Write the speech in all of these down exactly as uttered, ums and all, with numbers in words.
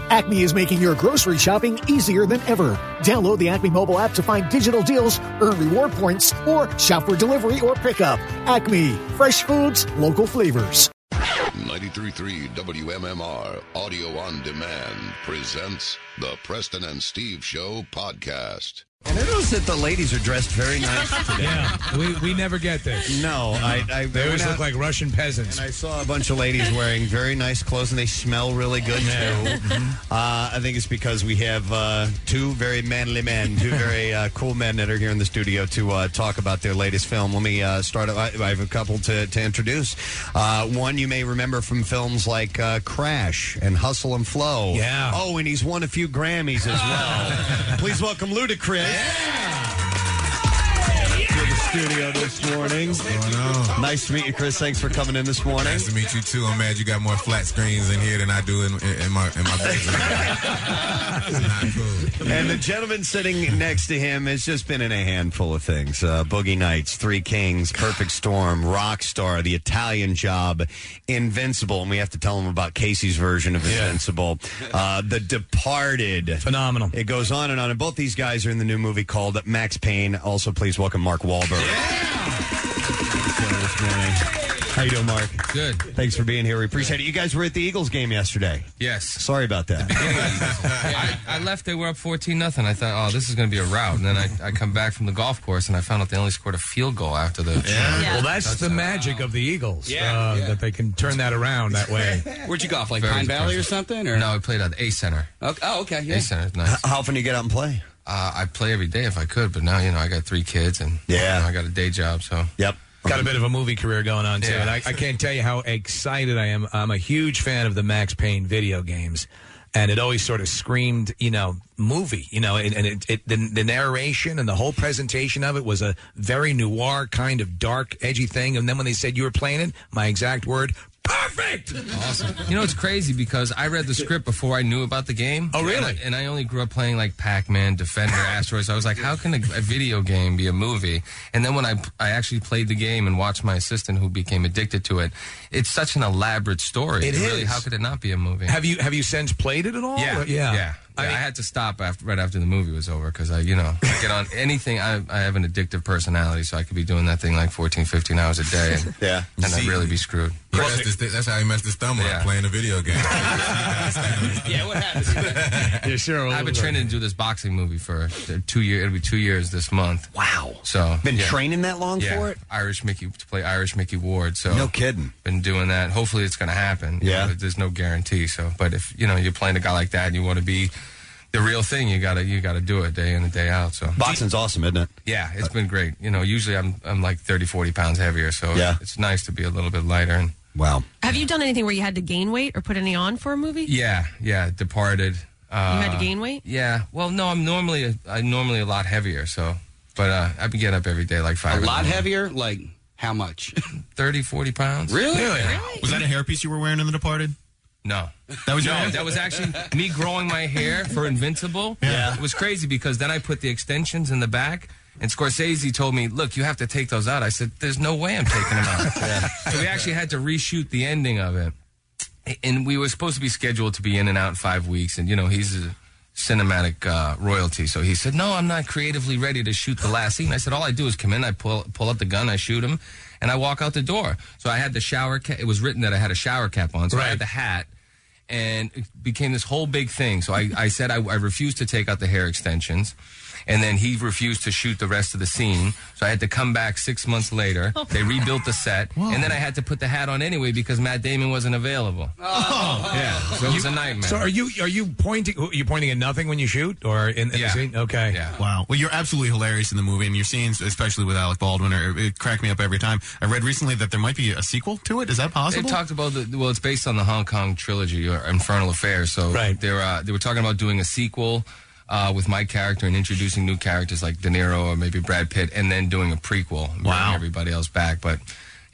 Acme is making your grocery shopping easier than ever. Download the Acme mobile app to find digital deals, earn reward points, or shop for delivery or pickup. Acme, fresh foods, local flavors. ninety-three point three W M M R Audio on Demand presents the Preston and Steve Show podcast. And I noticed that the ladies are dressed very nice today. Yeah, we, we never get this. No, I, I they always out, look like Russian peasants. And I saw a bunch of ladies wearing very nice clothes, and they smell really good too. Mm-hmm. uh, I think it's because we have uh, two very manly men, two very uh, cool men that are here in the studio to uh, talk about their latest film. Let me uh, start. I, I have a couple to, to introduce. Uh, one you may remember from films like uh, Crash and Hustle and Flow. Yeah. Oh, and he's won a few Grammys as well. Please welcome Ludacris. Yeah. To the studio this morning. What's going on? Nice to meet you, Chris. Thanks for coming in this morning. Nice to meet you too. I'm mad you got more flat screens in here than I do in, in my in my basement. It's not cool. And the gentleman sitting next to him has just been in a handful of things: uh, Boogie Nights, Three Kings, Perfect Storm, Rockstar, The Italian Job, Invincible, and we have to tell him about Casey's version of Yeah. Invincible. Uh, the Departed, Phenomenal. It goes on and on. And both these guys are in the new movie called Max Payne. Also, please welcome Mark Wahlberg. This morning. How you doing, Mark? Good. Thanks for being here. We appreciate it. You guys were at the Eagles game yesterday. Yes. Sorry about that. I, I left. They were up fourteen nothing. I thought, oh, this is going to be a rout. And then I, I come back from the golf course and I found out they only scored a field goal after the. Yeah. Yeah. Well, that's the magic of the Eagles. Yeah, uh, yeah. That they can turn that around that way. Where'd you golf? Like Very Pine Valley impressive. or something? Or? No, I played at the A Center. Okay. Oh, okay. Yeah. A Center is nice. How often do you get out and play? Uh, I play every day if I could, but now you know I got three kids and Yeah. you know, I got a day job. So Yep. Got a bit of a movie career going on, too. Yeah. And I, I can't tell you how excited I am. I'm a huge fan of the Max Payne video games. And it always sort of screamed, you know, movie, you know, and, and it, it, the, the narration and the whole presentation of it was a very noir kind of dark, edgy thing. And then when they said you were playing it, my exact word, perfect! awesome. You know, it's crazy because I read the script before I knew about the game. Oh, really? And I, and I only grew up playing like Pac-Man, Defender, Asteroids. I was like, how can a, a video game be a movie? And then when I I actually played the game and watched my assistant who became addicted to it, it's such an elaborate story. It really, is. How could it not be a movie? Have you have you since played it at all? Yeah, Or- yeah, yeah. yeah. I, I mean- had to stop after, right after the movie was over because I, you know, I get on anything. I, I have an addictive personality, so I could be doing that thing like fourteen, fifteen hours a day, and, Yeah. and I'd See- really be screwed. He messed his th- that's how he messed his thumb Yeah. up playing a video game. Yeah, what happened? Yeah, sure. I've been training to do this boxing movie for two years. It'll be two years this month. Wow. So Been yeah. training that long yeah. for it? Irish Mickey to play Irish Mickey Ward. So No kidding. been doing that. Hopefully, it's going to happen. You Yeah. know, there's no guarantee. So, but if you know you're playing a guy like that and you want to be the real thing, you gotta you gotta do it day in and day out. So Boxing's awesome, isn't it? yeah, it's been great. You know, usually I'm I'm like thirty, forty pounds heavier. So Yeah. it's nice to be a little bit lighter. And Wow. Have you done anything where you had to gain weight or put any on for a movie? yeah, yeah, Departed. Uh, You had to gain weight? Yeah. Well, no, I'm normally a, I'm normally a lot heavier. So, but uh, I've been getting up every day like five. A in the lot morning. heavier? Like, how much? thirty, forty pounds. Really? Was that a hairpiece you were wearing in The Departed? No. That was your No, hair? that was actually me growing my hair for Invincible. Yeah. It was crazy because then I put the extensions in the back, and Scorsese told me, look, you have to take those out. I said, there's no way I'm taking them out. Yeah. So we actually had to reshoot the ending of it. And we were supposed to be scheduled to be in and out in five weeks, and, you know, he's a cinematic uh, royalty. So he said, no, I'm not creatively ready to shoot the last scene. I said, all I do is come in, I pull, pull out the gun, I shoot him, and I walk out the door. So I had the shower cap. It was written that I had a shower cap on, so I Right. had the hat. And it became this whole big thing. So I, I said I, I refused to take out the hair extensions. And then he refused to shoot the rest of the scene. So I had to come back six months later. They rebuilt the set. And then I had to put the hat on anyway because Matt Damon wasn't available. Oh. Yeah. So it was a nightmare. So are you are you pointing? Are you pointing at nothing when you shoot, or in, in Yeah. the scene? Okay. Yeah. Wow. Well, you're absolutely hilarious in the movie, and your scenes, especially with Alec Baldwin, are, it cracked me up every time. I read recently that there might be a sequel to it. Is that They possible? talked about the well. It's based on the Hong Kong trilogy or Infernal Affairs. So Right. they're uh, they were talking about doing a sequel uh, with my character and introducing new characters like De Niro or maybe Brad Pitt, and then doing a prequel, and Wow. bringing everybody else back. But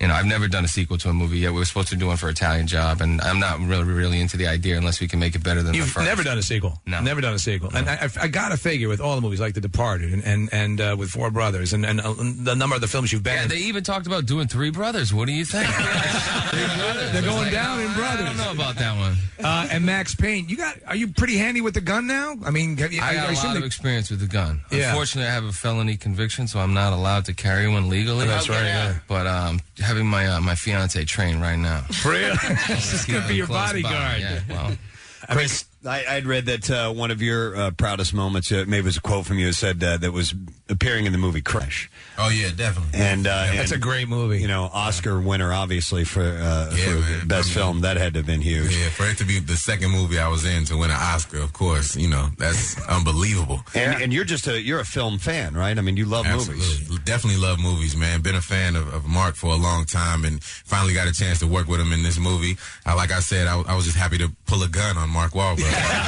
You know, I've never done a sequel to a movie yet. We were supposed to do one for Italian Job, and I'm not really, really into the idea unless we can make it better than You've the first. never done a sequel. No. Never done a sequel. No. And I, I, I got to figure with all the movies like The Departed and and, and uh, with Four Brothers and, and uh, the number of the films you've been Yeah, in. they even talked about doing Three Brothers. What do you think? Three Brothers. They're going Like, down in Brothers. I don't know about that one. Uh, and Max Payne, you got? Are you pretty handy with the gun now? I mean, have you, I got I a lot they- of experience with the gun. Yeah. Unfortunately, I have a felony conviction, so I'm not allowed to carry one legally. Oh, that's right, yeah. But um, having my uh, my fiance train right now. For real? This is going to be your Close by, bodyguard. Yeah, well. Chris, I, I'd read that uh, one of your uh, proudest moments, uh, maybe it was a quote from you, it said uh, that was appearing in the movie Crash. Oh, yeah, definitely. And uh, That's and, a great movie. You know, Oscar winner, obviously, for, uh, Yeah, for man. best I mean, film. That had to have been huge. Yeah, for it to be the second movie I was in to win an Oscar, of course, you know, that's unbelievable. And, and you're just a you're a film fan, right? I mean, you love Absolutely. movies. Definitely love movies, man. Been a fan of, of Mark for a long time and finally got a chance to work with him in this movie. Uh, like I said, I, I was just happy to pull a gun on Mark Wahlberg.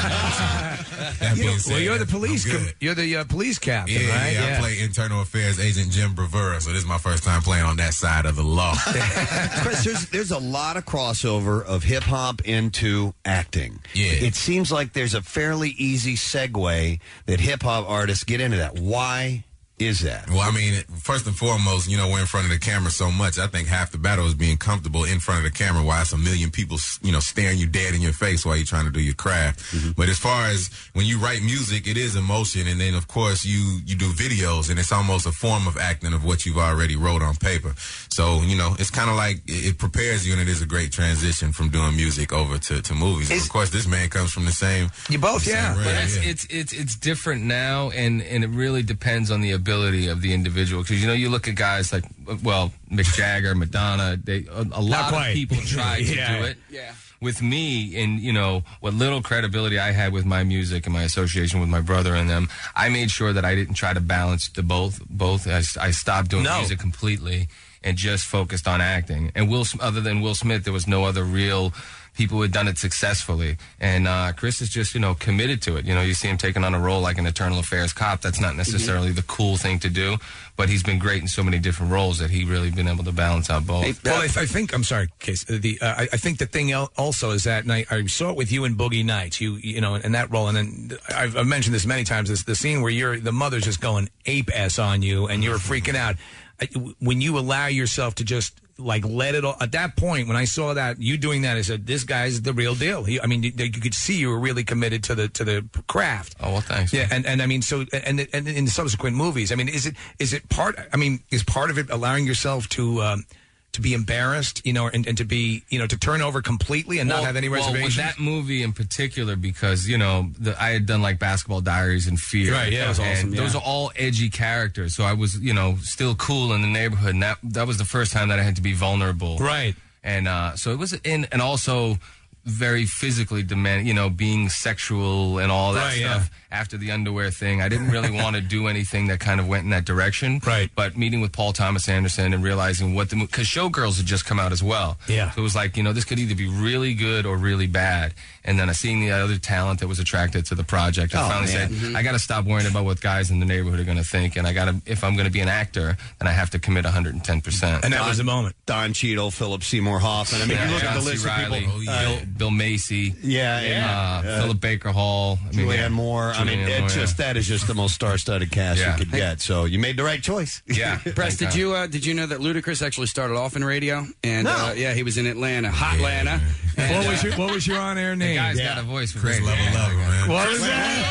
That You know, being said, well, you're the police. I'm Com- good. you're the uh, police captain, Yeah, right? yeah, I play Internal Affairs Agent Jim Bravura, so this is my first time playing on that side of the law. Chris, there's there's a lot of crossover of hip hop into acting. Yeah. It seems like there's a fairly easy segue that hip hop artists get into that. Why is that? Well, I mean, first and foremost, you know, we're in front of the camera so much. I think half the battle is being comfortable in front of the camera while it's a million people, you know, staring you dead in your face while you're trying to do your craft. Mm-hmm. But as far as when you write music, it is emotion. And then, of course, you, you do videos, and it's almost a form of acting of what you've already wrote on paper. So, you know, it's kind of like it, it prepares you, and it is a great transition from doing music over to, to movies. And of course, this man comes from the same. You both, the same yeah. realm, But it's, yeah. it's it's it's different now, and and it really depends on the ability of the individual. Because you know, you look at guys like, well, Mick Jagger, Madonna. They a, a lot quite. of people try to Yeah. do it. Yeah. With me, and you know what little credibility I had with my music and my association with my brother and them, I made sure that I didn't try to balance the both. Both. I, I stopped doing No. music completely and just focused on acting. And Will, other than Will Smith, there was no other real people who had done it successfully. And uh, Chris is just, you know, committed to it. You know, you see him taking on a role like an Internal Affairs cop. That's not necessarily the cool thing to do, but he's been great in so many different roles that he really been able to balance out both. Hey, Well, I, I think I'm sorry, Case. uh, The uh, I, I think the thing el- also is that, and I, I saw it with you in Boogie Nights. You you know, in that role, and then I've, I've mentioned this many times. This the scene where you're the mother's just going ape ass on you, and you're freaking out. I, when you allow yourself to just like let it all. At that point, when I saw that you doing that, I said, "This guy's the real deal." He, I mean, you, you could see you were really committed to the to the craft. Oh well, thanks. Yeah, and, and I mean, so and and in subsequent movies, I mean, is it is it part? I mean, is part of it allowing yourself to um, to be embarrassed, you know, and, and to be, you know, to turn over completely and not have any well, reservations? with that movie in particular, because you know the, I had done like Basketball Diaries and Fear, Right, yeah. That was and awesome, yeah. those are all edgy characters. So I was, you know, still cool in the neighborhood, and that that was the first time that I had to be vulnerable, Right. And uh, so it was in, and also very physically demanding, you know, being sexual and all that Right, stuff. yeah. After the underwear thing, I didn't really want to do anything that kind of went in that direction. Right. But meeting with Paul Thomas Anderson and realizing what the because Showgirls had just come out as well. Yeah. So it was like, you know, this could either be really good or really bad. And then I seeing the other talent that was attracted to the project, I Oh, finally man. said, I got to stop worrying about what guys in the neighborhood are going to think, and I got to, if I'm going to be an actor, then I have to commit one hundred ten percent. And that was the moment. Don Cheadle, Philip Seymour Hoffman. I mean, Yeah, you look John at the C. list Riley, of people. uh, Bill, Bill Macy, yeah, yeah. uh, Philip Baker Hall, I mean, Julianne yeah. Moore. I mean, Julianne it Moore, just that is just the most star-studded cast Yeah. you could get. So you made the right choice. yeah. yeah. Press, did Thank you uh, did you know that Ludacris actually started off in radio? And No. uh, yeah, he was in Atlanta, Hot Atlanta. And, What was uh, your What was your on-air The name? guy's Yeah. got a voice for Chris radio. Level Lover, man. What was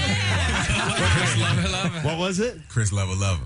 that? Chris Lover Lover. What was it? Chris Level Lover.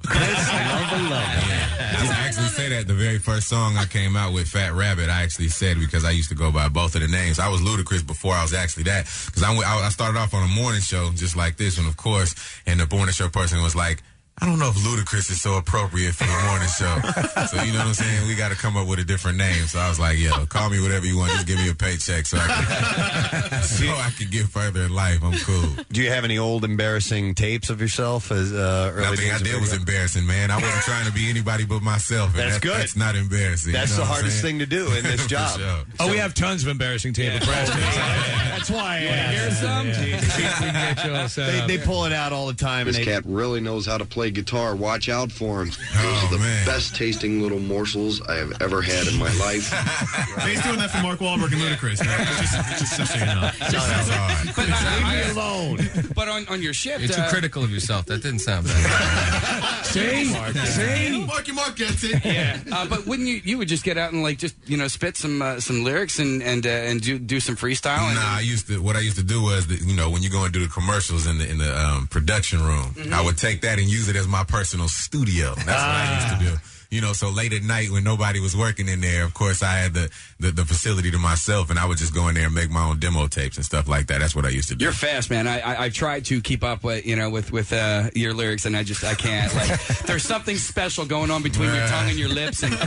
I actually say that the very first song I came out with, Fat Rabbit, I actually said because I used to go by both of the names. I was Ludacris before I was actually that. Because I, went- I I started off on a morning show just like this one, of course, and the morning show person was like, I don't know if Ludacris is so appropriate for the morning show. So, you know what I'm saying? We got to come up with a different name. So I was like, yo, call me whatever you want. Just give me a paycheck so I can, so I can get further in life. I'm cool. Do you have any old embarrassing tapes of yourself as uh, early Nothing days I of did was radio? embarrassing, man. I wasn't trying to be anybody but myself. And That's that- good. That's not embarrassing. That's you know the what I'm hardest saying? thing to do in this For job. sure. Oh, we have tons of embarrassing tape of Preston. That's why. Hear some? We can get you all set They, up. they pull it out all the time. This and they, cat really knows how to play play guitar. Watch out for him. Those Oh, are the man. best tasting little morsels I have ever had in my life. He's doing that for Mark Wahlberg and Ludacris. Right? Just, just, just so you know. That's hard. But, Leave me alone. but on, on your shift, You're too uh, critical of yourself. That didn't sound bad. See? See? Marky Mark gets it. yeah. Uh, but wouldn't you? You would just get out and like just you know spit some uh, some lyrics and and uh, and do do some freestyle. And, Nah, I used to. What I used to do was, that, you know, when you go and do the commercials in the in the um, production room, I would take that and use it as my personal studio. That's what I used to do. You know, so late at night when nobody was working in there, of course, I had the, the, the facility to myself, and I would just go in there and make my own demo tapes and stuff like that. That's what I used to do. You're fast, man. I, I I've tried to keep up with you know with with uh, your lyrics, and I just I can't. Like, there's something special going on between your tongue and your lips, and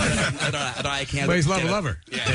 I can't. But he's Lover Lover.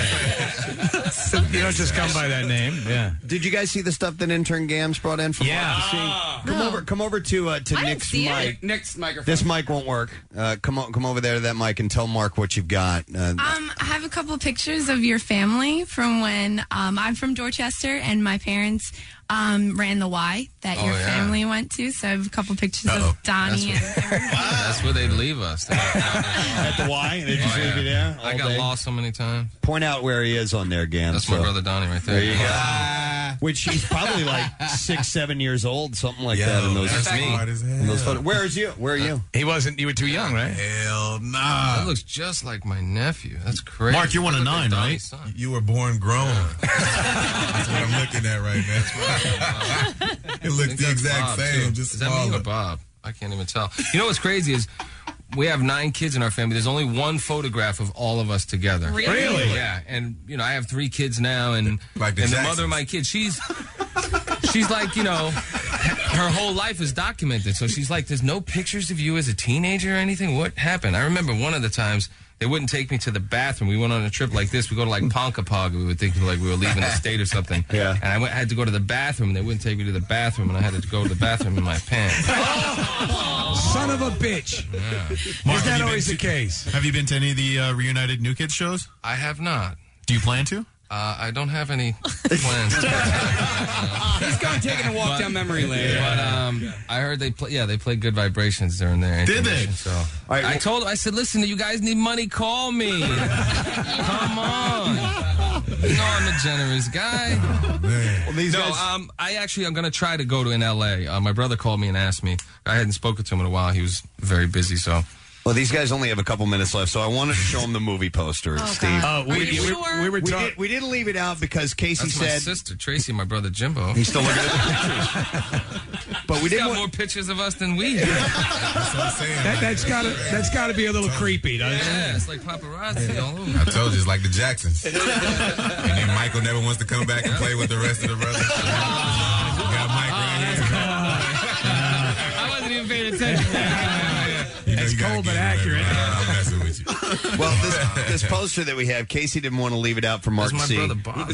You don't just come by that name. Yeah. Did you guys see the stuff that intern Gams brought in from Yeah. Mark to see? Come No. over, come over to uh, to I didn't Nick's see it. mic. Next microphone. This mic won't work. Uh, come on, come over there to that mic and tell Mark what you've got. Uh, Um, I have a couple pictures of your family from when um, I'm from Dorchester and my parents um, ran the Y that Oh, your yeah. family went to. So I have a couple pictures Uh-oh. of Donnie and That's where they'd leave us. at the Y, they just Oh, leave yeah. you there. I all got day? lost so many times. Point out where he is on there, Gams. That's my so- brother Donnie right there. There you go. Which he's probably like six, seven years old, something like Yo, that. In those, that's me. hard as hell. in those photos. Where is you? Where are you? He wasn't, you were too young, right? Hell nah. That looks just like my nephew. That's crazy. Mark, you're one of Look like nine, Donnie's right? son. You were born grown. That's what I'm looking at right now. It I looks think the that's exact Bob, same, too. just Is that me smaller. or Bob? I can't even tell. You know what's crazy is we have nine kids in our family. There's only one photograph of all of us together. Really? Really? Yeah, and you know I have three kids now, and Like the and the Jacksons. mother of my kids, she's she's like you know her whole life is documented. So she's like, there's no pictures of you as a teenager or anything. What happened? I remember one of the times. They wouldn't take me to the bathroom. We went on a trip like this. We go to like Ponkapaug. We would think like we were leaving the state or something. Yeah. And I went, had to go to the bathroom. And they wouldn't take me to the bathroom, and I had to go to the bathroom in my pants. Son of a bitch. Mark, Is have that you always been the to- case? Have you been to any of the uh, reunited New Kids shows? I have not. Do you plan to? Uh, I don't have any plans. He's gone taking a walk But- down memory lane. But um, I heard they play. Yeah, they played Good Vibrations during their. Did they? intermission, So right, I well- told them. I said, "Listen, you guys need money. Call me. Come on. You know I'm a generous guy." Well, these No, guys, um, I actually I'm gonna try to go to in L A. Uh, my brother called me and asked me. I hadn't spoken to him in a while. He was very busy, so. well, these guys only have a couple minutes left, so I wanted to show them the movie poster, Steve. Oh, we, Are you we, sure? we were We, talking. did, we didn't leave it out because Casey That's my said sister Tracy, and my brother Jimbo. he's still looking at the pictures. But we He's didn't got want, more pictures of us than we do. That's what I'm saying. That, that's gotta that's gotta be a little creepy, doesn't it? Yeah, it's like paparazzi all over. I told you, it's like the Jacksons. And then Michael never wants to come back and play with the rest of the brothers. Got Mike right here. I wasn't even paying attention. You know It's you gotta cold get but him every accurate. round. I'm messing with you. well, this, this poster that we have, Casey didn't want to leave it out for Mark That's to my see. brother Bob.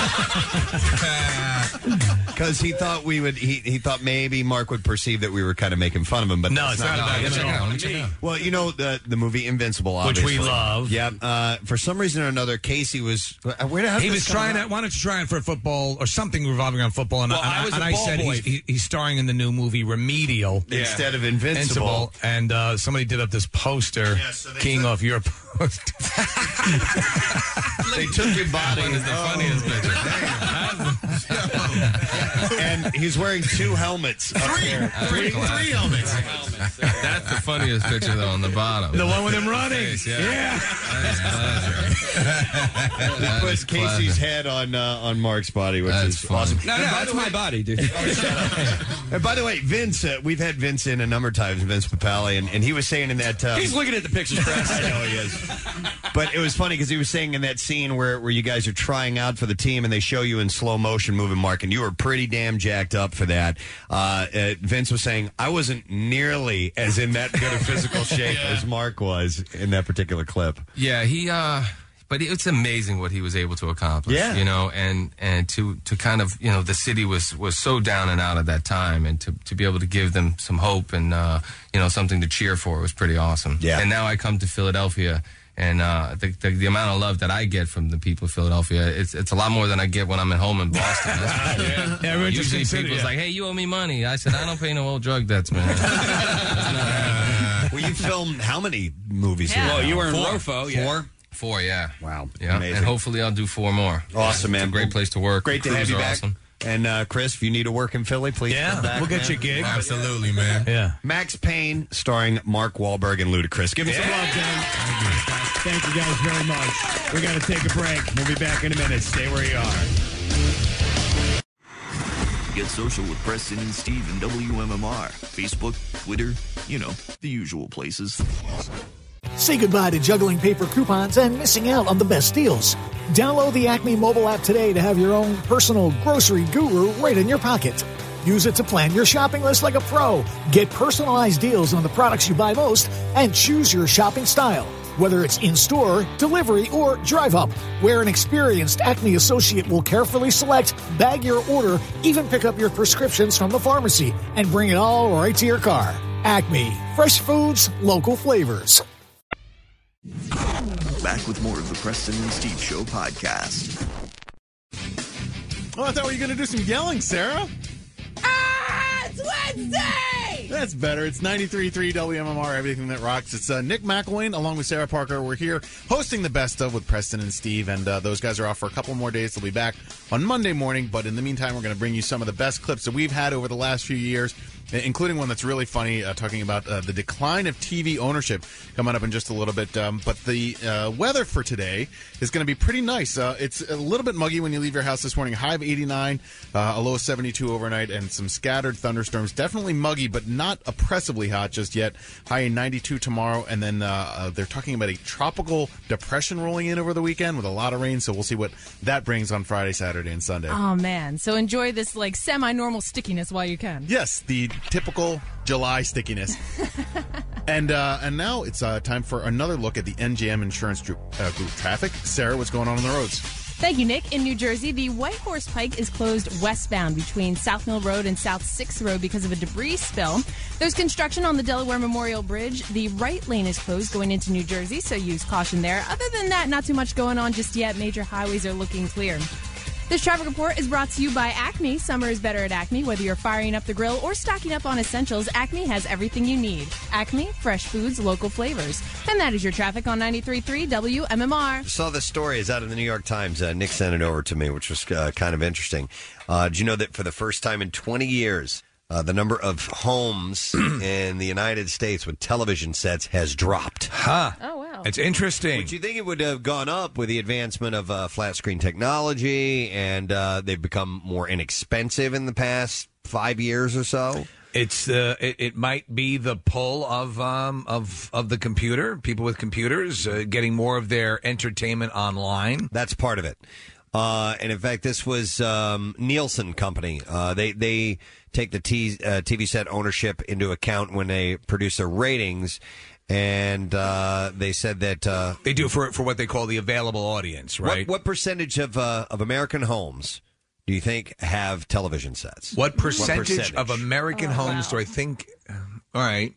Because he thought we would, he, he thought maybe Mark would perceive that we were kind of making fun of him. But No, that's it's not about Let me him check at it out. all. Let me check it out. Well, you know the the movie Invincible, Which obviously. we love. Yeah. Uh, for some reason or another, Casey was. uh, Where how did He this was come trying about? to. Why don't you try it for football or something revolving around football? And, Well, and I was and a I ball said boy. he's, he, he's starring in the new movie Remedial instead of Invincible. Invincible, and uh, somebody did up this poster Yeah, so they keying took- off your poster. They took your body. That is the funniest picture. And he's wearing two helmets up there. Three, three helmets. That's the funniest picture, though, on the bottom. The one with him running. Face, yeah. Yeah. That Put is Casey's classic. head on uh, on Mark's body, which That's is funny. awesome. No, no, that's my body, dude. And by the way, Vince, uh, we've had Vince in a number of times, Vince Papale, and, and he was saying in that. Uh, He's looking at the pictures, Chris. I know he is. But it was funny because he was saying in that scene where, where you guys are trying out for the team and they show you in slow motion moving, Mark, and you were pretty damn jacked up for that. Uh, uh, Vince was saying, I wasn't nearly as in that good a physical shape as Mark was in that particular clip. Yeah, he. uh But it's amazing what he was able to accomplish. Yeah. You know, and and to to kind of you know the city was was so down and out at that time, and to to be able to give them some hope and uh, you know something to cheer for was pretty awesome. Yeah. And now I come to Philadelphia. And uh, the, the the amount of love that I get from the people of Philadelphia, it's it's a lot more than I get when I'm at home in Boston. That's for sure. Yeah, Uh, everyone just usually consider- people's yeah. like, hey, you owe me money. I said, I don't pay no old drug debts, man. Well, you filmed how many movies Yeah. here? Well, you were in Four. Rofo, yeah. Four? Four, yeah. Wow. Yeah, Amazing. and hopefully I'll do four more. Awesome, man. It's a great place to work. Great to The have crews you are back. awesome. And uh, Chris, if you need to work in Philly, please Yeah, come back. we'll get man. you a gig. Absolutely, man. Yeah. Max Payne, starring Mark Wahlberg and Ludacris. Give us some love, Dan. Thank you guys very much. We got to take a break. We'll be back in a minute. Stay where you are. Get social with Preston and Steve and W M M R. Facebook, Twitter, you know, the usual places. Say goodbye to juggling paper coupons and missing out on the best deals. Download the Acme mobile app today to have your own personal grocery guru right in your pocket. Use it to plan your shopping list like a pro. Get personalized deals on the products you buy most and choose your shopping style. Whether it's in-store, delivery, or drive-up, where an experienced Acme associate will carefully select, bag your order, even pick up your prescriptions from the pharmacy, and bring it all right to your car. Acme. Fresh foods, local flavors. Back with more of the Preston and Steve Show podcast. Oh, I thought we were going to do some yelling, Sarah. Ah, it's Wednesday! That's better. It's ninety-three point three W M M R, everything that rocks. It's uh, Nick McElwain along with Sarah Parker. We're here hosting the best of with Preston and Steve, and uh, those guys are off for a couple more days. They'll be back on Monday morning, but in the meantime, we're going to bring you some of the best clips that we've had over the last few years, including one that's really funny, uh, talking about uh, the decline of T V ownership coming up in just a little bit. Um, but the uh, weather for today is going to be pretty nice. Uh, it's a little bit muggy when you leave your house this morning. High of eighty-nine, uh, a low of seventy-two overnight, and some scattered thunderstorms. Definitely muggy, but not oppressively hot just yet. High in ninety-two tomorrow, and then uh, uh, they're talking about a tropical depression rolling in over the weekend with a lot of rain, so we'll see what that brings on Friday, Saturday, and Sunday. Oh, man. So enjoy this, like, semi-normal stickiness while you can. Yes, the typical July stickiness. and uh, and now it's uh, time for another look at the N J M Insurance Group, uh, group traffic. Sarah, what's going on on the roads? Thank you, Nick. In New Jersey, the White Horse Pike is closed westbound between South Mill Road and South sixth Road because of a debris spill. There's construction on the Delaware Memorial Bridge. The right lane is closed going into New Jersey, so use caution there. Other than that, not too much going on just yet. Major highways are looking clear. This traffic report is brought to you by Acme. Summer is better at Acme. Whether you're firing up the grill or stocking up on essentials, Acme has everything you need. Acme, fresh foods, local flavors. And that is your traffic on ninety-three point three W M M R. Saw the story is out of the New York Times. Uh, Nick sent it over to me, which was uh, kind of interesting. Uh, did you know that for the first time in twenty years, uh, the number of homes in the United States with television sets has dropped? Huh. Oh, wow. It's interesting. Would you think it would have gone up with the advancement of uh, flat screen technology, and uh, they've become more inexpensive in the past five years or so? It's uh, it, it might be the pull of um of of the computer. People with computers uh, getting more of their entertainment online. That's part of it. Uh, and in fact, this was um, Nielsen Company. Uh, they they take the t- uh, T V set ownership into account when they produce their ratings, and uh, they said that uh, they do for for what they call the available audience. Right? What, what percentage of uh, of American homes do you think have television sets? What percentage, What percentage? of American Oh, homes wow. do I think? um, All right.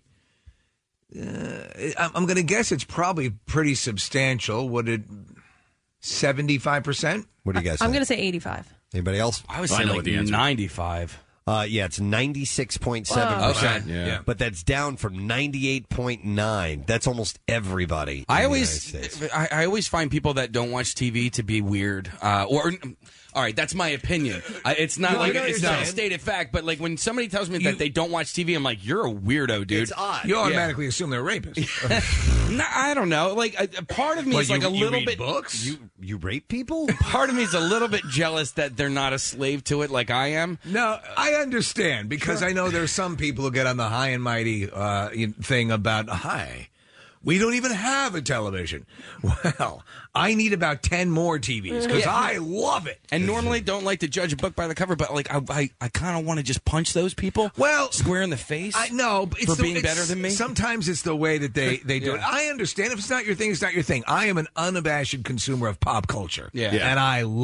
Uh, I'm, I'm going to guess it's probably pretty substantial. Would it seventy-five percent? What do you guys I'm think? going to say eighty-five. Anybody else? I was saying like ninety-five. Uh, yeah, it's ninety-six point seven Whoa. percent. Okay, yeah. But that's down from ninety-eight point nine. That's almost everybody. I in the always, United States. I, I always find people that don't watch T V to be weird. Uh, or, all right, that's my opinion. I, it's not No, I like know what it's you're not a saying. stated fact, but like when somebody tells me that they don't watch T V, I'm like, you're a weirdo, dude. It's odd. You Yeah. automatically assume they're rapists. No, I don't know. Like a, a part of me What, is like you- a you little read bit books? You you rape people? Part of me is a little bit jealous that they're not a slave to it like I am. No, I understand because I know there's some people who get on the high and mighty uh, thing about hi. We don't even have a television. Well, I need about ten more T Vs because Yeah. I love it. And normally don't like to judge a book by the cover, but like I, I, I kind of want to just punch those people. Well, square in the face. I know but it's for the- being it's- better than me. Sometimes it's the way that they, they do it. Yeah. I understand if it's not your thing, it's not your thing. I am an unabashed consumer of pop culture, Yeah. and I love it.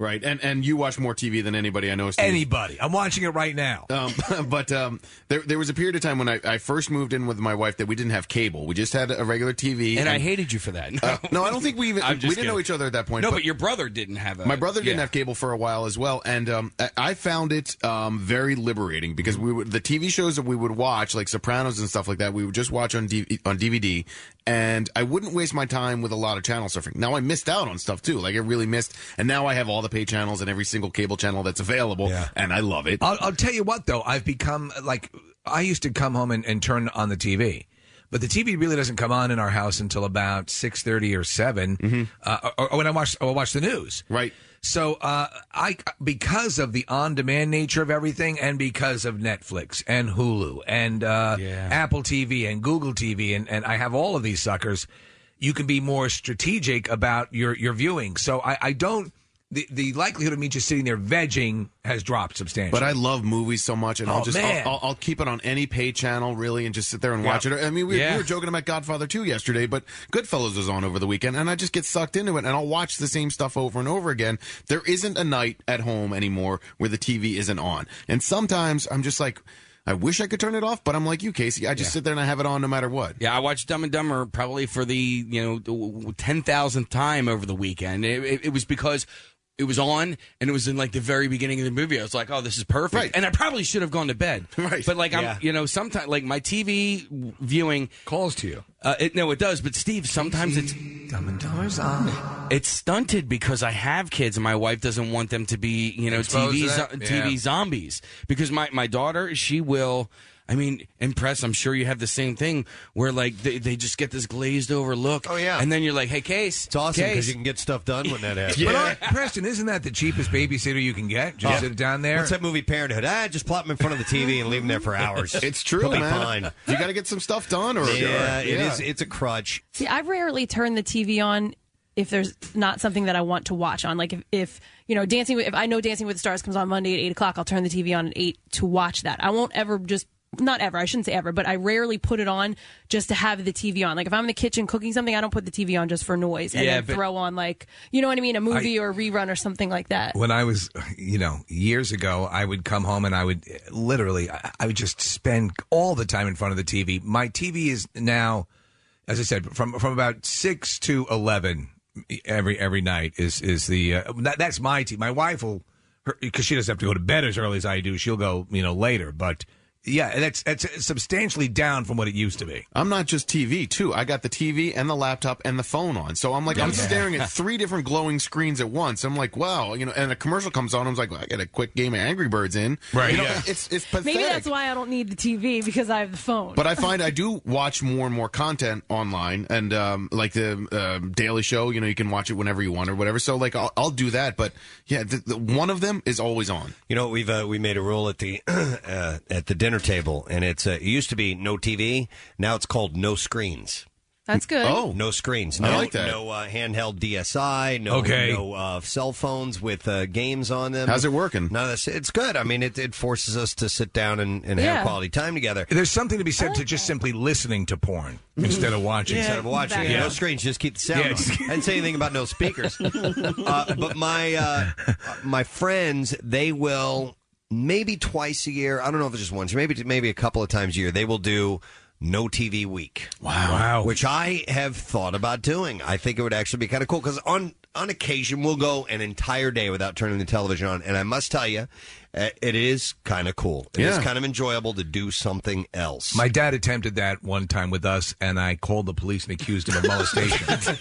Right, and and you watch more T V than anybody I know, Steve. Anybody. I'm watching it right now. Um, but um, there there was a period of time when I, I first moved in with my wife that we didn't have cable. We just had a regular T V. And, and I hated you for that. No, uh, no I don't think we even we didn't kidding. know each other at that point. No, but, but your brother didn't have a. My brother didn't yeah. have cable for a while as well, and um, I- I found it um, very liberating because we would the T V shows that we would watch, like Sopranos and stuff like that, we would just watch on D- on D V D, and I wouldn't waste my time with a lot of channel surfing. Now I missed out on stuff too, like I really missed, and now I have all the pay channels and every single cable channel that's available, and I love it. I'll, I'll tell you what, though. I've become, like, I used to come home and, and turn on the T V. But the T V really doesn't come on in our house until about six thirty or seven, Mm-hmm. uh, or, or when I watch, or watch the news. Right. So uh, I, because of the on-demand nature of everything and because of Netflix and Hulu and uh, Apple T V and Google T V, and, and I have all of these suckers, you can be more strategic about your, your viewing. So I, I don't... The, the likelihood of me just sitting there vegging has dropped substantially. But I love movies so much, and Oh, I'll just man. I'll, I'll, I'll keep it on any pay channel really, and just sit there and Yeah. watch it. I mean, we, Yeah. we were joking about Godfather two yesterday, but Goodfellas was on over the weekend, and I just get sucked into it, and I'll watch the same stuff over and over again. There isn't a night at home anymore where the T V isn't on, and sometimes I'm just like, I wish I could turn it off, but I'm like you, Casey. I just Yeah. sit there and I have it on no matter what. Yeah, I watched Dumb and Dumber probably for the you know ten thousandth time over the weekend. It, it, it was because it was on, and it was in like the very beginning of the movie. I was like, "Oh, this is perfect," Right. and I probably should have gone to bed. Right, but like Yeah. I'm, you know, sometimes like my T V viewing calls to you. Uh, it, no, it does. But Steve, sometimes it's Dumb and Dumber's on. it's stunted because I have kids, and my wife doesn't want them to be you know Exposed T V to zo- that? T V Yeah. zombies. Because my my daughter, she will. I mean, impress. I'm sure you have the same thing where like they, they just get this glazed over look. Oh, yeah. and then you're like, "Hey, Case, It's awesome Case. because you can get stuff done when that happens. But aren't- Preston, isn't that the cheapest babysitter you can get? Just Yeah. sit it down there. What's that movie Parenthood? Ah, just plop him in front of the T V and leave him there for hours. It's true, He'll be man. fine. You got to get some stuff done, or Yeah, or- it is. It's a crutch. See, I rarely turn the T V on if there's not something that I want to watch on. Like if, if you know, Dancing with, if I know Dancing with the Stars comes on Monday at eight o'clock, I'll turn the T V on at eight to watch that. I won't ever just. Not ever. I shouldn't say ever, but I rarely put it on just to have the T V on. Like if I'm in the kitchen cooking something, I don't put the T V on just for noise and Yeah, then but- throw on like, you know what I mean, a movie or a rerun or something like that. When I was, you know, years ago, I would come home and I would literally, I, I would just spend all the time in front of the T V. My T V is now, as I said, from from about six to eleven every every night is is the uh, that, that's my T V. My wife will, because she doesn't have to go to bed as early as I do. She'll go, you know, later, but. Yeah, that's that's substantially down from what it used to be. I'm not just T V, too. I got the T V and the laptop and the phone on. So I'm like, I'm Yeah. staring at three different glowing screens at once. I'm like, wow, you know, and a commercial comes on. I was like, well, I got a quick game of Angry Birds in. Right, You know, yeah. it's, it's pathetic. Maybe that's why I don't need the T V because I have the phone. But I find I do watch more and more content online, and um, like the uh, Daily Show, you know, you can watch it whenever you want or whatever. So like, I'll, I'll do that. But yeah, the, the, one of them is always on. You know, we've uh, we made a rule at the uh, at the dinner table, and it's uh, it used to be no T V. Now it's called no screens. That's good. Oh, No screens. I No, like that. No uh, handheld D S I. No, Okay. no uh, cell phones with uh, games on them. How's it working? No, that's, it's good. I mean, it, it forces us to sit down and, and Yeah. have quality time together. There's something to be said to just simply listening to porn instead of watching. Instead of watching, Yeah. no screens, just keep the sound Yeah, on. just- I didn't say anything about no speakers. uh, but my uh, my friends, they will maybe twice a year. I don't know if it's just once, maybe maybe a couple of times a year. They will do no T V week. Wow. Wow. Which I have thought about doing. I think it would actually be kind of cool because on on occasion we'll go an entire day without turning the television on, and I must tell you, uh, it is kind of cool. It is Yeah. kind of enjoyable to do something else. My dad attempted that one time with us, and I called the police and accused him of molestation.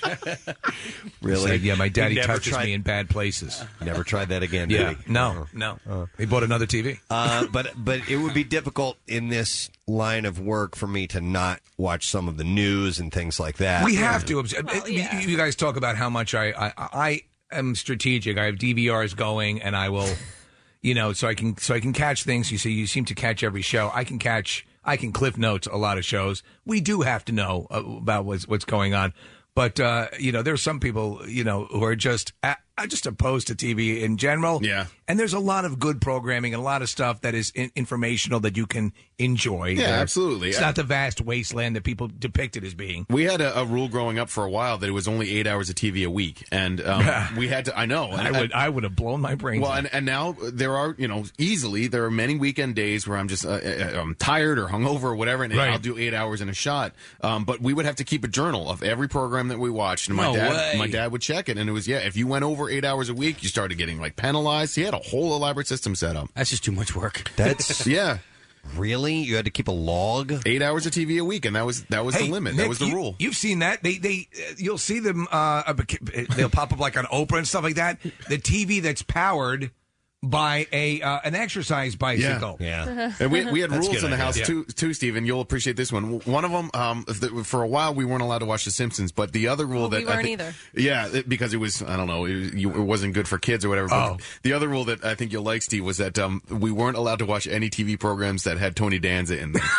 Really? Said, yeah, my daddy You never touches tried- me in bad places. Never tried that again. did Yeah, he? no, no. He bought another T V. Uh, but but it would be difficult in this line of work for me to not watch some of the news and things like that. We have to. obs- Well, you- yeah. You guys talk about how much I, I I am strategic. I have D V Rs going, and I will, you know, so I can so I can catch things. You see, you seem to catch every show. I can catch. I can cliff notes a lot of shows. We do have to know uh, about what's what's going on. But uh, you know, there are some people, you know, who are just. Uh, I'm just opposed to T V in general. Yeah. And there's a lot of good programming and a lot of stuff that is in- informational that you can enjoy. Yeah, There- absolutely. It's not the vast wasteland that people depict it as being. We had a, a rule growing up for a while that it was only eight hours of T V a week, and um, we had to. I know. I and would I would have blown my brains Well, out. and, and now there are, you know, easily there are many weekend days where I'm just uh, uh, I'm tired or hungover or whatever, and Right. I'll do eight hours in a shot. Um, but we would have to keep a journal of every program that we watched, and my No dad, way. my dad would check it, and it was yeah. If you went over eight hours a week, you started getting like penalized. He had a whole elaborate system set up. That's just too much work. That's yeah. Really? You had to keep a log? Eight hours of T V a week, and that was that was Hey, the limit. Nick, that was the you, rule. You've seen that? They they uh, you'll see them. Uh, they'll pop up like on Oprah and stuff like that. The T V that's powered by a uh, an exercise bicycle. Yeah. And we, we had That's a rules good in the idea. house Yeah. too, too, Stephen. You'll appreciate this one. One of them, um, th- for a while, we weren't allowed to watch The Simpsons. But the other rule Well, that we I weren't think- either. yeah, it- because it was I don't know, it, you, it wasn't good for kids or whatever. But Oh. the other rule that I think you'll like, Steve, was that um, we weren't allowed to watch any T V programs that had Tony Danza in them.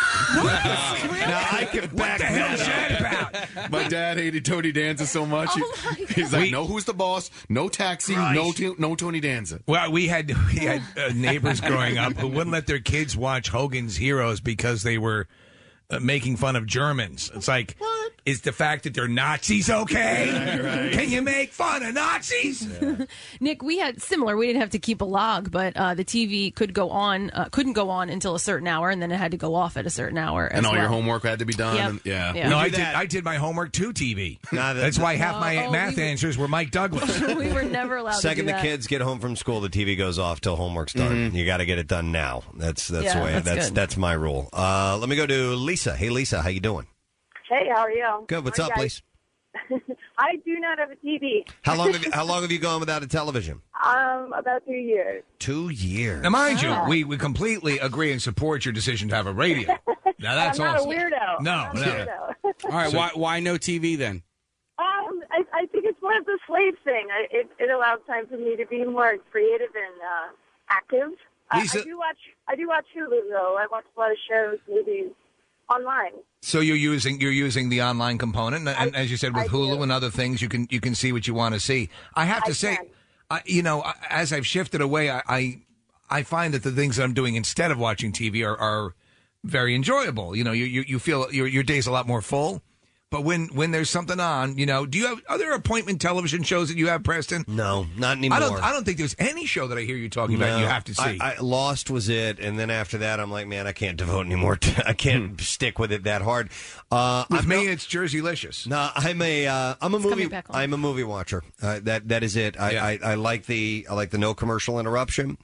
Now I can back the hell is that that about? My dad hated Tony Danza so much. Oh, He- he's like, no, who's the boss? No Taxi. No, t- no Tony Danza. Well, we had we had uh, neighbors growing up who wouldn't let their kids watch Hogan's Heroes because they were uh, making fun of Germans. It's like, is the fact that they're Nazis okay? Can you make fun of Nazis? Nick, we had similar. We didn't have to keep a log, but uh, the T V could go on, uh, couldn't go on until a certain hour, and then it had to go off at a certain hour. And as all well. your homework had to be done. Yep. And, yeah. Yeah. No, We I do did. that. I did my homework to T V. Nah, that- That's why half my Oh, math we were- answers were Mike Douglas. we were never allowed Second to do the that. kids get home from school, the T V goes off till homework's done. You got to get it done now. That's that's Yeah, the way. that's That's good. that's my rule. Uh, let me go to Lisa. Hey, Lisa, how you doing? Hey, how are you? Good. What's Hi, up, guys. please? I do not have a T V. How long have you, how long have you gone without a television? Um, about two years. Two years. Now, mind Yeah. you, we, we completely agree and support your decision to have a radio. Now that's I'm not awesome. a weirdo. No, I'm no. not a weirdo. All right, why why no T V then? Um, I, I think it's more of the slave thing. I, it, it allows time for me to be more creative and uh, active. Uh, Lisa- I do watch. I do watch Hulu though. I watch a lot of shows, movies, online. So you're using you're using the online component, and, and as you said, with I Hulu do. and other things, you can you can see what you want to see. I have to I say, can. I, you know, I- as I've shifted away, I, I I find that the things that I'm doing instead of watching T V are, are very enjoyable. You know, you you, you feel your your day's a lot more full. But when when there's something on, you know, do you have are there appointment television shows that you have, Preston? No, not anymore. I don't. I don't think there's any show that I hear you talking about. You have to see. I, I, Lost was it, and then after that, I'm like, man, I can't devote any more. T- I can't stick with it that hard. Uh, With I'm me, no- it's Jerseylicious. No, I'm a uh, I'm a It's coming movie back on. I'm a movie watcher. Uh, that that is it. I, Yeah. I, I like the I like the no commercial interruption.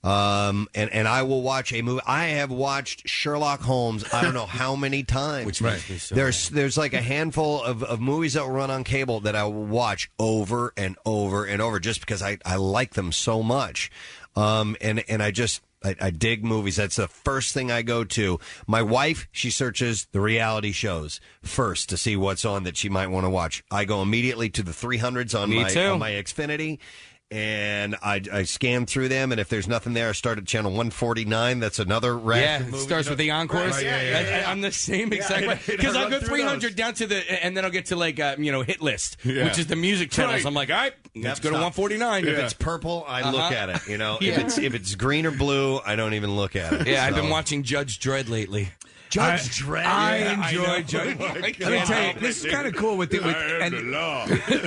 Um, and and I will watch a movie. I have watched Sherlock Holmes. I don't know how many times. Which makes me so there's there's like a handful of, of movies that will run on cable that I will watch over and over and over just because I, I like them so much. Um, and and I just. I, I dig movies. That's the first thing I go to. My wife, she searches the reality shows first to see what's on that she might want to watch. I go immediately to the three hundreds on Me my too. on my Xfinity, and I, I scan through them. And if there's nothing there, I start at channel one forty-nine. That's another rack Yeah, of it movies. starts with the encores. Right, yeah, yeah, yeah. I, I'm the same exact way. Because I'll go three hundred down to the, and then I'll get to like, uh, you know, hit list, Yeah. which is the music channels. Right. I'm like, all right, let's Yep, go to stop. one forty-nine. If it's purple, I look Uh-huh. at it. You know, Yeah. if it's if it's green or blue, I don't even look at it. Yeah, I've So- been watching Judge Dredd lately. Judge I- Dredd. I Yeah, I enjoy know. Judge. I Let me can't tell you, help this it, is kind of cool with the. With, and, the law.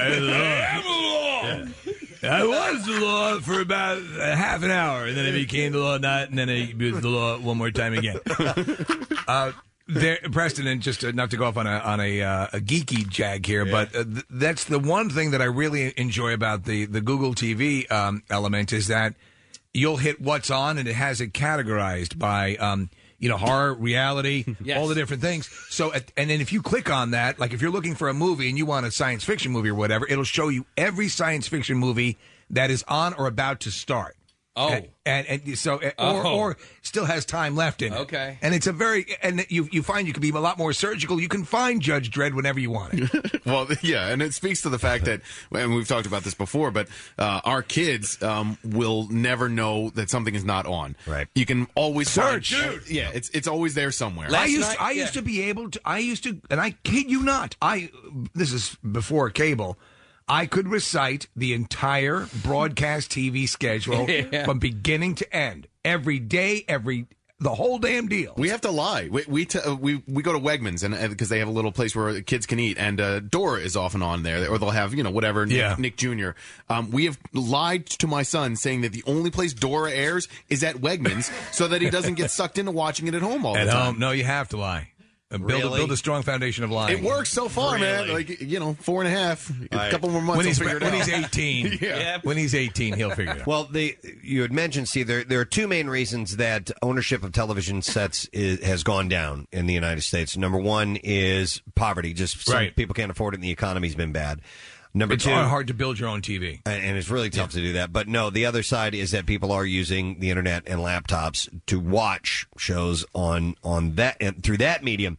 I was the law for about uh, half an hour, and then it became the law not, and then it was the law one more time again. uh, there, Preston, and just uh, not to go off on a on a, uh, a geeky jag here, but uh, th- that's the one thing that I really enjoy about the the Google T V um, element is that you'll hit what's on, and it has it categorized by. Um, you know, horror, reality, Yes. all the different things. So, at, and then if you click on that, like if you're looking for a movie and you want a science fiction movie or whatever, it'll show you every science fiction movie that is on or about to start. Oh. And, and, and so, or, Oh. or still has time left in it. Okay. And it's a very, and you you find you can be a lot more surgical. You can find Judge Dredd whenever you want it. Well, yeah, and it speaks to the fact that, and we've talked about this before, but uh, our kids um, will never know that something is not on. Right. You can always Search. find, Dude. Yeah, it's it's always there somewhere. I used night- I yeah. used to be able to I used to and I kid you not I this is before cable I could recite the entire broadcast T V schedule Yeah. from beginning to end. Every day, every the whole damn deal. We have to lie. We we t- uh, we, we go to Wegmans and because they have a little place where kids can eat, and uh, Dora is often on there, or they'll have you know whatever Nick, Yeah. Nick Junior Um, we have lied to my son saying that the only place Dora airs is at Wegmans, so that he doesn't get sucked into watching it at home all At the time. home, no, you have to lie. Uh, Build, a, Really? build a strong foundation of lying. It works so far, man. Like you know, four and a half, a Right. couple more months. When he's he'll figure it when out. he's eighteen, yeah. when he's eighteen, he'll figure it out. Well, the you had mentioned, see, there there are two main reasons that ownership of television sets is, has gone down in the United States. Number one is poverty; just some Right. people can't afford it, and the economy's been bad. Number It's two, hard to build your own T V, and, and it's really tough to do that. But no, the other side is that people are using the internet and laptops to watch shows on on that and through that medium,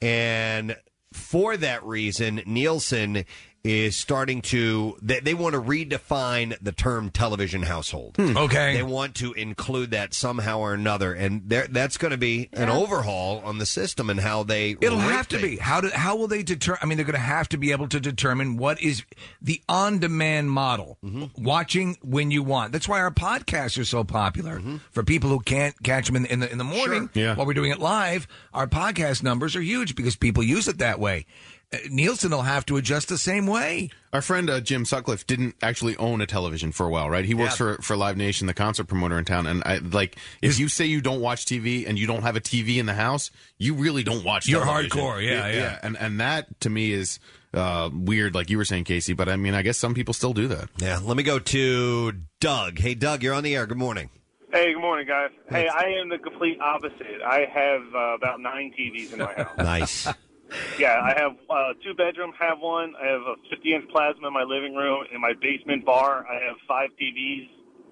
and for that reason, Nielsen is starting to they, they want to redefine the term television household. Okay. They want to include that somehow or another, and there, that's going to be an overhaul on the system and how they It'll rate have to be. things. How do how will they deter? I mean, they're going to have to be able to determine what is the on-demand model, watching when you want. That's why our podcasts are so popular for people who can't catch them in, in the in the morning Sure. Yeah. while we're doing it live. Our podcast numbers are huge because people use it that way. Uh, Nielsen will have to adjust the same way. Our friend uh, Jim Sutcliffe didn't actually own a television for a while, right? He works Yeah. for for Live Nation, the concert promoter in town. And I like if you say you don't watch T V and you don't have a T V in the house, you really don't watch. You're television. hardcore, yeah, yeah. And and that to me is uh, weird, like you were saying, Casey. But I mean, I guess some people still do that. Yeah. Let me go to Doug. Hey, Doug, you're on the air. Good morning. Hey, good morning, guys. Hey, I am the complete opposite. I have uh, about nine T Vs in my house. Nice. Yeah, I have uh, two bedroom, have one. I have a fifty inch plasma in my living room. In my basement bar, I have five T Vs.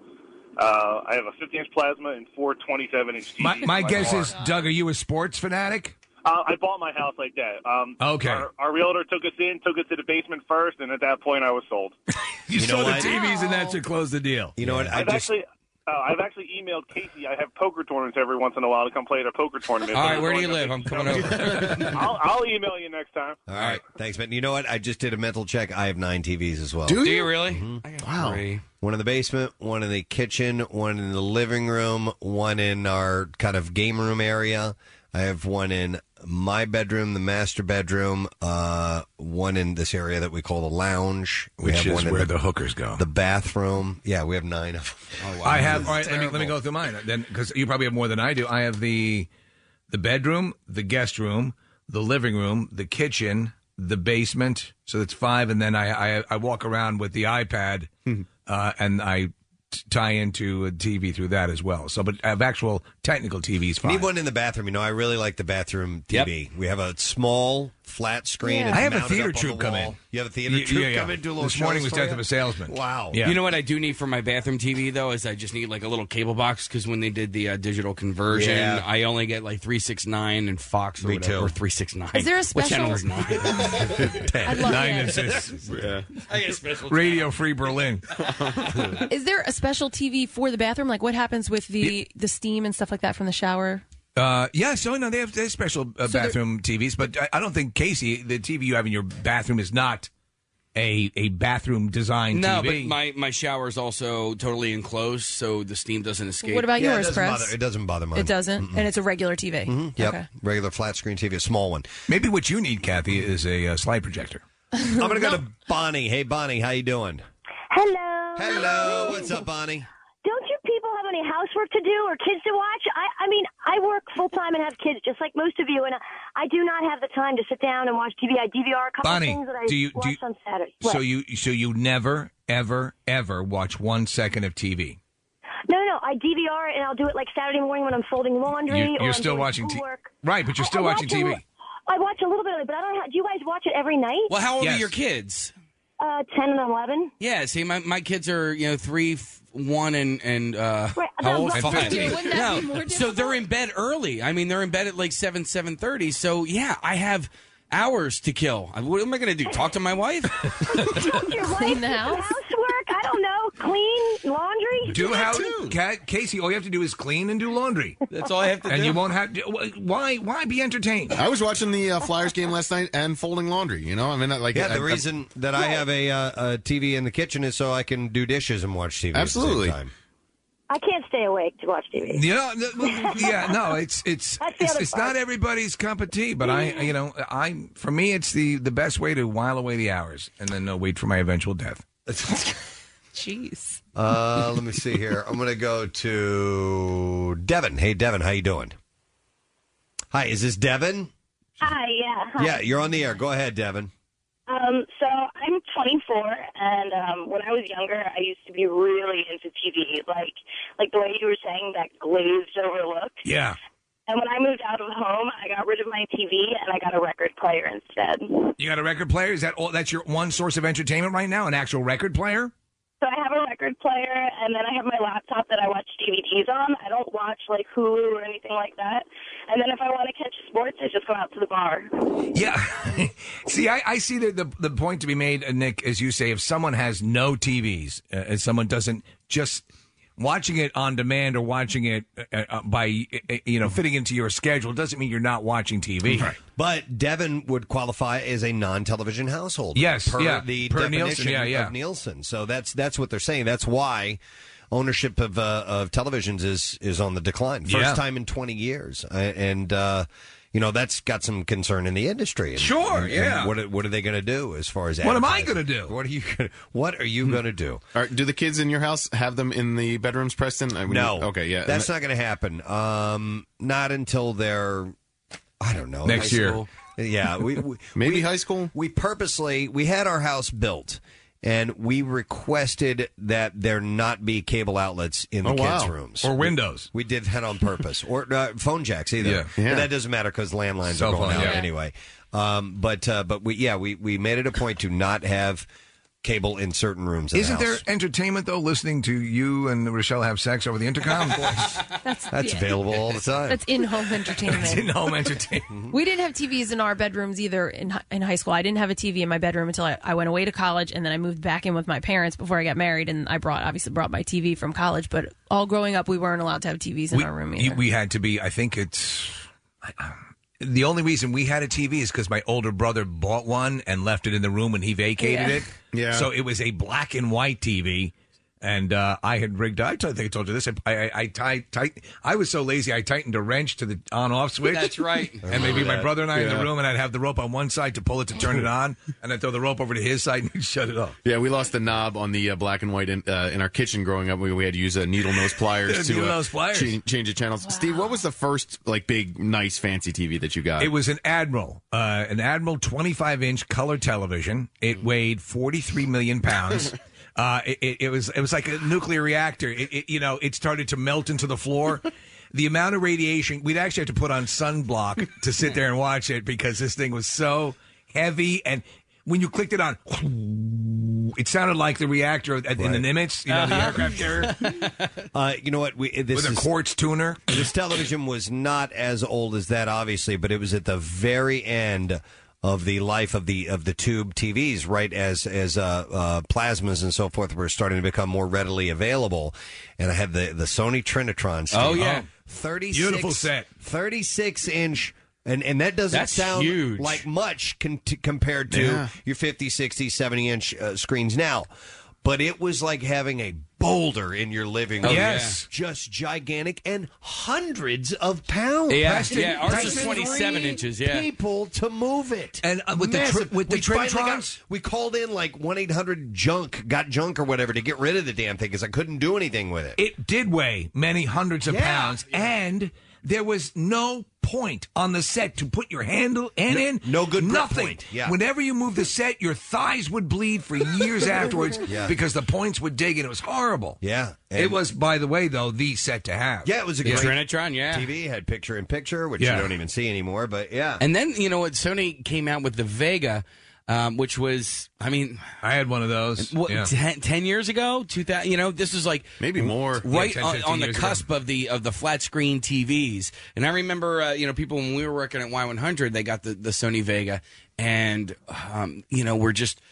Uh, I have a fifty inch plasma and four twenty-seven inch T Vs. My, my in guess bar. is, Doug, are you a sports fanatic? Uh, I bought my house like that. Um, Okay. Our, our realtor took us in, took us to the basement first, and at that point, I was sold. You, You know saw the what? T Vs and that should close the deal. You know what? I I've just actually, uh, I've actually emailed Casey. I have poker tournaments every once in a while to come play at a poker tournament. All right, where do you live? I'm coming over. I'll, I'll email you next time. All right. Thanks, man. You know what? I just did a mental check. I have nine T Vs as well. Do you really? Mhm. Wow. One in the basement, one in the kitchen, one in the living room, one in our kind of game room area. I have one in my bedroom, the master bedroom, uh, one in this area that we call the lounge. We Which have is one in where the hookers go. The bathroom. Yeah, we have nine of them. I have. All right, let me let me go through mine then, because you probably have more than I do. I have the the bedroom, the guest room, the living room, the kitchen, the basement. So that's five, and then I I, I walk around with the iPad, uh, and I t- tie into a T V through that as well. So, but I have actual technical T Vs. We Fine. need one in the bathroom. You know, I really like the bathroom T V. We have a small flat screen. It's I have a mounted theater up on troupe the come wall. in. You have a theater Yeah, troupe yeah, yeah. come in, do a little This morning shows was for Death you? of a Salesman. Wow. You know what I do need for my bathroom T V though is I just need like a little cable box because when they did the uh, digital conversion, Yeah. I only get like three six nine and Fox or Me whatever, too. or three six nine. Is there a What channel special- is nine? I'd love Nine that. and six. Yeah. I get a special Radio Free Berlin. Is there a special T V for the bathroom? Like what happens with the the steam and stuff like that from the shower? Uh, yeah, so no, they have, they have special uh, So they're- bathroom T Vs, but I, I don't think, Casey, the T V you have in your bathroom is not a a bathroom designed No, T V. but my, my shower is also totally enclosed, so the steam doesn't escape. What about Yeah, yours, it doesn't Press? bother, it doesn't bother mine. It doesn't, and it's a regular T V. Mhm, Yep. Okay. Regular flat screen T V, a small one. Maybe what you need, Kathy, is a uh, slide projector. I'm going to go to Bonnie. Hey, Bonnie, how you doing? Hello. Hello. What's up, Bonnie? Don't you people have any housework to do or kids to watch? I, I mean, I work full time and have kids, just like most of you, and I do not have the time to sit down and watch T V. I D V R a couple Bonnie, of things that I do you- do watched you- on Saturday. So What? you so you never, ever, ever watch one second of T V. No, no, I D V R it, and I'll do it like Saturday morning when I'm folding laundry. You- or you're I'm still doing watching T- schoolwork. Right, but you're I- still I watching watch a T V. li- I watch a little bit of it, but I don't. Have, do you guys watch it every night? Well, how old Yes. are your kids? Uh, ten and eleven. Yeah, see, my, my kids are, you know, three, f- one, and, and uh, Right, how about old? what- Five. Dude, wouldn't that be more So they're in bed early. I mean, they're in bed at like seven, seven thirty. So, yeah, I have hours to kill. I- What am I going to do? Talk to my wife? Your wife Clean the do some house? housework. I don't know. clean laundry? Do how, Cat, Casey? All you have to do is clean and do laundry. That's all I have to and do. you won't have to. Why? Why be entertained? I was watching the uh, Flyers game last night and folding laundry. You know, I mean, like Yeah, I- the I- reason that I have a, uh, a T V in the kitchen is so I can do dishes and watch T V Absolutely. at the same time. I can't stay awake to watch T V. You know, th- well, yeah, no, it's it's That's the it's, other it's part. not everybody's cup of tea, but I, you know, I for me, it's the the best way to while away the hours, and then uh, wait for my eventual death. Jeez. Uh, let me see here. I'm going to go to Devin. Hey, Devin, how you doing? Hi, is this Devin? Hi, yeah. Hi. Yeah, you're on the air. Go ahead, Devin. Um, so I'm twenty-four, and um, when I was younger, I used to be really into T V, like like the way you were saying, that glazed over look. Yeah. And when I moved out of home, I got rid of my T V and I got a record player instead. You got a record player? Is that all? That's your one source of entertainment right now? An actual record player? So I have a record player, and then I have my laptop that I watch D V Ds on. I don't watch like Hulu or anything like that. And then if I want to catch sports, I just go out to the bar. Yeah. See, I, I see the, the the point to be made, uh, Nick, as you say, if someone has no T Vs, uh, if someone doesn't just watching it on demand or watching it uh, uh, by uh, you know fitting into your schedule doesn't mean you're not watching T V. Right. But Devin would qualify as a non-television household. Yes, per yeah. the Per definition Nielsen, yeah, yeah. of Nielsen. So that's that's what they're saying. That's why ownership of uh, of televisions is is on the decline. First Yeah. time in twenty years, Uh, and uh, you know that's got some concern in the industry. And, Sure, and- and yeah. what are- what are they going to do as far as What am I advertising? going to do? What are you gonna, What are you going to do? All right, do the kids in your house have them in the bedrooms, Preston? I mean, No. Okay, yeah. That's not going to happen. Um, not until they're, I don't know, Next high year. school. Yeah, we, we Maybe we- high school. We purposely we had our house built, and we requested that there not be cable outlets in the Oh, kids' wow. rooms Or windows. We did that on purpose, or uh, phone jacks either. Yeah. But Yeah. that doesn't matter because landlines Cell are going phone, out yeah. anyway. Um, but uh, but we yeah we we made it a point to not have cable in certain rooms. In the Isn't there house. entertainment though? Listening to you and Rochelle have sex over the intercom. That's, That's yeah. available all the time. That's in-home entertainment. It's in-home entertainment. We didn't have T Vs in our bedrooms either in hi- in high school. I didn't have a T V in my bedroom until I, I went away to college, and then I moved back in with my parents before I got married. And I brought obviously brought my T V from college, but all growing up, we weren't allowed to have T Vs in we, our room you- either. we had to be. I think it's. I- The only reason we had a T V is because my older brother bought one and left it in the room when he vacated Yeah. it. Yeah. So it was a black and white T V. And uh, I had rigged. I think I told you this. I, I, I tight, tight. I was so lazy. I tightened a wrench to the on-off switch. That's right. And maybe my brother and I in Yeah. the room, and I'd have the rope on one side to pull it to turn it on, and I'd throw the rope over to his side and he'd shut it off. Yeah, we lost the knob on the uh, black and white in, uh, in our kitchen growing up. We, we had to use uh, needle nose pliers to Needle uh, nose pliers. Change, change the channels. Steve, what was the first like big, nice, fancy T V that you got? It was an Admiral, uh, an Admiral twenty-five inch color television. It weighed forty-three million pounds. Uh, it, it, it was it was like a nuclear reactor. It, it, you know, it started to melt into the floor. The amount of radiation, we'd actually have to put on sunblock to sit there and watch it because this thing was so heavy. And when you clicked it on, it sounded like the reactor in the Nimitz, you know, the aircraft carrier. Uh, you know what? We, this With a is, quartz tuner. This television was not as old as that, obviously, but it was at the very end of the life of the of the tube T Vs, right as as uh, uh, plasmas and so forth were starting to become more readily available. And I had the the Sony Trinitron. Steve. Oh, yeah. thirty-six Beautiful set. thirty-six inch. And and that doesn't That's sound huge. like much con- t- compared to Yeah. your fifty, sixty, seventy inch uh, screens now. But it was like having a boulder in your living room. Oh, yes. Just gigantic and hundreds of pounds. Yeah, Preston, yeah, ours is Preston, twenty-seven three inches, yeah. people to move it. And uh, with the tri- Massive. with the we finally got- Trinitrons? we called in like one eight hundred junk, got junk or whatever to get rid of the damn thing because I couldn't do anything with it. It did weigh many hundreds of Yeah. pounds, and there was no point on the set to put your handle hand No- in. no good grip nothing. point. Yeah. Whenever you move the set, your thighs would bleed for years afterwards Yeah. because the points would dig, and it was horrible. Yeah. It And- was, by the way, though, the set to have. Yeah, it was a The great Trinitron, yeah. T V. Had picture in picture, which Yeah. you don't even see anymore. But yeah, And then, you know what, Sony came out with the Vega, um, which was, I mean, I had one of those. what, Yeah. ten, ten years ago, two thousand. You know, this was like Maybe more. right Yeah, ten, on, fifteen on the years ago. cusp of the of the flat screen T Vs. And I remember, uh, you know, people when we were working at Y one hundred, they got the, the Sony Vega, and um, you know, we're just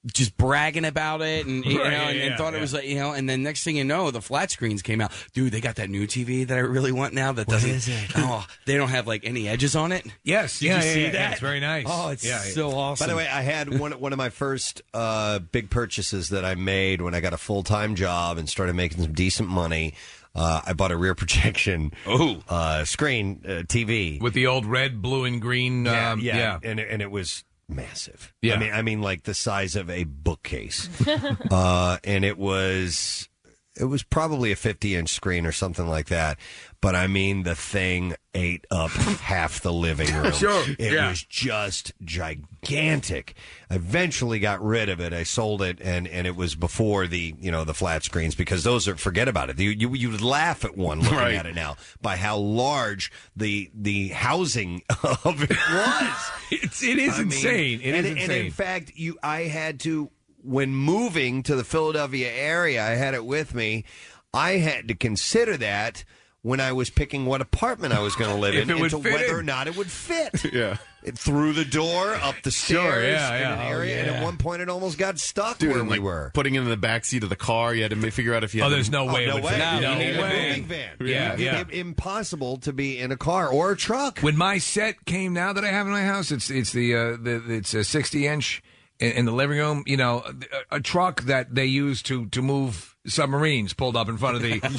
just bragging about it, and you Right, know, yeah, and, and yeah, thought yeah. it was like, you know, and then next thing you know, the flat screens came out. Dude, they got that new T V that I really want now. That doesn't. is it? Oh, they don't have like any edges on it. Yes, Did yeah, you yeah, see yeah, that? yeah, it's very nice. Oh, it's Yeah, so awesome. By the way, I had one one of my first uh, big purchases that I made when I got a full time job and started making some decent money. Uh, I bought a rear projection oh. uh, screen uh, T V with the old red, blue, and green. Yeah, um, yeah, yeah. and it, and it was massive. Yeah. I mean, I mean, like the size of a bookcase, uh, and it was it was probably a fifty inch screen or something like that. But I mean, the thing ate up half the living room. Sure, It yeah. was just gigantic. I eventually got rid of it. I sold it, and, and it was before the you know the flat screens, because those are, forget about it. You you, you would laugh at one looking Right. at it now by how large the the housing of it was. It's, it is I mean, insane. It and, is and insane. in fact, you I had to, when moving to the Philadelphia area, I had it with me. I had to consider that when I was picking what apartment I was going to live If in, it would into fit whether in. or not it would fit. Yeah. It, through the door, up the stairs, Sure, yeah, in yeah. an Oh, area, and yeah. at one point it almost got stuck Dude, where and, we like, were. putting it in the back seat of the car, you had to ma- figure out if you had Oh, to- there's no way it no would way. fit. No, No you need a way. moving van. Yeah, It- yeah. it- impossible to be in a car or a truck. When my set came now that I have in my house, it's it's the uh, the it's a sixty inch in, in the living room. You know, a, a truck that they use to to move submarines pulled up in front of the.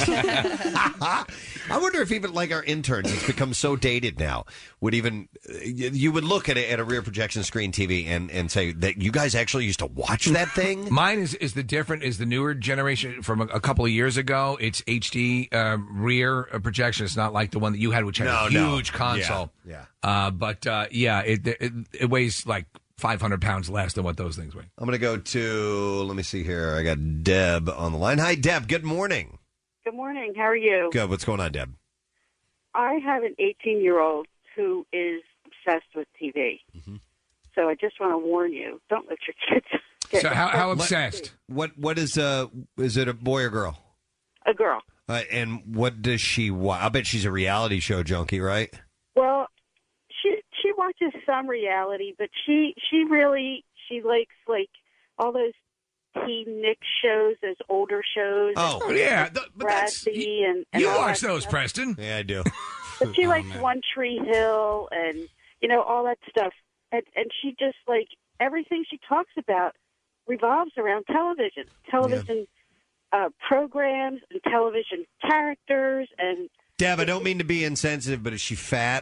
I wonder if even like our interns, it's become so dated now. Would even you you would look at a, at a rear projection screen T V and, and say that you guys actually used to watch that thing. Mine is is the different is the newer generation from a, a couple of years ago. It's H D uh, rear projection. It's not like the one that you had, which had No, a no. huge console. Yeah, Uh, but uh, yeah, it, it it weighs like five hundred pounds less than what those things weigh. I'm going to go to, let me see here. I got Deb on the line. Hi, Deb. Good morning. Good morning. How are you? Good. What's going on, Deb? I have an eighteen-year-old who is obsessed with T V. Mm-hmm. So I just want to warn you: don't let your kids get So how, how obsessed with obsessed? What what is uh is it a boy or girl? a girl. Uh, and what does she watch? I bet she's a reality show junkie, right? Well, she she watches some reality, but she she really she likes like all those teen Nick shows, those older shows. Oh, and, yeah, like, th- but that's- Bradley and, and You all watch that those, stuff. Preston? Yeah, I do. But she Oh, likes man. One Tree Hill and you know all that stuff, and and she just like everything she talks about revolves around television, television uh, programs, and television characters, and Deb, I don't mean to be insensitive, but is she fat?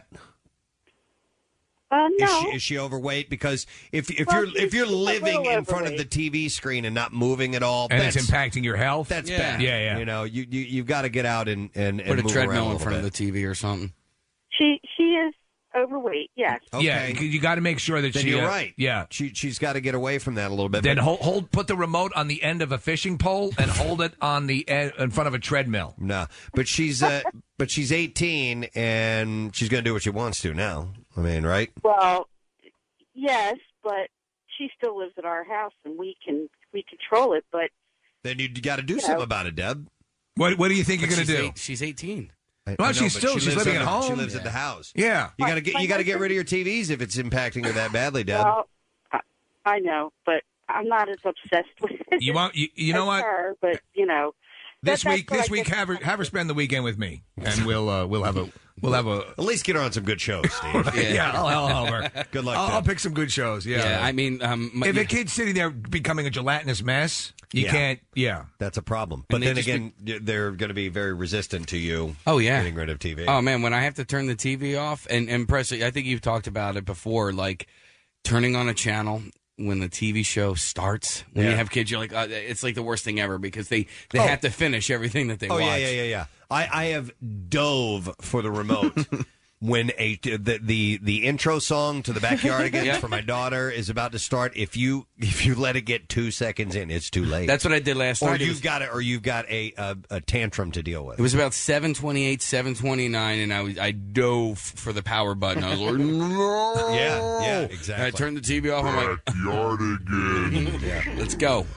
uh, Is no, she, is she overweight? Because if if Well, you're if she's you're a living little in front of the overweight. T V screen and not moving at all, And that's, it's impacting your health. that's Yeah. bad. Yeah, yeah. You know, you, you you've got to get out and and, and Put a move around treadmill in little front of the bit. T V or something. she she is overweight. Yes. Okay. Yeah, you got to make sure that Then she. you're uh, right. Yeah. She she's got to get away from that a little bit. Then but- hold, hold, put the remote on the end of a fishing pole and hold it on the end, in front of a treadmill. No, but she's uh, but she's eighteen and she's going to do what she wants to now. I mean, right? Well, yes, but she still lives at our house, and we can we control it. But Then you got to do You something know. about it, Deb. What What do you think But you're going to she's do? eight- she's eighteen. I- Well, I know, she's but still- she she's lives living at at the- She home. lives at the house. Yeah. You got to get My you got to get husband- rid of your T Vs if it's impacting her that badly, Deb. well, I, I know, but I'm not as obsessed with it. You want you, you know as what? Her, but you know, This that- that's week, what this I week, just- have her have her spend the weekend with me, and we'll uh, we'll have a we'll have a. At least get her on some good shows, Steve. yeah, I'll, I'll help her. Good luck, I'll, Deb. I'll pick some good shows. Yeah, Yeah, I mean, um, my- if yeah. a kid's sitting there becoming a gelatinous mess, you Yeah. can't. Yeah, That's a problem. But And they then just again, they're going to be very resistant to you. Oh, yeah. getting rid of T V. Oh man, when I have to turn the T V off, and and Presley, I think you've talked about it before, like turning on a channel when the T V show starts. When Yeah. you have kids, you're like, uh, it's like the worst thing ever because they they Oh. have to finish everything that they Oh watch. yeah, yeah, yeah, yeah. I, I have dove for the remote when a the, the the intro song to the Backyardigans Yeah. for my daughter is about to start. If you if you let it get two seconds in, it's too late. That's what I did last or night. It you've was- got it, or you've got a, a a tantrum to deal with. It was about seven twenty-eight, seven twenty-nine, and I was I dove for the power button. I was like, no. Yeah, yeah, And exactly. I turned the T V off. I'm like, Backyardigans. yeah, let's go.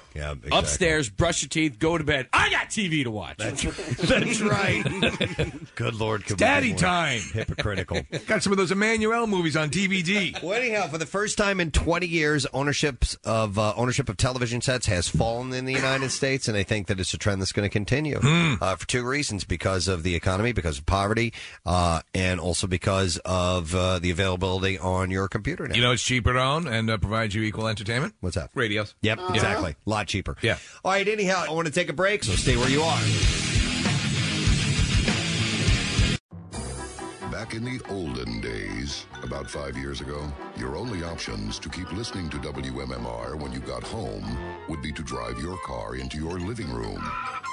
Yeah, exactly. Upstairs, brush your teeth, go to bed. I got T V to watch. That's, that's right. Good Lord. It's daddy time. Hypocritical. Got some of those Emmanuel movies on D V D. Well, anyhow, for the first time in twenty years, ownership of uh, ownership of television sets has fallen in the United States, and I think that it's a trend that's going to continue Hmm. uh, for two reasons: because of the economy, because of poverty, uh, and also because of uh, the availability on your computer now. You know it's cheaper to own and uh, provides you equal entertainment? What's that? Radios. Yep, Yeah. exactly. A lot cheaper. Yeah. All right, anyhow, I want to take a break, so stay where you are. Back in the olden days, about five years ago, your only options to keep listening to W M M R when you got home would be to drive your car into your living room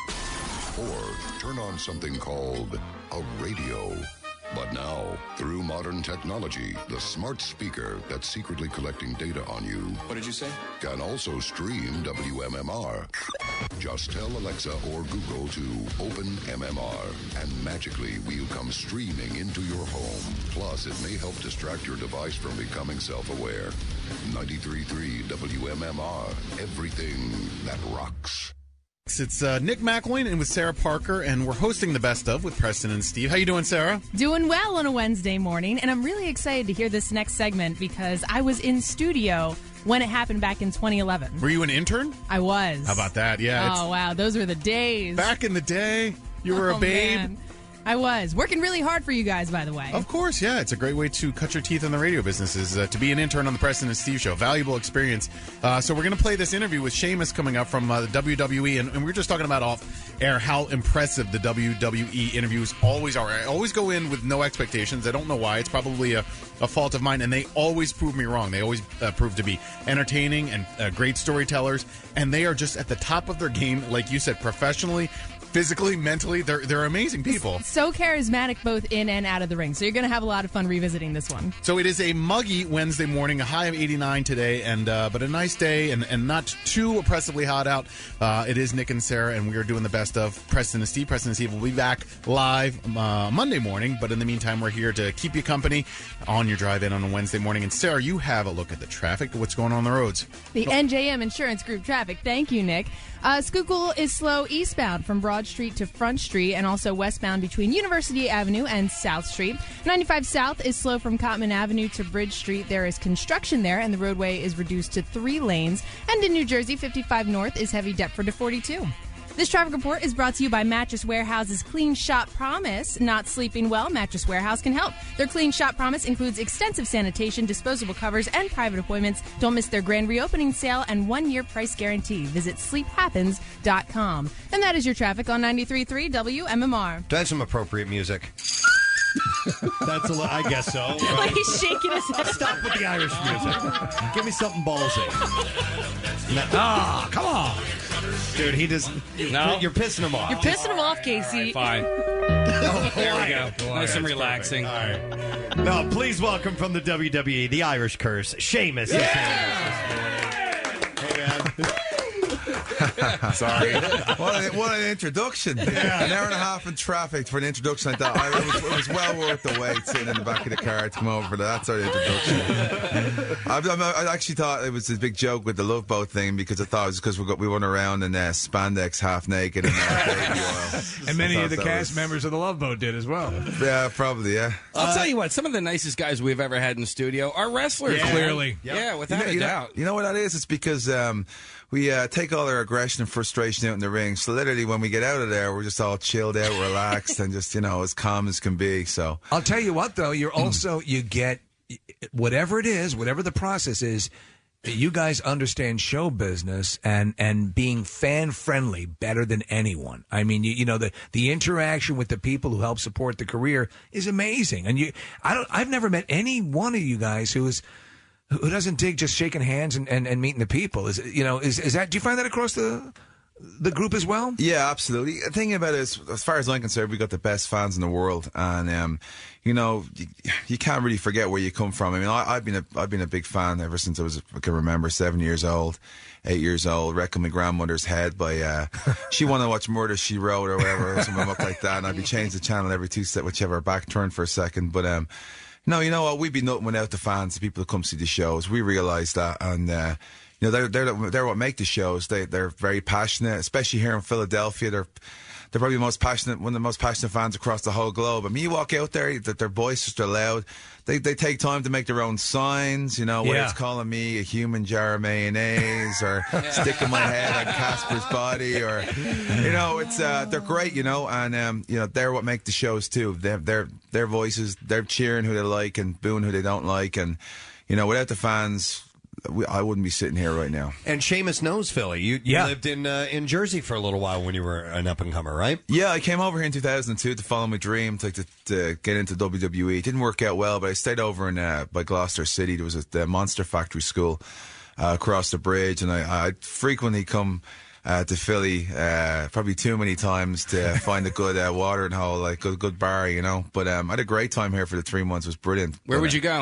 or turn on something called a radio. But now, through modern technology, the smart speaker that's secretly collecting data on you, What did you say? can also stream W M M R. Just tell Alexa or Google to open M M R, and magically we'll come streaming into your home. Plus, it may help distract your device from becoming self-aware. ninety-three point three W M M R, everything that rocks. It's uh, Nick McElwain and with Sarah Parker, and we're hosting the Best Of with Preston and Steve. How you doing, Sarah? Doing well on a Wednesday morning, and I'm really excited to hear this next segment because I was in studio when it happened back in twenty eleven. Were you an intern? I was. How about that? Yeah. Oh, wow. Those were the days. Back in the day, you were Oh, a babe. man. I was. Working really hard for you guys, by the way. Of course, yeah. It's a great way to cut your teeth in the radio business is uh, to be an intern on the Preston and Steve Show. Valuable experience. Uh, so we're going to play this interview with Sheamus coming up from uh, the W W E. And, and we were just talking about off air how impressive the W W E interviews always are. I always go in with no expectations. I don't know why. It's probably a, a fault of mine. And they always prove me wrong. They always uh, prove to be entertaining and uh, great storytellers. And they are just at the top of their game, like you said, professionally, physically, mentally. They're, they're amazing people. So charismatic both in and out of the ring. So you're going to have a lot of fun revisiting this one. So it is a muggy Wednesday morning, a high of eighty-nine today, and uh, but a nice day and, and not too oppressively hot out. Uh, it is Nick and Sarah, and we are doing the Best Of Preston and Steve. Preston and Steve will be back live uh, Monday morning, but in the meantime, we're here to keep you company on your drive-in on a Wednesday morning. And Sarah, you have a look at the traffic. What's going on the roads? The N J M Insurance Group traffic. Thank you, Nick. Uh, Schuylkill is slow eastbound from Broad Street to Front Street and also westbound between University Avenue and South Street. ninety-five South is slow from Cotman Avenue to Bridge Street. There is construction there and the roadway is reduced to three lanes. And in New Jersey, fifty-five North is heavy Deptford to forty-two. This traffic report is brought to you by Mattress Warehouse's Clean Shop Promise. Not sleeping well? Mattress Warehouse can help. Their Clean Shop Promise includes extensive sanitation, disposable covers, and private appointments. Don't miss their grand reopening sale and one-year price guarantee. Visit sleep happens dot com. And that is your traffic on ninety-three point three W M M R. Do I have some appropriate music? That's a li- I guess so. Right? Like he's shaking his head. Stop with the Irish music. Give me something ballsy. Ah, come on. Dude, he just... No. You're pissing him off. You're pissing him off, Casey. Fine. Oh, There we go. boy. Nice and That's relaxing. perfect. All right. No, please welcome from the W W E, the Irish Curse, Sheamus. Sorry. what, an, what an introduction. Yeah. An hour and a half in traffic for an introduction like that. I, it, was, it was well worth the wait sitting in the back of the car to come over for that sort of introduction. I, I, I actually thought it was a big joke with the Love Boat thing because I thought it was because we, got, we went around in uh, spandex half naked and uh, baby oil. And many I of the thought cast that was- members of the Love Boat did as well. Yeah, probably, yeah. I'll tell you what, some of the nicest guys we've ever had in the studio are wrestlers. Yeah. man. Clearly. Yeah, without you know, a you know- doubt. You know what that is? It's because um, we uh, take all our aggression and frustration out in the ring. So literally, when we get out of there, we're just all chilled out, relaxed, and just you know as calm as can be. So I'll tell you what, though, you're also, you get, whatever it is, whatever the process is, you guys understand show business and, and being fan friendly better than anyone. I mean, you, you know, the, the interaction with the people who help support the career is amazing. And you, I don't, I've never met any one of you guys who is, who doesn't dig just shaking hands and, and, and meeting the people. Is, you know, is, is that, do you find that across the, the group as well? yeah, absolutely. The thing about it is, as far as I'm concerned, we got the best fans in the world, and um, you know, you, you can't really forget where you come from. I mean, I, I've been a I've been a big fan ever since I was I can remember seven years old, eight years old, wrecking my grandmother's head by uh, she wanted to watch Murder She Wrote or whatever, or something up like that, and I'd be changing the channel every two set, whichever back turned for a second, but um. No, you know what? We'd be nothing without the fans, the people that come see the shows. We realise that, and uh, you know, they're they're they're what make the shows. They they're very passionate, especially here in Philadelphia. They're they're probably the most passionate, one of the most passionate fans across the whole globe. I mean, you walk out there, that their voices, they're loud. They they take time to make their own signs, you know, whether Yeah. it's calling me a human jar of mayonnaise or sticking my head on Casper's body, or you know, it's uh, they're great, you know, and um, you know, they're what make the shows too. They're their their voices, they're cheering who they like and booing who they don't like, and you know, without the fans, we, I wouldn't be sitting here right now. And Seamus knows Philly. You, you Yeah. lived in uh, in Jersey for a little while when you were an up and comer, right? Yeah, I came over here in two thousand two to follow my dream, to, to, to get into W W E. It didn't work out well, but I stayed over in uh, by Gloucester City. There was a the Monster Factory School uh, across the bridge, and I I'd frequently come uh, to Philly, uh, probably too many times to find a good uh, watering hole, like good good bar, you know. But um, I had a great time here for the three months. It was brilliant. Where But, would uh, you go?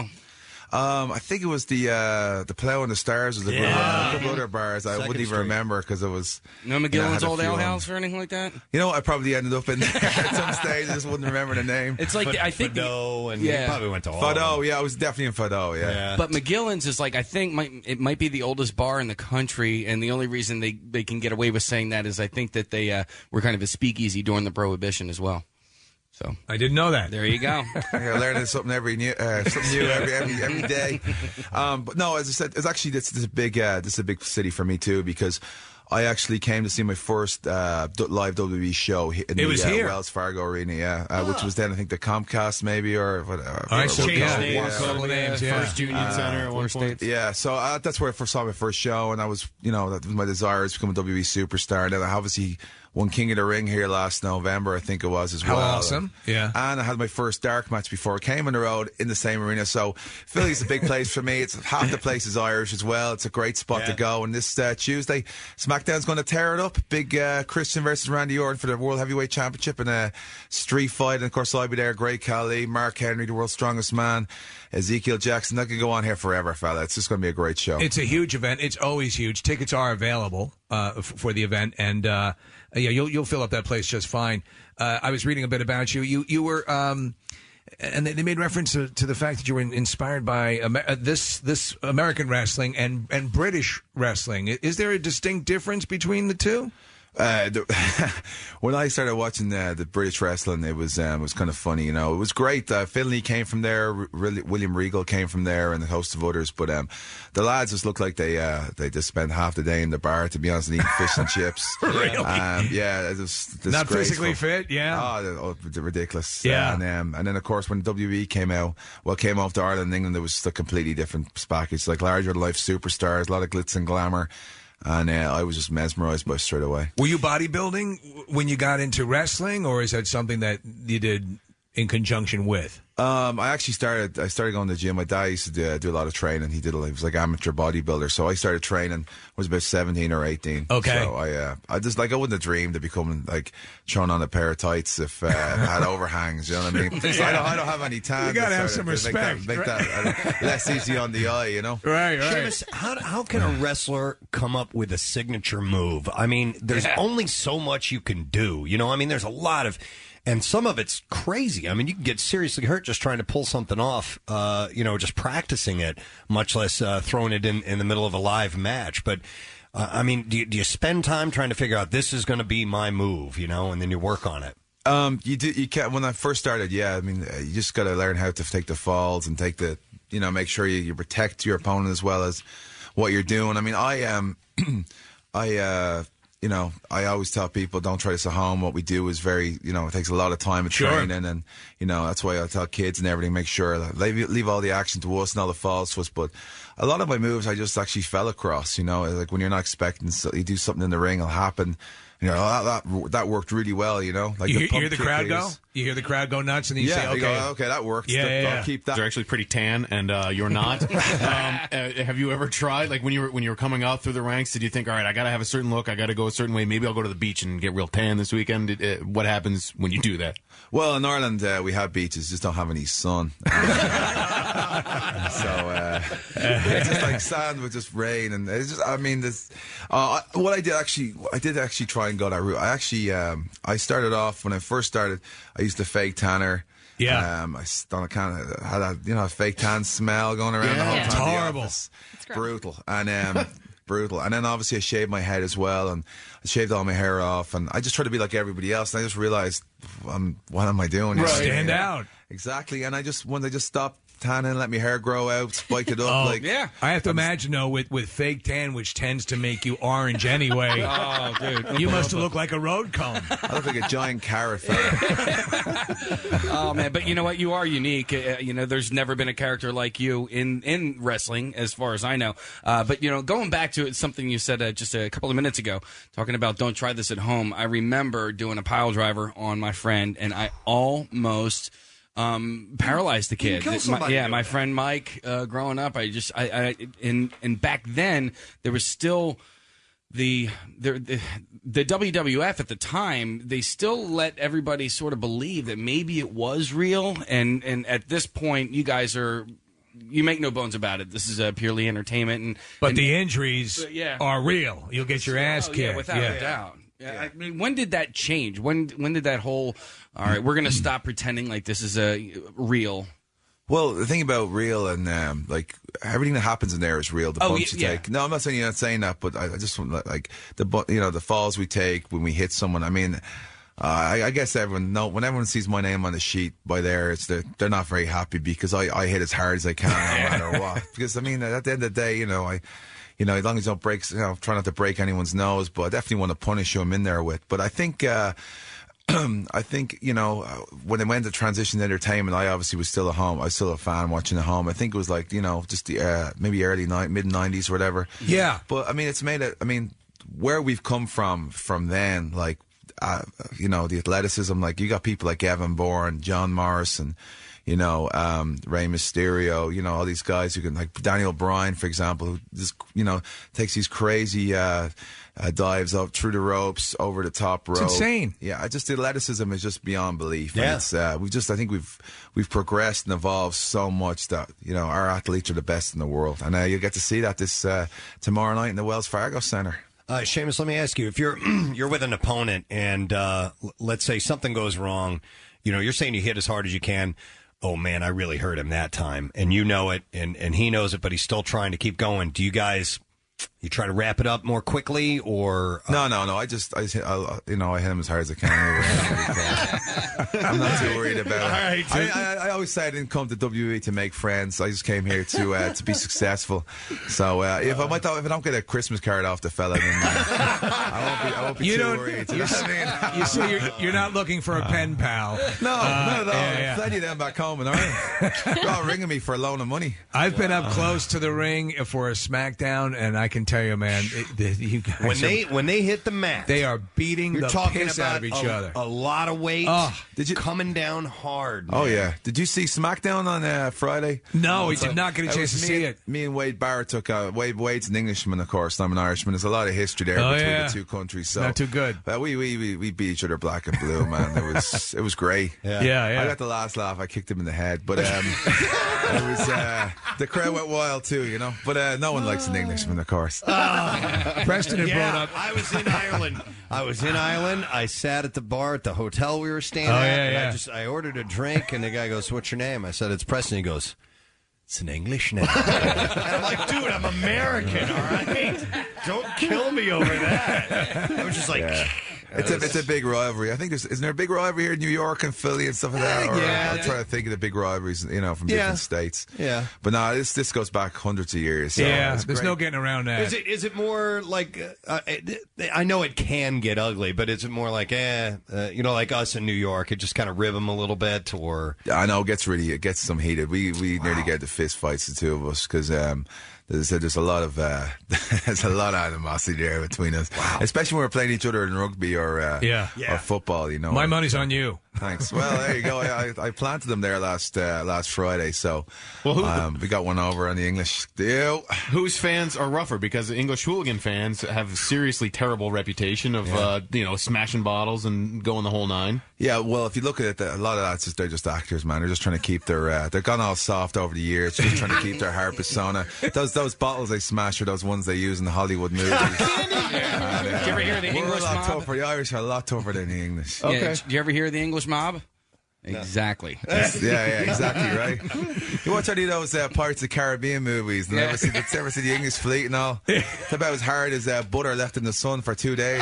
Um, I think it was the uh, the Plough and the Stars. Was a, Yeah. a couple other bars I Second wouldn't even Street. remember because it was No you know, I McGillen's had a Old few Ale of them. House or anything like that? You know, I probably ended up in there at some stage. I just wouldn't remember the name. It's like, I think. Fado, and yeah. you probably went to all of Fado, them. yeah, I was definitely in Fado, yeah. But McGillen's is like, I think might, it might be the oldest bar in the country, and the only reason they, they can get away with saying that is I think that they uh, were kind of a speakeasy during the Prohibition as well. So I didn't know that. There you go. Yeah, learning something every new, uh, something new every every every day. Um, but no, as I said, it's actually this, this is a big uh, this is a big city for me too, because I actually came to see my first uh, d- live W W E show hi- in It the was uh, here. Wells Fargo Arena, yeah, uh, which was then I think the Comcast maybe or whatever. All right, so what it was yeah, called. names, Yeah. couple of names, yeah. First Union Center at one point. Yeah, so uh, that's where I first saw my first show, and I was, you know, that was my desire is to become a W W E superstar. And then I obviously won King of the Ring here last November, I think it was as How well. awesome. Yeah. And I had my first dark match before I came on the road in the same arena. So Philly's a big place for me. It's half the place is Irish as well. It's a great spot Yeah. to go. And this uh, Tuesday, SmackDown's going to tear it up. Big uh, Christian versus Randy Orton for the World Heavyweight Championship and a street fight. And of course, I'll be there. Great Khali, Mark Henry, the world's strongest man, Ezekiel Jackson. That could go on here forever, fella. It's just going to be a great show. It's a huge event. It's always huge. Tickets are available uh, f- for the event, and uh, yeah, you'll you'll fill up that place just fine. Uh, I was reading a bit about you. You you were, um, and they they made reference to, to the fact that you were in, inspired by Amer- uh, this this American wrestling and and British wrestling. I- Is there a distinct difference between the two? Uh, the, when I started watching the, the British wrestling, it was um, it was kind of funny, you know. It was great. Uh, Finley came from there. R- really, William Regal came from there, and a host of others. But um, the lads just looked like they uh, they just spent half the day in the bar, to be honest, and eating fish and chips. Really? Um, yeah, it was Not disgraceful. physically fit, yeah. Oh, they're- oh, they're ridiculous. Yeah. And um, and then of course when W W E came out, well, came off to Ireland and England, there was a completely different package, like larger than life superstars, a lot of glitz and glamour. And uh, I was just mesmerized by it straight away. Were you bodybuilding w- when you got into wrestling, or is that something that you did in conjunction with? Um, I actually started. I started going to the gym. My dad used to do, do a lot of training. He did. A, he was like amateur bodybuilder. So I started training. I was about seventeen or eighteen. Okay. So I, uh, I just like I wouldn't have dreamed of becoming like throwing on a pair of tights if uh, I had overhangs. You know what I mean? So I don't. I don't have any time. You gotta to have sort some of Make that, respect, make that uh, less easy on the eye. You know? Right. Seamus, how, how can a wrestler come up with a signature move? I mean, there's Yeah. only so much you can do. You know, I mean, there's a lot of, and some of it's crazy. I mean, you can get seriously hurt just trying to pull something off, uh, you know, just practicing it, much less uh, throwing it in, in the middle of a live match. But, uh, I mean, do you, do you spend time trying to figure out this is going to be my move, you know, and then you work on it? Um, you do. You can. When I first started, yeah. I mean, uh, you just got to learn how to take the falls and take the, you know, make sure you, you protect your opponent as well as what you're doing. I mean, I am, um, I, uh, you know, I always tell people don't try this at home. What we do is very, you know, it takes a lot of time of Sure. training, and you know that's why I tell kids and everything, make sure that leave, leave all the action to us and all the falls to us. But a lot of my moves, I just actually fell across. You know, like when you're not expecting, so you do something in the ring, it'll happen. You know, that that, that worked really well. You know, like you, the hear, you pump hear the kick crowd is- go? You hear the crowd go nuts, and then you Yeah, say, you "Okay, go, okay, that worked. Yeah, yeah, yeah. I'll keep that." They're actually pretty tan, and uh, you're not. um, uh, have you ever tried, like when you were when you were coming up through the ranks? Did you think, all right, I got to have a certain look, I got to go a certain way? Maybe I'll go to the beach and get real tan this weekend. Did, uh, what happens when you do that? Well, in Ireland, uh, we have beaches, just don't have any sun. so uh, it's just like sand with just rain, and it's just. I mean, this. Uh, I- what I did actually, I did actually try and go that route. I actually, um, I started off when I first started. I used to fake tanner. Yeah. Um, I done a kind of had a you know a fake tan smell going around the whole Yeah. time. It's in the horrible. office. Brutal. And um, brutal. And then obviously I shaved my head as well, and I shaved all my hair off, and I just tried to be like everybody else. And I just realized, um, what am I doing? Right. Stand out. Exactly. And I just when I just stopped tanning, let my hair grow out, spike it up. Oh, like yeah. I have to imagine, though, with, with fake tan, which tends to make you orange anyway. Oh, dude. You must have looked like a road cone. I look like a giant carrot. Oh man, but you know what? You are unique. Uh, you know, there's never been a character like you in in wrestling, as far as I know. Uh, but you know, going back to it, something you said uh, just a couple of minutes ago, talking about don't try this at home. I remember doing a pile driver on my friend, and I almost um, paralyzed the kid. kill My- somebody yeah, doing my friend Mike. Uh, growing up, I just I, I and and back then there was still. The, the the W W F at the time, they still let everybody sort of believe that maybe it was real, and and at this point, you guys are, you make no bones about it. This is uh, purely entertainment, and But and- the injuries But, yeah. are real. You'll get your ass Oh, kicked. yeah, without a doubt. Yeah. I mean, when did that change? When when did that whole? All right, we're going to stop pretending like this is a real. Well, the thing about real and um, like everything that happens in there is real. The Oh, bumps y- you yeah. take. No, I'm not saying you're not saying that, but I, I just want to, like the bu- you know the falls we take when we hit someone. I mean, uh, I, I guess everyone no when everyone sees my name on the sheet by there, it's they're, they're not very happy because I, I hit as hard as I can no matter what. Because I mean, at the end of the day, you know, I. You know, as long as you don't break, you know, try not to break anyone's nose, but I definitely want to punish who I'm in there with. But I think, uh, I think, you know, uh, when it went to transition to entertainment, I obviously was still at home. I was still a fan watching at home. I think it was like, you know, just the, uh, maybe early night, mid nineties or whatever. Yeah. But I mean, it's made it, I mean, where we've come from, from then, like, uh, you know, the athleticism, like you got people like Evan Bourne, John Morrison, you know, um, Rey Mysterio, you know, all these guys who can, like Daniel Bryan, for example, who just, you know, takes these crazy uh, uh, dives up through the ropes, over the top rope. It's insane. Yeah, I just the athleticism is just beyond belief. Yeah. And it's, uh, we've just, I think we've we've progressed and evolved so much that you know our athletes are the best in the world, and uh, you'll get to see that this uh, tomorrow night in the Wells Fargo Center. Uh, Seamus, let me ask you: if you're you're with an opponent and uh, l- let's say something goes wrong, you know, you're saying you hit as hard as you can. Oh man, I really hurt him that time, and you know it, and and he knows it, but he's still trying to keep going. Do you guys? You try to wrap it up more quickly, or uh, no, no, no. I just, I, just hit, I, you know, I hit him as hard as I can. I'm not too worried about it. All right. I, I, I always say I didn't come to W W E to make friends. I just came here to uh, to be successful. So uh, if I might, if I don't get a Christmas card off the fella, then uh, I won't be, I won't be You too don't. worried. You, You know what I mean? you see, you're, you're not looking for a pen pal. No, Uh, not at all. yeah, yeah. Plenty of them back home in Ireland. They're all ringing me for a loan of money. I've been up close to the ring for a SmackDown, and I can tell you, man, it, the, you guys when are- they when they hit the mat, they are beating you're the talking piss about out of each a, other. A lot of weight. Oh, did you coming down hard? Oh man. yeah. Did you see SmackDown on uh, Friday? No, we So- did not get a It chance was to me see and- it. Me and Wade Barrett took uh, Wade. Wade's an Englishman, of course. I'm an Irishman. There's a lot of history there Oh, between yeah. the two countries. So Not too good. Uh, we, we we we beat each other black and blue, man. It was it was great. Yeah. Yeah, yeah. I got the last laugh. I kicked him in the head, but um, it was uh, the crowd went wild too, you know. But uh, no one likes an Englishman, of course. Preston had Yeah, brought up. I was in Ireland. I was in Ireland. I sat at the bar at the hotel we were staying Oh, at. yeah, and yeah. I just I ordered a drink, and the guy goes, "What's your name?" I said, "It's Preston." He goes, "It's an English name." And I'm like, "Dude, I'm American, all right? Don't kill me over that." I was just like. Yeah. It's a it's a big rivalry. I think there's isn't there a big rivalry here in New York and Philly and stuff like that? Or, Yeah. I'm trying to think of the big rivalries, you know, from Yeah. different states. Yeah. But no, this this goes back hundreds of years. So Yeah, it's there's great. no getting around that. Is it is it more like uh, uh, I know it can get ugly, but is it more like eh, uh, you know, like us in New York, it just kind of rib them a little bit, or I know it gets really it gets some heated. We we nearly get the fist fights, the two of us, because um, there's there's a lot of uh, there's a lot of animosity there between us, especially when we're playing each other in rugby or uh, Yeah. or football. You know, My money's on you. Thanks. Well, there you go. I, I planted them there last uh, last Friday, so Well, who- um, we got one over on the English deal. Whose fans are rougher? Because the English hooligan fans have a seriously terrible reputation of uh, you know smashing bottles and going the whole nine. Yeah, well, if you look at it, a lot of that's just they're just actors, man. They're just trying to keep their uh, they're gone all soft over the years, just trying to keep their heart persona. Those those bottles they smash are those ones they use in the Hollywood movies. And, uh, Did you ever hear the we're English a lot mob? tougher. The Irish are a lot tougher than the English. Yeah, did you ever hear the English mob? Exactly. yeah, yeah, exactly, right. You watch any of those uh, Pirates of the Caribbean movies and Yeah. ever see the, ever see the English fleet and all? It's about as hard as uh, butter left in the sun for two days.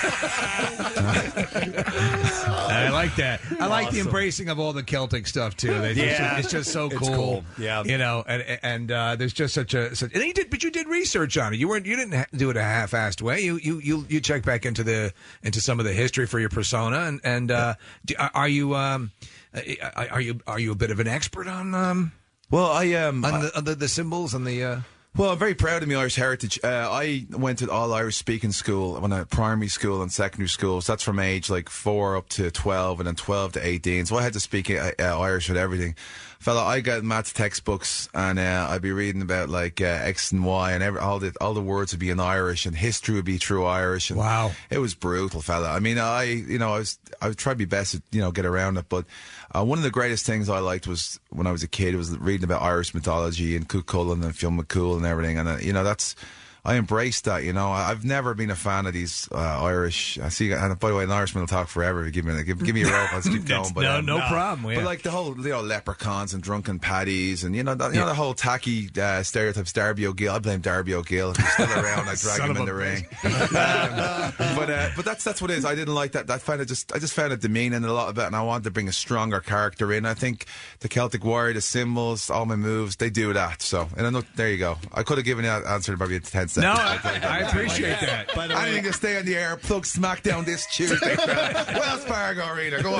I like that. I like the Awesome. embracing of all the Celtic stuff too. They just- Yeah. it's just so It's cool. cool. Yeah. you know, and and uh, there's just such a. Such, and you did, but you did research on it. You weren't. You didn't ha- do it a half-assed way. You you you you checked back into the into some of the history for your persona. And and uh, do, are you um, uh, are you are you a bit of an expert on um? Well, I um on the, on the, the symbols and the. Uh, Well, I'm very proud of my Irish heritage. Uh, I went to all Irish speaking school when I primary school and secondary school. So that's from age like four up to twelve, and then twelve to eighteen. So I had to speak uh, uh, Irish with everything. Fella, I got maths textbooks, and uh, I'd be reading about like uh, X and Y, and every, all the all the words would be in Irish, and history would be true Irish. And wow, it was brutal, fella. I mean, I you know I was I would try my best to you know get around it, but uh, one of the greatest things I liked was when I was a kid was reading about Irish mythology and Cuchulainn and Fionn McCool and everything, and uh, you know that's. I embraced that, you know. I- I've never been a fan of these uh, Irish. I see, and by the way, an Irishman will talk forever. Give me, give, give me a rope. I'll keep going. But, no, um, no problem. Yeah. But like the whole, you know, leprechauns and drunken paddies, and you know, that, you know, the whole tacky uh, stereotypes. Darby O'Gill. I blame Darby O'Gill. If he's still around, I drag Son him of in a the ring. um, but uh, but that's that's what it is. I didn't like that. I found it just, I just found it demeaning a lot of it, and I wanted to bring a stronger character in. I think the Celtic Warrior, the symbols, all my moves, they do that. So, and I know, there you go. I could have given you that answer in probably ten seconds. No, I, I appreciate that. By the way, I'm going to stay on the air. Plug SmackDown this Tuesday. Wells Fargo Arena. Go on.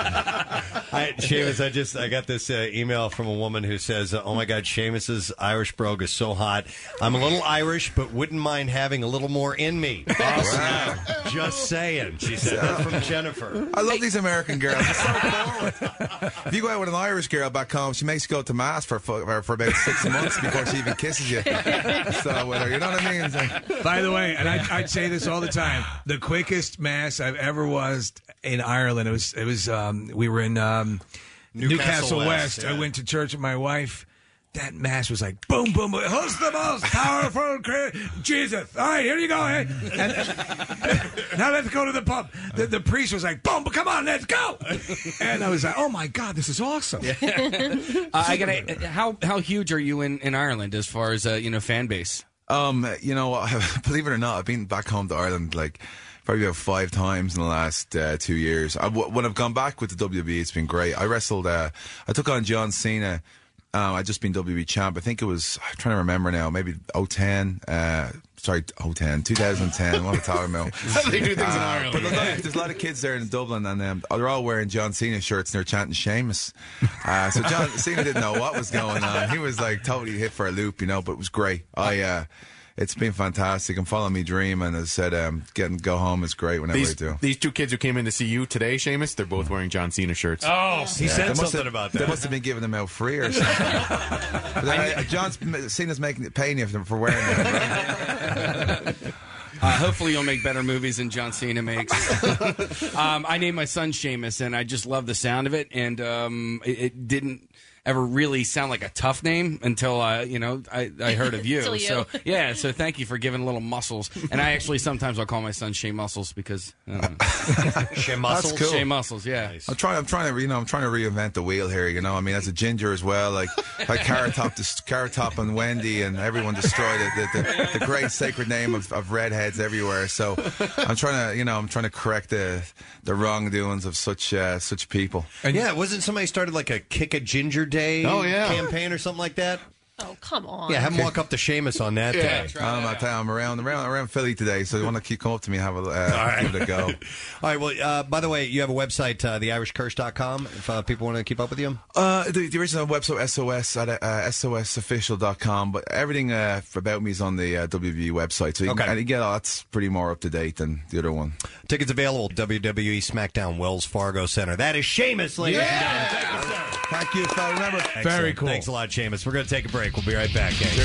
I, Seamus, I just I got this uh, email from a woman who says, "Oh my God, Seamus's Irish brogue is so hot. I'm a little Irish, but wouldn't mind having a little more in me." Awesome. Just saying. She said that from Jennifer. I love these American girls. They're so forward. If you go out with an Irish girl back home, she makes you go to mass for for, for about six months before she even kisses you. So, with her, you know what I mean? It's like- By the way, and I, I'd say this all the time: the quickest mass I've ever was in Ireland. It was it was um, we were in um, Newcastle, Newcastle West. West, yeah. I went to church with my wife. That mass was like boom, boom, boom. Who's the most powerful? cri- Jesus! All right, here you go. eh? And, now let's go to the pub. The, the priest was like, boom, come on, let's go. And I was like, oh my God, this is awesome. Uh, I gotta. How how huge are you in, in Ireland as far as uh, you know fan base? Um, you know, believe it or not, I've been back home to Ireland like probably about five times in the last uh, two years. I, when I've gone back with the W W E, it's been great. I wrestled. Uh, I took on John Cena. Um, I'd just been W W E champ. I think it was, I'm trying to remember now, maybe oh ten, uh, sorry, oh ten, twenty ten, what am I talking about? They do things in Uh, Ireland. But there's a, lot of, there's a lot of kids there in Dublin, and um, they're all wearing John Cena shirts, and they're chanting Sheamus. Uh, so John Cena didn't know what was going on. He was like totally hit for a loop, you know, but it was great. I, uh, it's been fantastic. I'm following me dream, and as I said, um, getting go home is great whenever These, I do. these two kids who came in to see you today, Seamus, they're both wearing John Cena shirts. Oh, he Yeah, said they must something have- about They that. must have been giving them out free or something. But then, uh, John Cena's making paying you for wearing it. Uh, hopefully, you'll make better movies than John Cena makes. um, I named my son Seamus, and I just love the sound of it. And um, it, it didn't ever really sound like a tough name until uh, you know I, I heard of you. Until you. So yeah, so thank you for giving little muscles. And I actually sometimes I'll call my son Shea Muscles because I don't know. Shea That's cool. Shea Muscles, yeah. I'm trying. I'm trying to. You know, I'm trying to reinvent the wheel here. You know, I mean, as a ginger as well, like like Carrot Top, dis- Carrot Top, and Wendy, and everyone destroyed it. The, the, the great sacred name of, of redheads everywhere. So I'm trying to. You know, I'm trying to correct the the wrongdoings of such uh, such people. And yeah, wasn't somebody started like a Kick a Ginger Day Oh, yeah. campaign or something like that? Oh, come on. Yeah, have him walk up to Seamus on that day. I'm, I'll tell you, I'm around, around around Philly today, so you want to keep come up to me and have a uh, right. give it a go. All right, well, uh, by the way, you have a website, uh, the irish curse dot com, if uh, people want to keep up with you. Uh, the, the original website S O S at uh, S O S official dot com, but everything uh, about me is on the uh, W W E website. So you Okay. can, and you get all that's pretty more up to date than the other one. Tickets available at W W E SmackDown Wells Fargo Center. That is Seamus, ladies and gentlemen. Thank you, sir. Thank you, if I remember. Very cool. Thanks a lot, Seamus. We're going to take a break. We'll be right back, gang.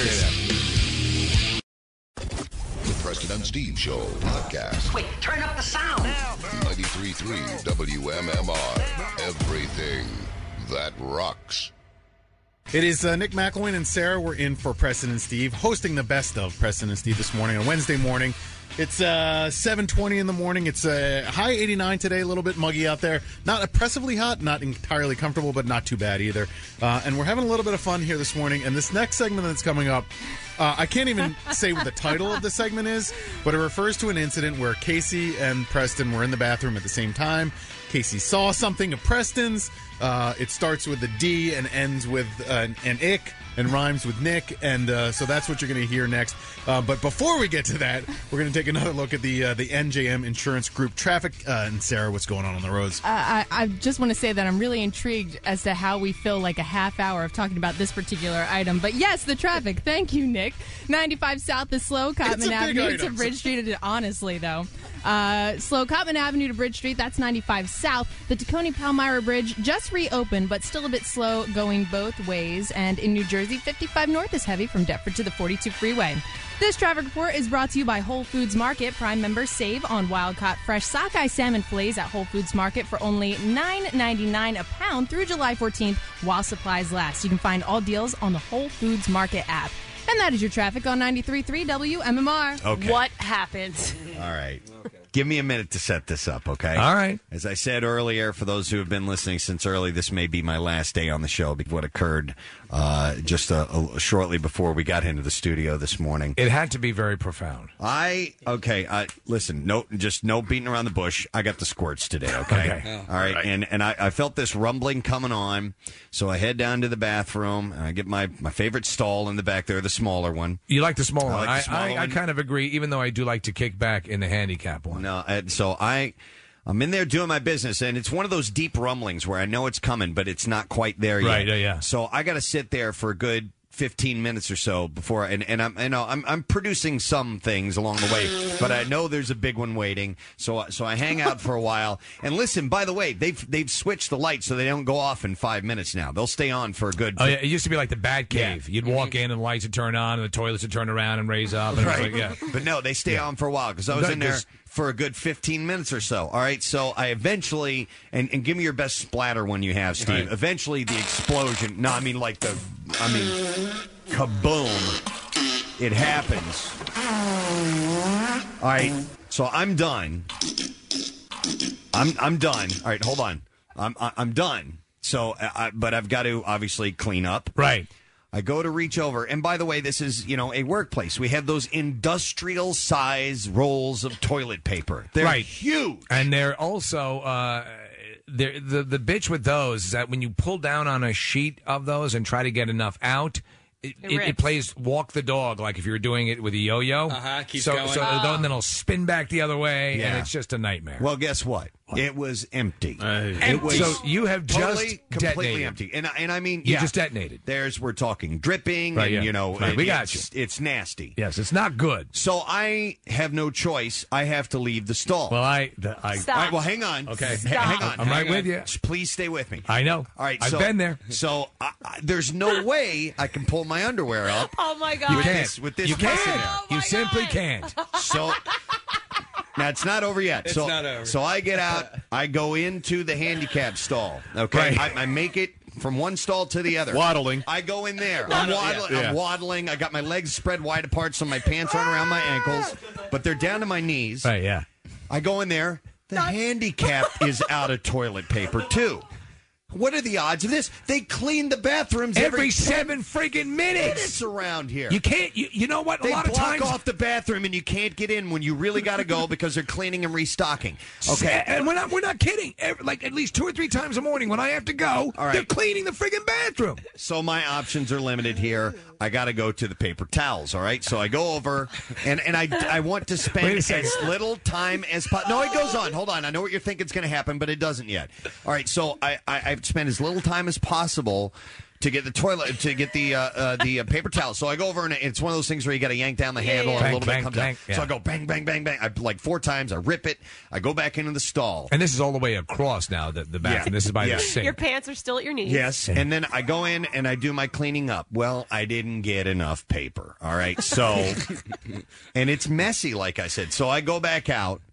The Preston and Steve Show podcast. Wait, turn up the sound. ninety-three point three W M M R. Everything that rocks. It is uh, Nick McElwain and Sarah. We're in for Preston and Steve, hosting the best of Preston and Steve this morning on Wednesday morning. It's uh, seven twenty in the morning. It's a uh, high eighty-nine today, a little bit muggy out there. Not oppressively hot, not entirely comfortable, but not too bad either. Uh, and we're having a little bit of fun here this morning. And this next segment that's coming up, uh, I can't even say what the title of the segment is, but it refers to an incident where Casey and Preston were in the bathroom at the same time. Casey saw something of Preston's. Uh, it starts with a D and ends with uh, an, an ick and rhymes with Nick, and uh, so that's what you're going to hear next. Uh, but before we get to that, we're going to take another look at the uh, the N J M Insurance Group traffic. Uh, and Sarah, what's going on on the roads? Uh, I, I just want to say that I'm really intrigued as to how we fill like a half hour of talking about this particular item. But yes, the traffic. Thank you, Nick. ninety-five South is slow. Cotman Avenue to Bridge Street. Honestly, though. Uh, slow Cotman Avenue to Bridge Street, that's ninety-five South. The Tacony Palmyra Bridge just reopened, but still a bit slow going both ways. And in New Jersey, fifty-five North is heavy from Deptford to the forty-two freeway. This traffic report is brought to you by Whole Foods Market. Prime members save on wild-caught fresh sockeye salmon fillets at Whole Foods Market for only nine ninety-nine a pound through July fourteenth while supplies last. You can find all deals on the Whole Foods Market app. And that is your traffic on ninety-three point three W M M R. Okay. What happened? All right. Give me a minute to set this up, okay? All right. As I said earlier, for those who have been listening since early, this may be my last day on the show because what occurred uh, just a, a, shortly before we got into the studio this morning. It had to be very profound. I, okay, uh, listen, no, just no beating around the bush. I got the squirts today, okay? Okay. All right, Right. and, and I, I felt this rumbling coming on, so I head down to the bathroom, and I get my, my favorite stall in the back there, the smaller one. You like the small I one. like the smaller I, I, I one. kind of agree, even though I do like to kick back in the handicap one. No, and so I, I'm in there doing my business, and it's one of those deep rumblings where I know it's coming, but it's not quite there yet. Right, yeah, yeah. So I got to sit there for a good fifteen minutes or so before, and, and I'm, you know, I'm, I'm producing some things along the way, but I know there's a big one waiting. So, so I hang out for a while. And listen, by the way, they've they've switched the lights so they don't go off in five minutes now. They'll stay on for a good. Oh, yeah, it used to be like the Bat Cave. You'd walk in and the lights would turn on and the toilets would turn around and raise up. And Right. it was like, yeah. But no, they stay on for a while because I was Good, in there 'cause- for a good fifteen minutes or so. All right, so I eventually, and, and give me your best splatter one you have, Steve. Right. Eventually, the explosion. No, I mean like the, I mean, kaboom! It happens. All right, so I'm done. I'm I'm done. All right, hold on. I'm I'm done. So, I, but I've got to obviously clean up. Right. I go to reach over, and by the way, this is, you know, a workplace. We have those industrial size rolls of toilet paper. They're right. huge. And they're also uh, they're, the the bitch with those is that when you pull down on a sheet of those and try to get enough out. It, It it, it rips. plays walk the dog like if you were doing it with a yo-yo. Uh-huh, keeps so, going. So Oh. then it'll spin back the other way, and Yeah. it's just a nightmare. Well, guess what? It was empty. Empty. It was So you have just totally, completely detonated. empty. And, I- and I mean, You yeah, just detonated. There's, we're talking dripping, Right, and, yeah. you know, Right, it- we got it's, it's nasty. Yes, it's not good. So I have no choice. I have to leave the stall. Well, I... The, I All right, well, hang on. Okay. H- hang on. I'm right hang on. with you. Just please stay with me. I know. All right, I've so, been there. So I, I, there's no way I can pull my underwear up. Oh my God! You with can't. This, with this you mess can't. in there. you simply can't. So now it's not over yet. It's so, not over. So I get out. I go into the handicap stall. Okay, Right. I, I make it from one stall to the other. Waddling. I go in there. I'm no, waddling. yeah. I'm waddling. I got my legs spread wide apart so my pants aren't around my ankles, but they're down to my knees. Right, yeah. I go in there. The handicap is out of toilet paper too. What are the odds of this? They clean the bathrooms every, Every seven friggin' minutes. minutes around here. You can't... You, you know what? A They lot of block times... off the bathroom and you can't get in when you really got to go because they're cleaning and restocking. Okay. And we're not, we're not kidding. Every, like at least two or three times a morning when I have to go, All right. they're cleaning the friggin' bathroom. So my options are limited here. I got to go to the paper towels. All right. So I go over and, and I, I want to spend Wait a as second. little time as possible. No, it goes on. Hold on. I know what you're thinking is going to happen, but it doesn't yet. All right. So I, I, I've spent as little time as possible to get the toilet, to get the uh, uh, the uh, paper towel. So I go over and it's one of those things where you got to yank down the handle and Bang, a little bang, bit comes bang, out. yeah. So I go bang, bang, bang, bang. I like four times. I rip it. I go back into the stall. And this is all the way across now, the, the bathroom. Yeah. This is by Yeah. the sink. Your pants are still at your knees. Yes, and then I go in and I do my cleaning up. Well, I didn't get enough paper. All right, so and it's messy, like I said. So I go back out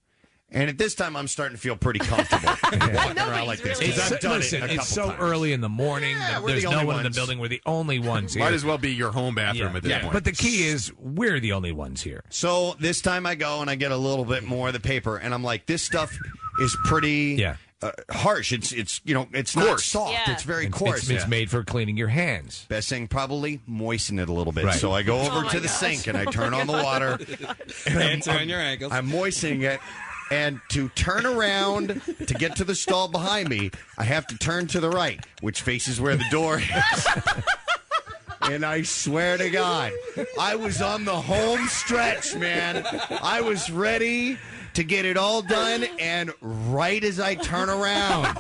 And at this time, I'm starting to feel pretty comfortable walking around like this. 'cause It's, I've done listen, it a it's couple so times. early in the morning. Yeah, we're There's the no only one in the ones. building. We're the only ones here. Might as well be your home bathroom at this Yeah. point. But the key is we're the only ones here. So this time I go and I get a little bit more of the paper, and I'm like, this stuff is pretty Yeah. uh, harsh. It's it's you know it's not Coarse. soft. Yeah. It's very It's- coarse. it's- it's made for cleaning your hands. Best thing, probably moisten it a little bit. Right. So I go over Oh my to the gosh. sink and I turn Oh on the my water. And I'm- turn I'm- your ankles. I'm moistening it. And to turn around to get to the stall behind me, I have to turn to the right, which faces where the door is. And I swear to God, I was on the home stretch, man. I was ready to get it all done, and right as I turn around,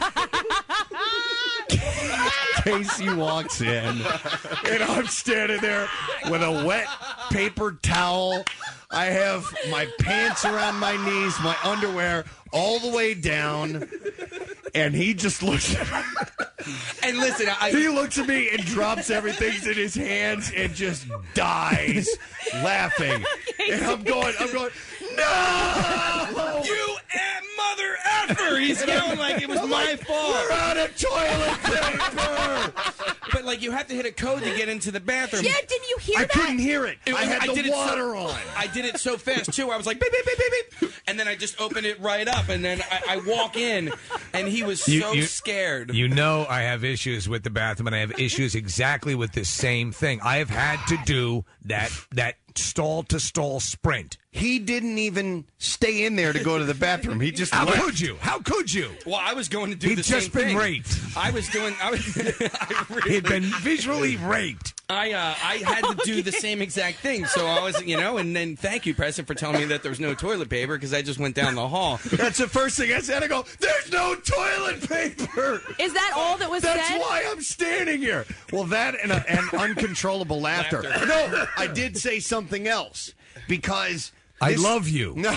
Casey walks in, and I'm standing there with a wet paper towel. I have my pants around my knees, my underwear all the way down, and he just looks at me. And listen, I, he looks at me and drops everything's in his hands and just dies laughing. And I'm going, I'm going, no! You a- mother effer! He's yelling like it was I'm my like, fault. We're out of toilet paper! But like you have to hit a code to get into the bathroom. Yeah, didn't you hear I that? couldn't hear it. I had the did it water so, on. I did it so fast too. I was like beep beep beep beep beep, and then I just opened it right up, and then I, I walk in, and he was You- so you- scared. You know I have issues with the bathroom, and I have issues exactly with this same thing. I have had to do that that stall to stall sprint. He didn't even stay in there to go to the bathroom. He just How left. could you? How could you? Well, I was going to do He'd the just same been thing. raped. I was doing. I was. I really, He'd been visually raped. I uh, I had to do the same exact thing. So I was, you know, and then thank you, Preston, for telling me that there was no toilet paper because I just went down the hall. That's the first thing I said. I go, there's no toilet paper. Is that all that was That's said? why I'm standing here. Well, that and, a, and uncontrollable laughter. Laughter. No, I did say something else because I this- love you. No,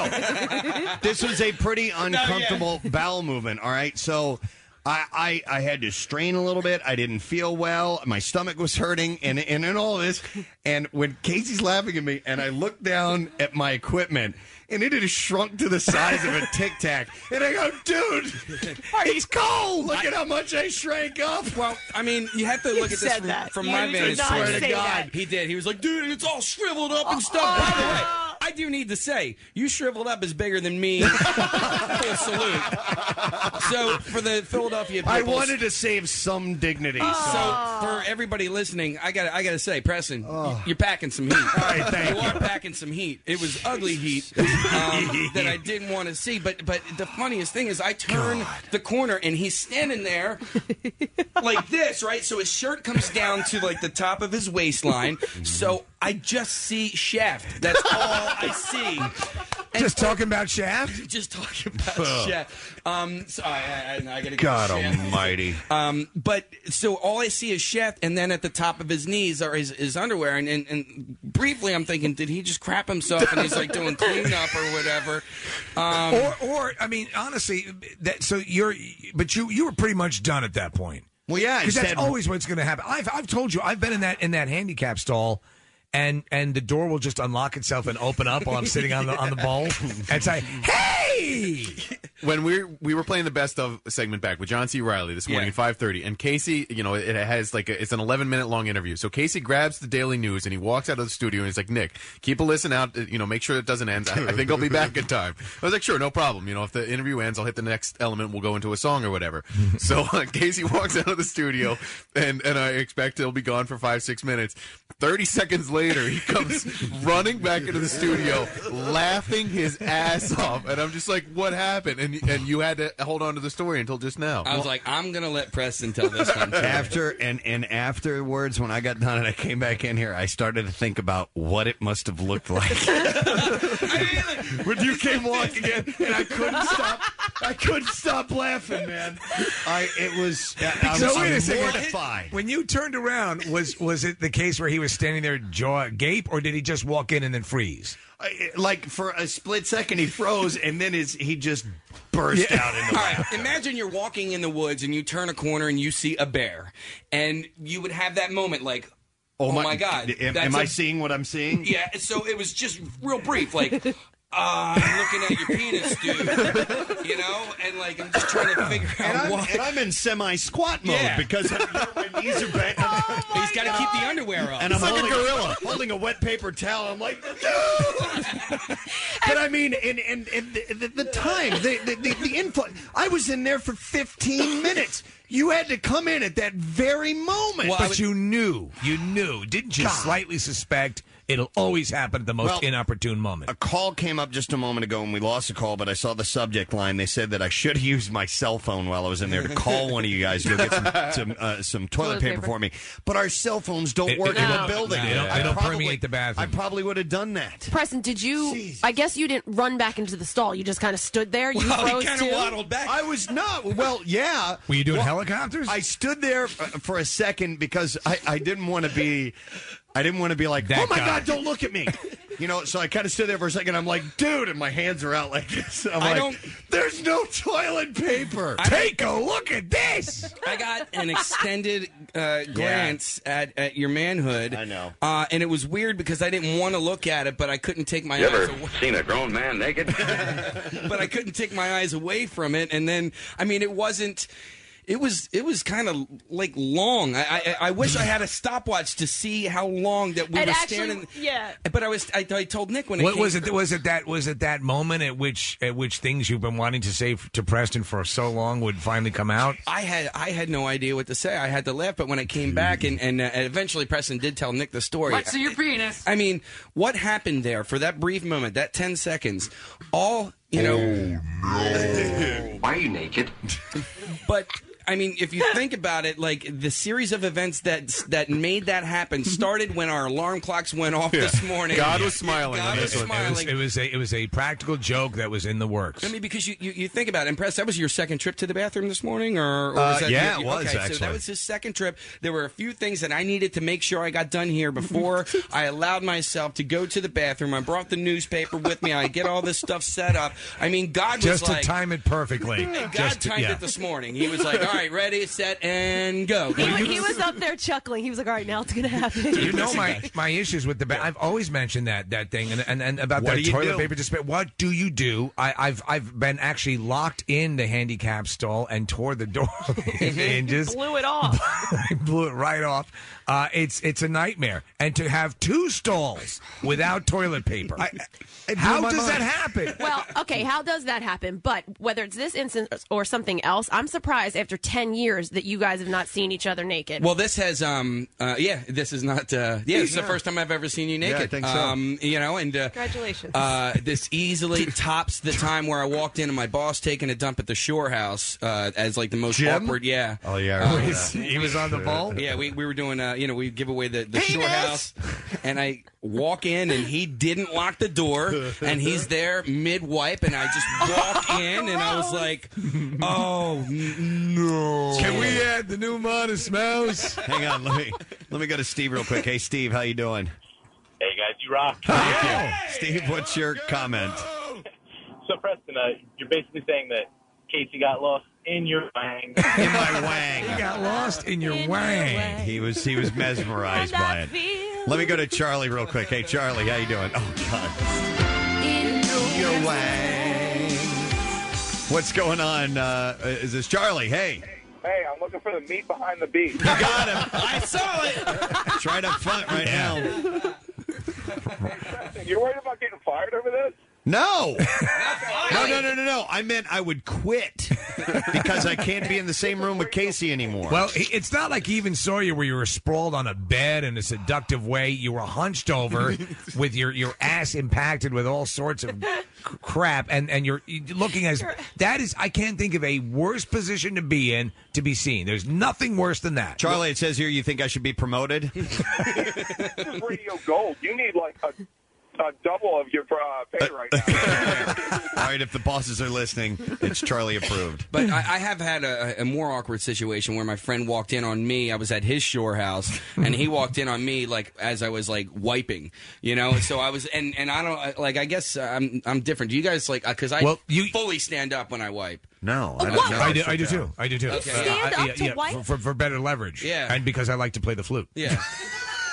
no. This was a pretty uncomfortable bowel movement. All right, so. I, I, I had to strain a little bit. I didn't feel well. My stomach was hurting, and and in all this, and when Casey's laughing at me, and I look down at my equipment, and it had shrunk to the size of a Tic Tac, and I go, dude, it's cold. Look at how much I shrank up. Well, I mean, you have to look at this said from, that. from You my did vantage not point. say that. He did. He was like, dude, it's all shriveled up and stuff. By the way, I do need to say, you shriveled up is bigger than me. Full salute. So, for the Philadelphia people. I wanted to save some dignity. So for everybody listening, I got I got to say, Preston, you- you're packing some heat. All right, thank you. you. are packing some heat. It was ugly heat um, that I didn't want to see. But but the funniest thing is, I turn the corner and he's standing there like this, right? So his shirt comes down to like the top of his waistline. So I just see Shaft. That's all I see. Just talking about Shaft? Just talking about Ugh. Shaft. Um, so I, I, I gotta get God Shaft. almighty. Um, but so all I see is Shaft, and then at the top of his knees are his, his underwear. And, and, and briefly, I'm thinking, did he just crap himself and he's like doing cleanup or whatever? Um, or, or I mean, honestly, that so you're, but you you were pretty much done at that point. Well, yeah, because that's instead- always what's going to happen. I've I've told you, I've been in that in that handicap stall. And and the door will just unlock itself and open up while I'm sitting on the on the bowl and say, "Hey!" When we we were playing the best of segment back with John C. Riley this morning Yeah. at five thirty, and Casey, you know, it has like a, it's an eleven minute long interview. So Casey grabs the Daily News and he walks out of the studio and he's like, "Nick, keep a listen out. You know, make sure it doesn't end. I, I think I'll be back in time." I was like, "Sure, no problem. You know, if the interview ends, I'll hit the next element. We'll go into a song or whatever." So uh, Casey walks out of the studio, and and I expect he'll be gone for five six minutes. Thirty seconds later, he comes running back into the studio, laughing his ass off, and I'm just like, "What happened?" And and you had to hold on to the story until just now. I was like, I'm gonna let Preston tell this one. too. After and and afterwards, when I got done and I came back in here, I started to think about what it must have looked like when you came walking in, and I couldn't stop. I couldn't stop laughing, man. I it was. I So was wait a second. mortified. When you turned around, was was it the case where he was standing there jaw agape, or did he just walk in and then freeze? I- like for a split second, he froze, and then his he just burst out into All right, laughter. imagine you're walking in the woods and you turn a corner and you see a bear, and you would have that moment like, "Oh, my, god!" Am, that's am a- I seeing what I'm seeing? Yeah. So it was just real brief, like. Uh, I'm looking at your penis, dude. You know, and like I'm just trying to figure out And I'm, why. and I'm in semi-squat mode Yeah. because my knees are bent. He's got to keep the underwear on. And I'm He's like a holding, gorilla. holding a wet paper towel. I'm like, dude! But I mean, and, and, and the, the, the time, the, the, the, the info. I was in there for fifteen minutes. You had to come in at that very moment. but you knew, you knew, didn't you? God. Slightly suspect it'll always happen at the most Well, inopportune moment. A call came up just a moment ago, and we lost the call, but I saw the subject line. They said that I should have used my cell phone while I was in there to call one of you guys to go get some some, uh, some toilet, Toilet paper, paper. for me. But our cell phones don't It- work it- in no. the building. No, they don't- I they don't probably- permeate the bathroom. I probably would have done that. Preston, did you? I guess you didn't run back into the stall. You just kind of stood there. You froze too. back. I was not. Well, yeah. Were you doing Well, helicopters? I stood there uh, for a second because I, I didn't want to be. I didn't want to be like, That oh my guy. God, don't look at me. You know, so I kind of stood there for a second. I'm like, dude, and my hands are out like this. I'm I like, don't- there's no toilet paper. Take a look at this. I got an extended uh, glance at, at your manhood. I know. Uh, and it was weird because I didn't want to look at it, but I couldn't take my You eyes ever away. seen a grown man naked? But I couldn't take my eyes away from it. And then, I mean, it wasn't. It was it was kind of like long. I, I I wish I had a stopwatch to see how long that we And were actually, standing. yeah. But I was I, I told Nick when it What came was it? through- Was it that? Was it that moment at which at which things you've been wanting to say f- to Preston for so long would finally come out? I had I had no idea what to say. I had to laugh, but when it came back and and uh, eventually Preston did tell Nick the story. Let's see your penis. I mean, what happened there for that brief moment, that ten seconds? All you know. Why are you naked? But I mean, if you think about it, like the series of events that that made that happen started when our alarm clocks went off this morning. God was smiling God on was this one. It was, smiling. it was a it was a practical joke that was in the works. I mean, because you, you, you think about it, and Press, that was your second trip to the bathroom this morning, or, or Uh, was that yeah, your- it was, okay, So actually. that was his second trip. There were a few things that I needed to make sure I got done here before I allowed myself to go to the bathroom. I brought the newspaper with me. I get all this stuff set up. I mean, God was Just to like, time it perfectly. God Just to- timed yeah. it this morning. He was like, "All right, ready, set, and go." He, he was up there chuckling. He was like, "All right, now it's gonna happen." You know my my issues with the ba- I've always mentioned that that thing and and, and about What that do you toilet do? paper dispenser. What do you do? I, I've I've been actually locked in the handicap stall and tore the door hinges. Blew it off. I blew it right off. Uh, it's it's a nightmare, and to have two stalls without toilet paper. It blew How my does mind. that happen? Well, okay, how does that happen? But whether it's this instance or something else, I'm surprised after ten years that you guys have not seen each other naked. Well, this has, um, uh, yeah, this is not, uh, yeah, this is the first time I've ever seen you naked. I think so. Um, you know, and uh, Congratulations. Uh, this easily tops the time where I walked in and my boss taking a dump at the Shore House uh, as like the most Jim? awkward. Yeah. Oh, yeah. I Uh, remember that. he was on the ball. Yeah, we, we were doing, uh, you know, we give away the, the Shore House, and I walk in and he didn't lock the door, and he's there mid wipe, and I just walk in and I was like, oh n- no. Can we add the new modest mouse? Hang on, let me let me go to Steve real quick. Hey, Steve, how you doing? Hey guys, you rock. Thank you, Steve. What's your comment? So Preston, uh, you're basically saying that Casey got lost in your wang. In my wang. You got lost in your wang. He was he was mesmerized by it. Let me go to Charlie real quick. Hey, Charlie, how you doing? Oh God. In your wang. What's going on? Uh, is this Charlie? Hey. Hey, I'm looking for the meat behind the beat. You got him. I saw it. It's right up front right now. You're worried about getting fired over this? No. No, no, no, no, no. I meant I would quit because I can't be in the same room with Casey anymore. Well, he- it's not like he even saw you where you were sprawled on a bed in a seductive way. You were hunched over with your, your ass impacted with all sorts of c- crap, and, and you're you're looking as that is. I can't think of a worse position to be in to be seen. There's nothing worse than that. Charlie, it says here you think I should be promoted. This is radio gold. You need like a, a double of your uh, pay right now. All right, if the bosses are listening, it's Charlie approved. But I, I have had a, a more awkward situation where my friend walked in on me. I was at his shore house, and he walked in on me like as I was like wiping, you know. So I was, and and I don't like. I guess I'm I'm different. Do you guys like? Because I Well, you- fully stand up when I wipe. No, I don't what? know. I do, I do too. I do too. Okay. Stand I- up to wipe? for, for, for better leverage. Yeah. and because I like to play the flute. Yeah. That's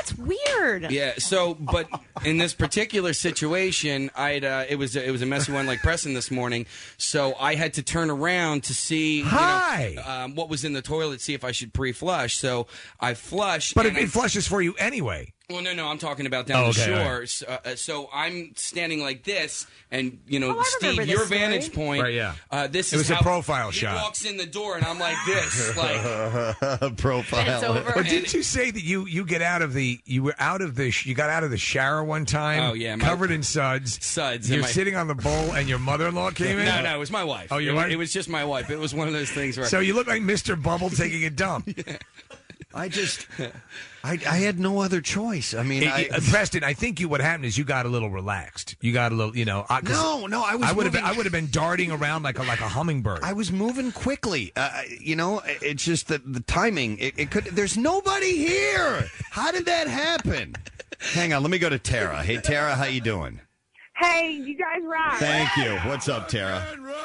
That's weird. Yeah. So, but in this particular situation, I'd uh, it was it was a messy one like Preston this morning. So I had to turn around to see Hi. You know, um, what was in the toilet, see if I should pre-flush. So I flushed, But it, and I- it flushes for you anyway. Well, no, no, I'm talking about down Oh, the okay, all shore. So, uh, so I'm standing like this, and you know, Oh, I Steve, remember your this story. vantage point. Right, yeah. Uh, this It is was a how profile he shot. walks in the door, and I'm like this, like Profile. But didn't you say that you you get out of the you were out of the sh- you got out of the shower one time? Oh, yeah, my- covered in suds. Suds. You're and my- sitting on the bowl, and your mother-in-law came in. No, no, it was my wife. Oh, your it, wife? It was just my wife. It was one of those things where. So you look like Mister Bubble taking a dump. I just, I, I had no other choice. I mean, It- I, it- Preston, I think you what happened is you got a little relaxed. You got a little, you know. uh, 'cause No, no, I was I would have been, moving- I would have been darting around like a like a hummingbird. I was moving quickly. Uh, you know, it's just that the timing. It, it could. There's nobody here. How did that happen? Hang on. Let me go to Tara. Hey, Tara, how you doing? Hey, you guys rock. Thank you. What's up, Tara?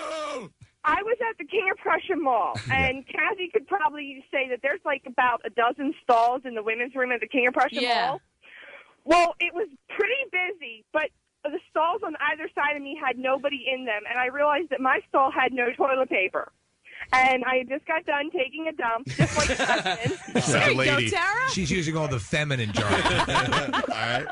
I was at the King of Prussia Mall, and Kathy could probably say that there's like about a dozen stalls in the women's room at the King of Prussia Yeah. Mall. Well, it was pretty busy, but the stalls on either side of me had nobody in them, and I realized that my stall had no toilet paper. And I just got done taking a dump, just like Preston. Such a lady. Go, Tara. She's using all the feminine jargon. All right.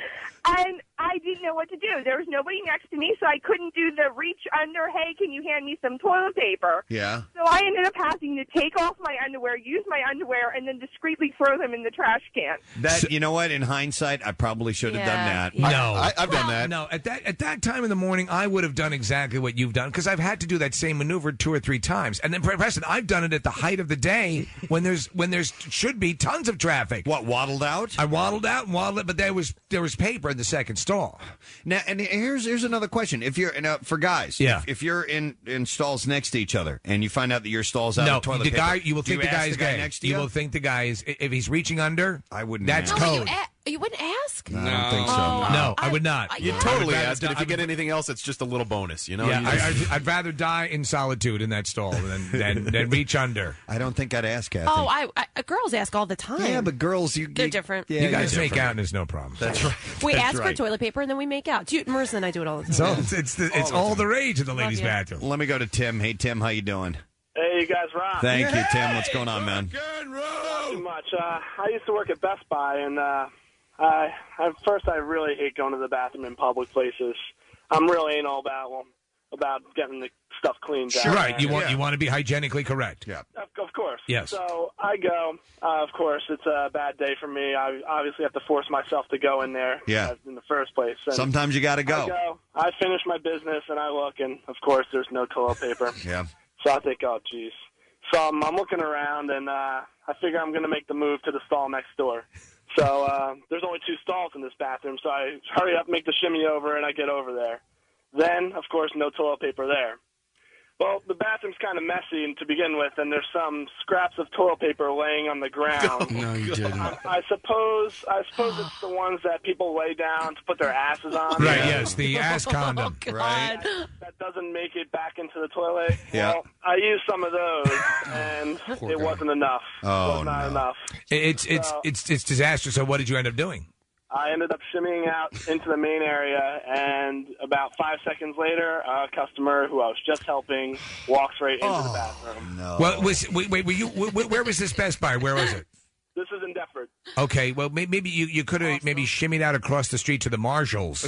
And I didn't know what to do. There was nobody next to me, so I couldn't do the reach under, hey, can you hand me some toilet paper? Yeah. So I ended up having to take off my underwear, use my underwear, and then discreetly throw them in the trash can. That you know what? In hindsight, I probably should have done Yeah, that. No, I, I've done that. No, at that at that time in the morning, I would have done exactly what you've done because I've had to do that same maneuver two or three times. And then, Preston, I've done it at the height of the day when there's when there's should be tons of traffic. What, waddled out? I waddled out and waddled it, but there was there was paper in the second stall. Now, and here's here's another question. If you're uh, for guys, Yeah. If, if you're in, in stalls next to each other and you find out that your stall's out No, of toilet the paper, guy you will do think the ask guy is the guy gay. next to you you. will think the guy is if he's reaching under. I wouldn't. That's ask. No, code. you, a- you wouldn't ask. I don't think so. Oh. No, I, I- would not. I- You Yeah. totally I would ask, and if rather you get die- anything else, it's just a little bonus. You know. Yeah, You I, just- I'd, I'd rather die in solitude in that stall than than, than reach under. I don't think I'd ask Kathy. Oh, I, I girls ask all the time. yeah, but girls, you They're you- different. Yeah, you guys you're make different. out and there's no problem. That's right. We That's ask for right. toilet paper and then we make out. Dude, Marissa and I do it all the time. So it's it's, the, it's all the rage in the ladies' you. bathroom. Let me go to Tim. Hey, Tim, how you doing? Hey, you guys rock. Thank you, Tim. What's going on, man? Not too much. Uh, I used to work at Best Buy, and uh, I, at first I really hate going to the bathroom in public places. I'm really anal about well, about getting the stuff cleaned out. Right, you want you want to be hygienically correct. Yeah. Of, of course. Yes. So I go. Uh, of course, it's a bad day for me. I obviously have to force myself to go in there. Yeah. uh, in the first place. And Sometimes you got to I go. go. I finish my business, and I look, and of course, there's no toilet paper. Yeah. So I think, oh, geez. So I'm, I'm looking around, and uh, I figure I'm going to make the move to the stall next door. So uh, there's only two stalls in this bathroom, so I hurry up, make the shimmy over, and I get over there. Then, of course, no toilet paper there. Well, the bathroom's kind of messy to begin with, and there's some scraps of toilet paper laying on the ground. No, you didn't. I, I suppose I suppose it's the ones that people lay down to put their asses on. Right, yes, the ass condom. Right. That doesn't make it back into the toilet. Yeah. Well, I used some of those, and it wasn't enough. Oh, it was not no. enough. It's it's So- it's it's disastrous. So what did you end up doing? I ended up shimmying out into the main area, and about five seconds later, a customer who I was just helping walks right into the bathroom. No. Well, was wait, wait were you wh- where was this Best Buy? Where was it? This is in Deptford. Okay, well may- maybe you, you could have maybe shimmied out across the street to the Marshalls.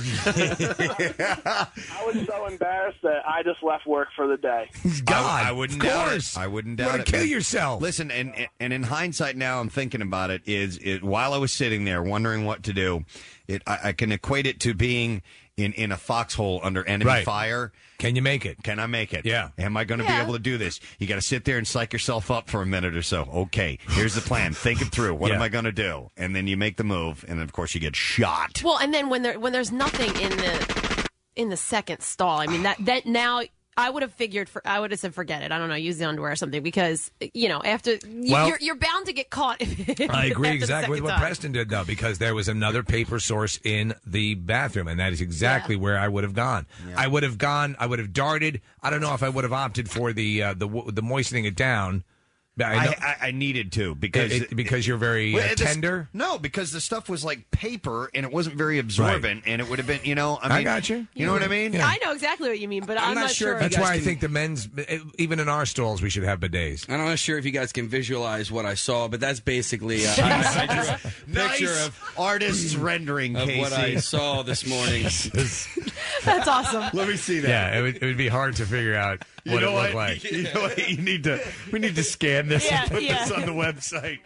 I was so embarrassed that I just left work for the day. God, I, I wouldn't of doubt course. it. I wouldn't You doubt wanna it. kill man. yourself. Listen, and and in hindsight, now I'm thinking about it. Is it while I was sitting there wondering what to do, it I, I can equate it to being in in a foxhole under enemy Right. fire. Can you make it? Can I make it? Yeah. Am I going to Yeah. be able to do this? You got to sit there and psych yourself up for a minute or so. Okay, here's the plan. Think it through. What Yeah. am I going to do? And then you make the move, and then of course you get shot. Well, and then when there when there's nothing in the in the second stall, I mean that that now I would have figured for I would have said forget it. I don't know, use the underwear or something because you know after you, Well- you're you're bound to get caught. If, I agree after the exactly with second what time. Preston did, though, because there was another paper source in the bathroom, and that is exactly where I would have gone. I would have gone. I would have darted. I don't know if I would have opted for the uh, the w- the moistening it down, I, know, I, I needed to because It- it- because you're very, Well, uh, this- tender? No, because the stuff was like paper and it wasn't very absorbent, and it would have been, you know. I, mean, I got you. You know what I mean? I know exactly what you mean, but I'm, not, sure. That's why I think the men's, even in our stalls, we should have bidets. I'm not sure if you guys can visualize what I saw, but that's basically uh, I, I drew a picture Nice of artist's rendering, of what Casey. I saw this morning. That's awesome. Let me see that. Yeah, it would, it would be hard to figure out You what know it what? looked like. You know what? You need to. We need to scan this Yeah, and put yeah. this on the website.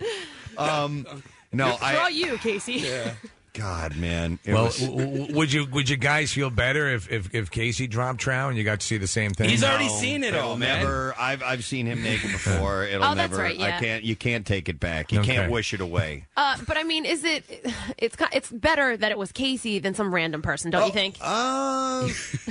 Um, no, For I. all you, Casey. God, man. It Well, was- w- w- would you would you guys feel better if, if, if Casey dropped Trow and you got to see the same thing? He's already No, seen it it'll all, man. never. I've I've seen him naked before. It'll Oh, that's never. right, I yeah. can't. You can't take it back. You Okay. can't wish it away. Uh, but I mean, is it? It's ki- it's better that it was Casey than some random person, don't you think? Uh,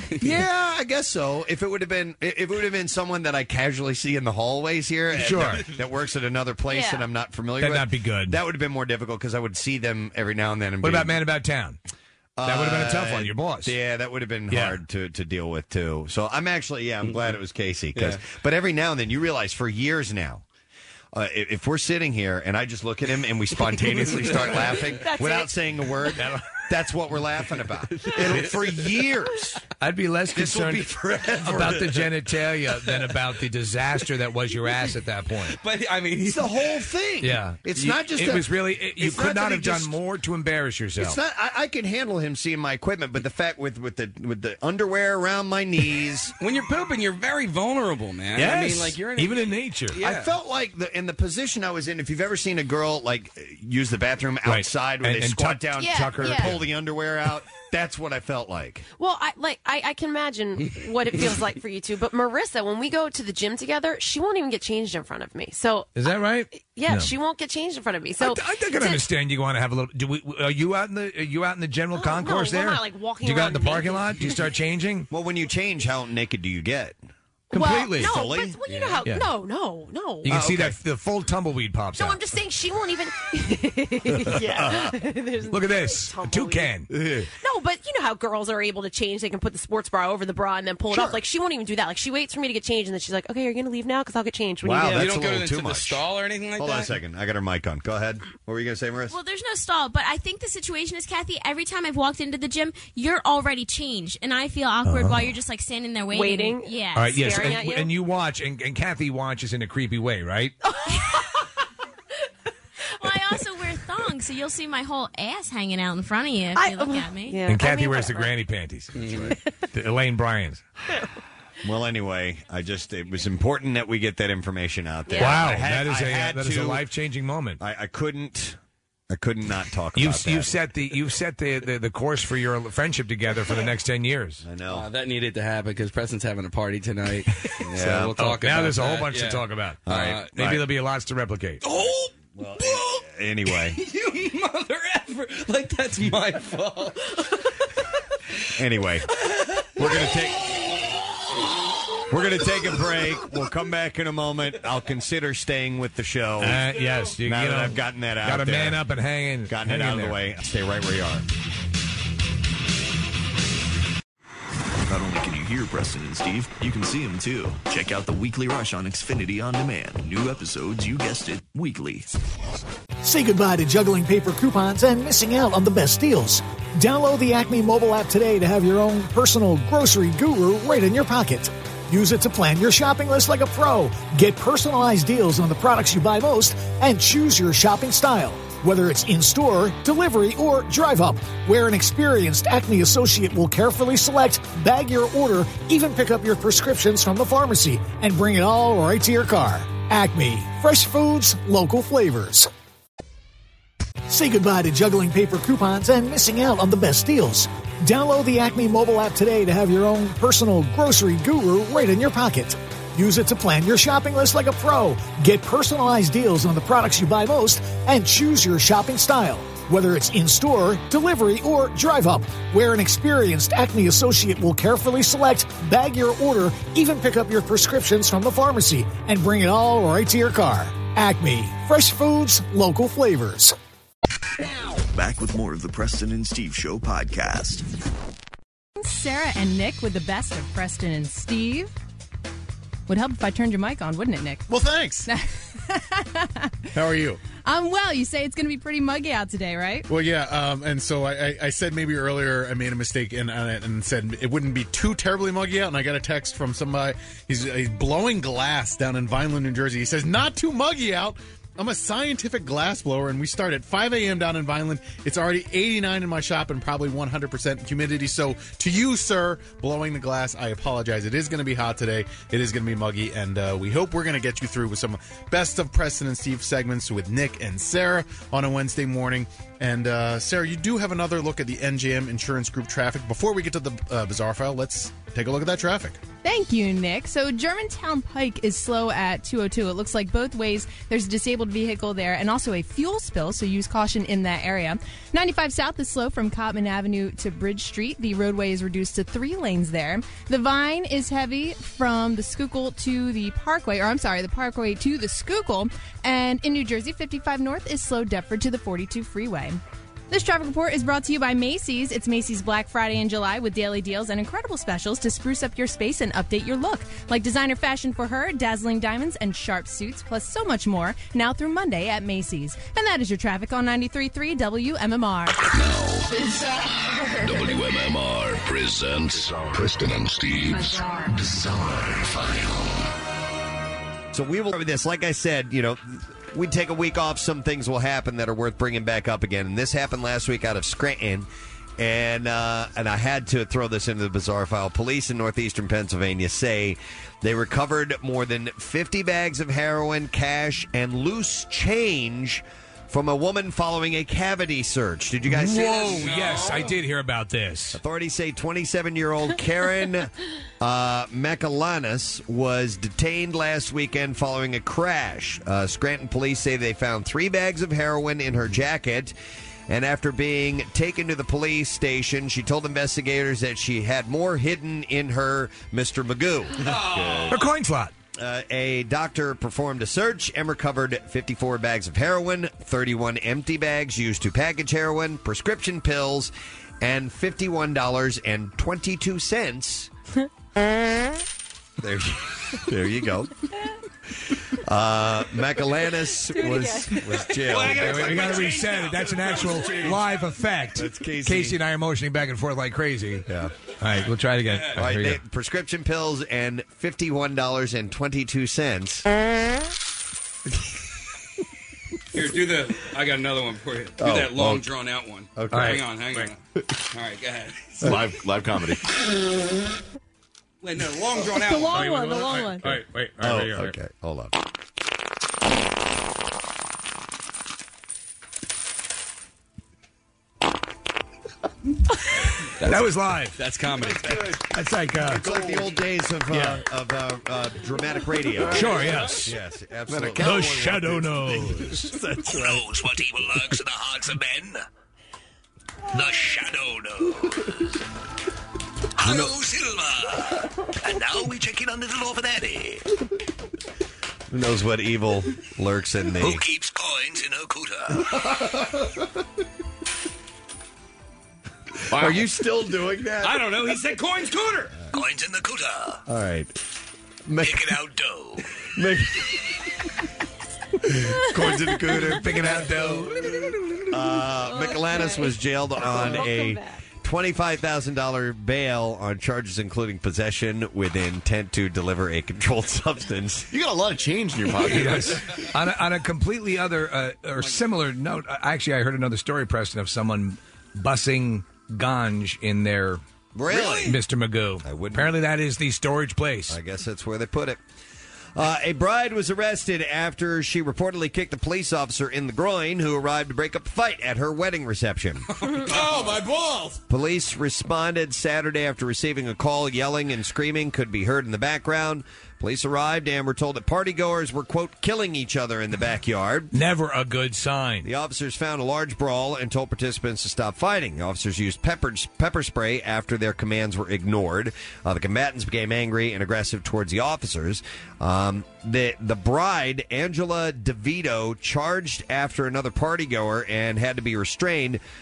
yeah, I guess so. If it would have been, if it would have been someone that I casually see in the hallways here, and Sure. that, that works at another place Yeah. that I'm not familiar That'd with, not be good. That would have been more difficult because I would see them every now and then. And What be- about Man About Town? That would have been a tough Uh, one. Your boss. Yeah, that would have been Yeah. hard to, to deal with too. So I'm actually, yeah, I'm glad it was Casey. 'cause- Yeah. But every now and then you realize for years now, uh, if, if we're sitting here and I just look at him and we spontaneously start laughing That's without it. saying a word, that's what we're laughing about. It'll, for years. I'd be less This will concerned be forever. about the genitalia than about the disaster that was your ass at that point. But I mean, It's the whole thing. Yeah, It's You- not just It a- was really. It, you it's could not not that have he done just- more to embarrass yourself. It's not. I, I can handle him seeing my equipment, but the fact with with the with the underwear around my knees. When you're pooping, you're very vulnerable, man. I mean, like you're in a, even in nature. Yeah. I felt like the in the position I was in. If you've ever seen a girl like use the bathroom Right. outside where And- they and squat tuck- down, Yeah, tuck her, yeah. pull the underwear out, that's what I felt like. Well, I like I, I can imagine what it feels like for you two. But Marissa, when we go to the gym together, she won't even get changed in front of me. So Is that right? yeah, No. she won't get changed in front of me. So I, I think I can understand you want to have a little. Do we? Are you out in the? Are you out in the general concourse no, we're there? not, like, walking Do you go out in around the parking naked. lot? Do you start changing? Well, when you change, how naked do you get? Completely. Well, no, Fully? but well, you know how? Yeah. No, no, no. You can Oh, see okay. that the full tumbleweed pops No, out. I'm just saying she won't even. yeah. There's Look at this, a toucan. No, but you know how girls are able to change. They can put the sports bra over the bra and then pull it Sure. up. Like she won't even do that. Like she waits for me to get changed and then she's like, "Okay, you're gonna leave now because I'll get changed when Wow, you do." that's you don't a go little into too the much. stall or anything like Hold that. on a second. I got her mic on. Go ahead. What were you going to say, Marissa? Well, there's no stall, but I think the situation is, Kathy, every time I've walked into the gym, you're already changed, and I feel awkward while you're just like standing there waiting. Waiting? Yeah. All right, yes, Staring and, at you? and you watch, and, and Kathy watches in a creepy way, right? Well, I also wear thongs, so you'll see my whole ass hanging out in front of you if I- you look at me. Yeah. and Kathy I mean, wears the whatever. granny panties. The Elaine Bryans. Well, anyway, I just it was important that we get that information out there. Wow, I had- that is I a uh, had that is a to- life changing moment. I, I couldn't. I couldn't not talk You've about that. you've set the you've set the, the, the course for your friendship together for the next ten years. I know. Uh, that needed to happen because Preston's having a party tonight. Yeah. So we'll talk Oh, now about there's a whole that. bunch Yeah. to talk about. All right. Uh, Maybe Right. there'll be lots to replicate. Oh, Well, anyway, you mother effer! Like that's my fault. anyway, we're gonna take we're gonna take a break. We'll come back in a moment. I'll consider staying with the show. Uh, yes, you, now you that know, I've gotten that out, got to there, man up and hang in. gotten hang it in out of there. the way. Stay right where you are. Not only can you hear Preston and Steve, you can see them too. Check out the Weekly Rush on Xfinity On Demand. New episodes, you guessed it, weekly. Say goodbye to juggling paper coupons and missing out on the best deals. Download the Acme mobile app today to have your own personal grocery guru right in your pocket. Use it to plan your shopping list like a pro. Get personalized deals on the products you buy most and choose your shopping style. Whether it's in-store, delivery, or drive-up, where an experienced Acme associate will carefully select, bag your order, even pick up your prescriptions from the pharmacy, and bring it all right to your car. Acme. Fresh foods, local flavors. Say goodbye to juggling paper coupons and missing out on the best deals. Download the Acme mobile app today to have your own personal grocery guru right in your pocket. Use it to plan your shopping list like a pro. Get personalized deals on the products you buy most and choose your shopping style. Whether it's in-store, delivery, or drive-up, where an experienced Acme associate will carefully select, bag your order, even pick up your prescriptions from the pharmacy, and bring it all right to your car. Acme. Fresh foods, local flavors. Back with more of the Preston and Steve Show podcast. Sarah and Nick with the best of Preston and Steve. Would help if I turned your mic on, wouldn't it, Nick? Well, thanks. How are you? Um, well, you say it's going to be pretty muggy out today, right? Well, yeah, um, and so I, I, I said maybe earlier I made a mistake and, and said it wouldn't be too terribly muggy out, and I got a text from somebody. He's, he's blowing glass down in Vineland, New Jersey. He says, not too muggy out. I'm a scientific glass blower, and we start at five a.m. down in Vineland. It's already eighty-nine in my shop and probably one hundred percent humidity. So to you, sir, blowing the glass, I apologize. It is going to be hot today. It is going to be muggy, and uh, we hope we're going to get you through with some best of Preston and Steve segments with Nick and Sarah on a Wednesday morning. And uh, Sarah, you do have another look at the N J M Insurance Group traffic. Before we get to the uh, bizarre file, let's take a look at that traffic. Thank you, Nick. So Germantown Pike is slow at two oh two. It looks like both ways there's a disabled vehicle there and also a fuel spill, so use caution in that area. ninety-five South is slow from Cotman Avenue to Bridge Street. The roadway is reduced to three lanes there. The Vine is heavy from the Schuylkill to the Parkway, or I'm sorry, the Parkway to the Schuylkill. And in New Jersey, fifty-five North is slow Deptford to the forty-two freeway. This traffic report is brought to you by Macy's. It's Macy's Black Friday in July with daily deals and incredible specials to spruce up your space and update your look. Like designer fashion for her, dazzling diamonds, and sharp suits, plus so much more, now through Monday at Macy's. And that is your traffic on ninety-three point three W M M R. W M M R presents Preston and Steve's Bizarre File. So we will cover this. Like I said, you know, we take a week off. Some things will happen that are worth bringing back up again. And this happened last week out of Scranton. And uh, and I had to throw this into the bizarre file. Police in northeastern Pennsylvania say they recovered more than fifty bags of heroin, cash, and loose change from a woman following a cavity search. Did you guys see Whoa, this? yes, I did hear about this. Authorities say twenty-seven-year-old Karen uh, Makalanis was detained last weekend following a crash. Uh, Scranton police say they found three bags of heroin in her jacket. And after being taken to the police station, she told investigators that she had more hidden in her Mister Magoo. Her coin slot. Uh, a doctor performed a search and recovered fifty-four bags of heroin, thirty-one empty bags used to package heroin, prescription pills, and fifty-one dollars and twenty-two cents. there, there you go. Uh, Makalanis was, was jailed. Well, we, we got to reset it. That's an actual live effect. That's Casey. Casey and I are motioning back and forth like crazy. Yeah. All right, we'll try it again. All right, Here we they, go. prescription pills and fifty-one dollars and twenty-two cents. Here, do the. I got another one for you. Do Oh, that long, oh. drawn out one. Okay. Hang on, hang on. All right, go ahead. Live live comedy. Wait, no, long, drawn out The one. long Oh, one, the all long right, one. All right, wait. All Oh, right, wait, all right. okay. Hold on. That was live. That's comedy. That's like uh, It's like the old days of uh, Yeah. of uh, uh, dramatic radio. Sure, yes. Yes, absolutely. The shadow knows. That's right. Knows what evil lurks in the hearts of men. The shadow knows. Hello, Silver. And now we check in on little orphan Annie. Who knows what evil lurks in Who the... keeps coins in her cooter? Are you still doing that? I don't know. He said coins cooter. Coins in the cooter. All right. Picking out dough. Make... Coins in the cooter, picking out dough. Uh, Makalanis was jailed on a twenty-five thousand dollars bail on charges including possession with intent to deliver a controlled substance. You got a lot of change in your pocket. Yes. on, a, on a completely other uh, or similar note, uh, actually, I heard another story, Preston, of someone bussing ganj in their Really? Mister Magoo. I wouldn't- Apparently, that is the storage place. I guess that's where they put it. Uh, a bride was arrested after she reportedly kicked a police officer in the groin who arrived to break up a fight at her wedding reception. Oh, my balls. Police responded Saturday after receiving a call. Yelling and screaming could be heard in the background. Police arrived and were told that partygoers were, quote, killing each other in the backyard. Never a good sign. The officers found a large brawl and told participants to stop fighting. The officers used pepper, pepper spray after their commands were ignored. Uh, the combatants became angry and aggressive towards the officers. Um, the, the bride, Angela DeVito, charged after another partygoer and had to be restrained.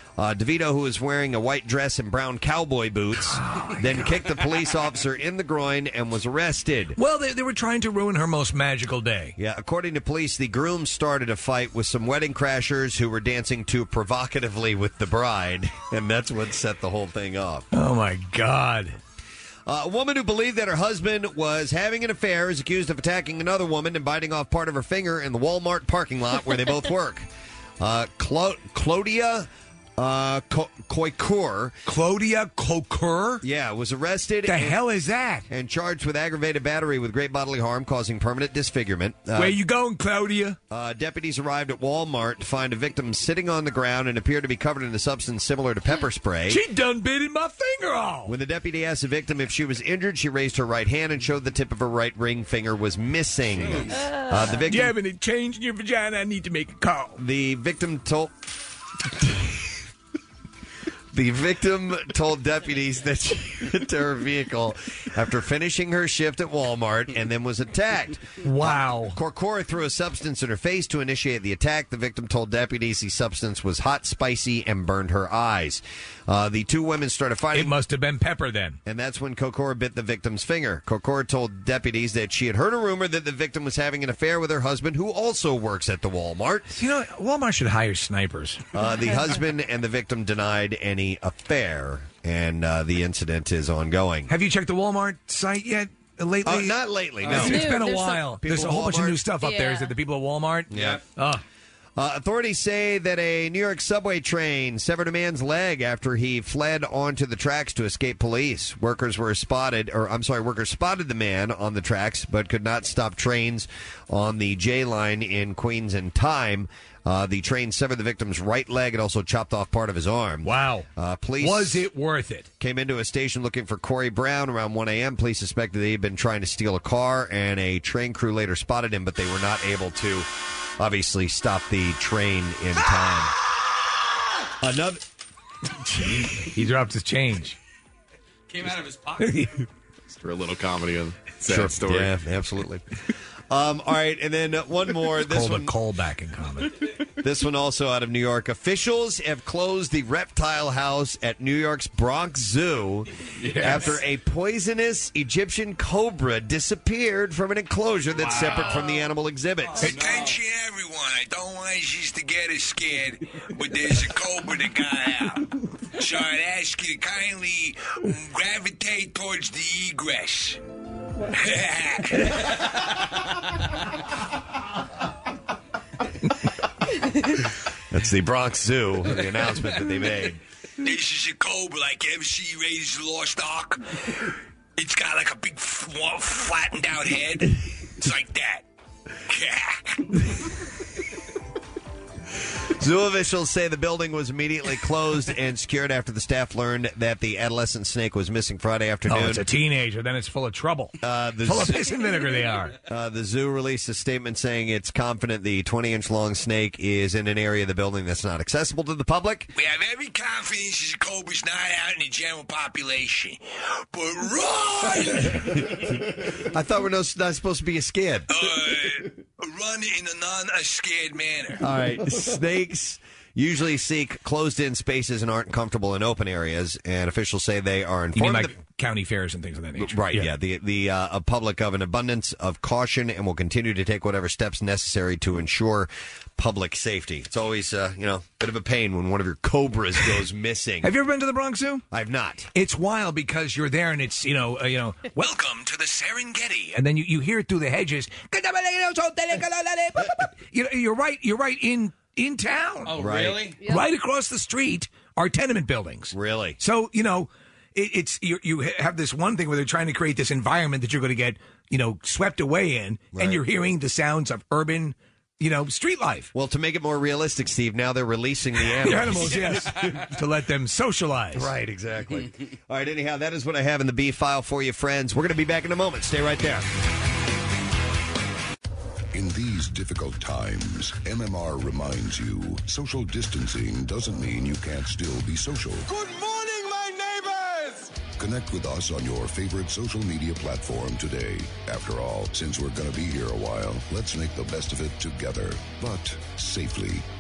Uh, DeVito, who was wearing a white dress and brown cowboy boots, then kicked the police officer in the groin and was arrested. Well, they, they were trying to ruin her most magical day. Yeah, according to police, the groom started a fight with some wedding crashers who were dancing too provocatively with the bride, and that's what set the whole thing off. Oh, my God. Uh, a woman who believed that her husband was having an affair is accused of attacking another woman and biting off part of her finger in the Walmart parking lot where they both work. Uh, Clo- Claudia uh, Co- Koikur. Claudia Koikur? Yeah, was arrested. The and, hell is that? And charged with aggravated battery with great bodily harm causing permanent disfigurement. Uh, Where you going, Claudia? Uh, deputies arrived at Walmart to find a victim sitting on the ground and appeared to be covered in a substance similar to pepper spray. She done bitten my finger off. When the deputy asked the victim if she was injured, she raised her right hand and showed the tip of her right ring finger was missing. Uh, the victim. Do you have any change in your vagina? I need to make a call. The victim told. The victim told deputies that she went to her vehicle after finishing her shift at Walmart and then was attacked. Wow. Corcora threw a substance in her face to initiate the attack. The victim told deputies the substance was hot, spicy, and burned her eyes. Uh, the two women started fighting. It must have been pepper then. And that's when Kokora bit the victim's finger. Kokora told deputies that she had heard a rumor that the victim was having an affair with her husband, who also works at the Walmart. You know, Walmart should hire snipers. Uh, the husband and the victim denied any affair, and uh, the incident is ongoing. Have you checked the Walmart site yet? Lately? Uh, not lately, no. It's, it's been a There's while. some- There's a People whole bunch of Walmart? new stuff up there. Is Yeah. it the people at Walmart? Yeah. Oh. Uh, authorities say that a New York subway train severed a man's leg after he fled onto the tracks to escape police. Workers were spotted, or I'm sorry, workers spotted the man on the tracks, but could not stop trains on the J line in Queens in time. Uh, the train severed the victim's right leg and also chopped off part of his arm. Wow. Uh, police Was it worth it? Came into a station looking for Corey Brown around one a.m. Police suspected that he'd been trying to steal a car, and a train crew later spotted him, but they were not able to obviously stop the train in time. Another. He dropped his change. Came out of his pocket. For a little comedy on sad Sure. story. Yeah, absolutely. Um, all right, and then uh, one more. This Called one, a callback in common. This one also out of New York. Officials have closed the reptile house at New York's Bronx Zoo Yes. after a poisonous Egyptian cobra disappeared from an enclosure that's separate from the animal exhibits. Attention, everyone. I don't want you to get us scared, but there's a cobra that got out. So I'd ask you to kindly gravitate towards the egress. That's the Bronx Zoo, the announcement that they made. This is a cobra like you ever see Raiders of the Lost Ark. It's got like a big f- flattened out head. It's like that. Zoo officials say the building was immediately closed and secured after the staff learned that the adolescent snake was missing Friday afternoon. Oh, it's a teenager. Then it's full of trouble. Uh, the full of zoo- piss and vinegar they are. Uh, the zoo released a statement saying it's confident the twenty-inch long snake is in an area of the building that's not accessible to the public. We have every confidence the cobra's not out in the general population. But run! I thought we're no, not supposed to be scared. uh, run in a non-scared manner. All right, snakes usually seek closed-in spaces and aren't comfortable in open areas, and officials say they are You mean informed. like that- county fairs and things of that nature? Right, yeah. The the uh, public of an abundance of caution and will continue to take whatever steps necessary to ensure public safety. It's always, uh, you know, a bit of a pain when one of your cobras goes missing. Have you ever been to the Bronx Zoo? I've not. It's wild because you're there and it's, you know, uh, you know, Welcome to the Serengeti. and then you, you hear it through the hedges. You know, you're right. You're right in in town. Oh, Right. really? Right. Right across the street are tenement buildings. Really? So you know, it, it's you. You have this one thing where they're trying to create this environment that you're going to get, you know, swept away in, Right. and you're hearing the sounds of urban, you know, street life. Well, to make it more realistic, Steve, now they're releasing the animals. The animals, yes, to let them socialize. Right, exactly. All right, anyhow, that is what I have in the B file for you, friends. We're going to be back in a moment. Stay right there. In these difficult times, M M R reminds you, social distancing doesn't mean you can't still be social. Good morning, my neighbors! Connect with us on your favorite social media platform today. After all, since we're going to be here a while, let's make the best of it together, but safely.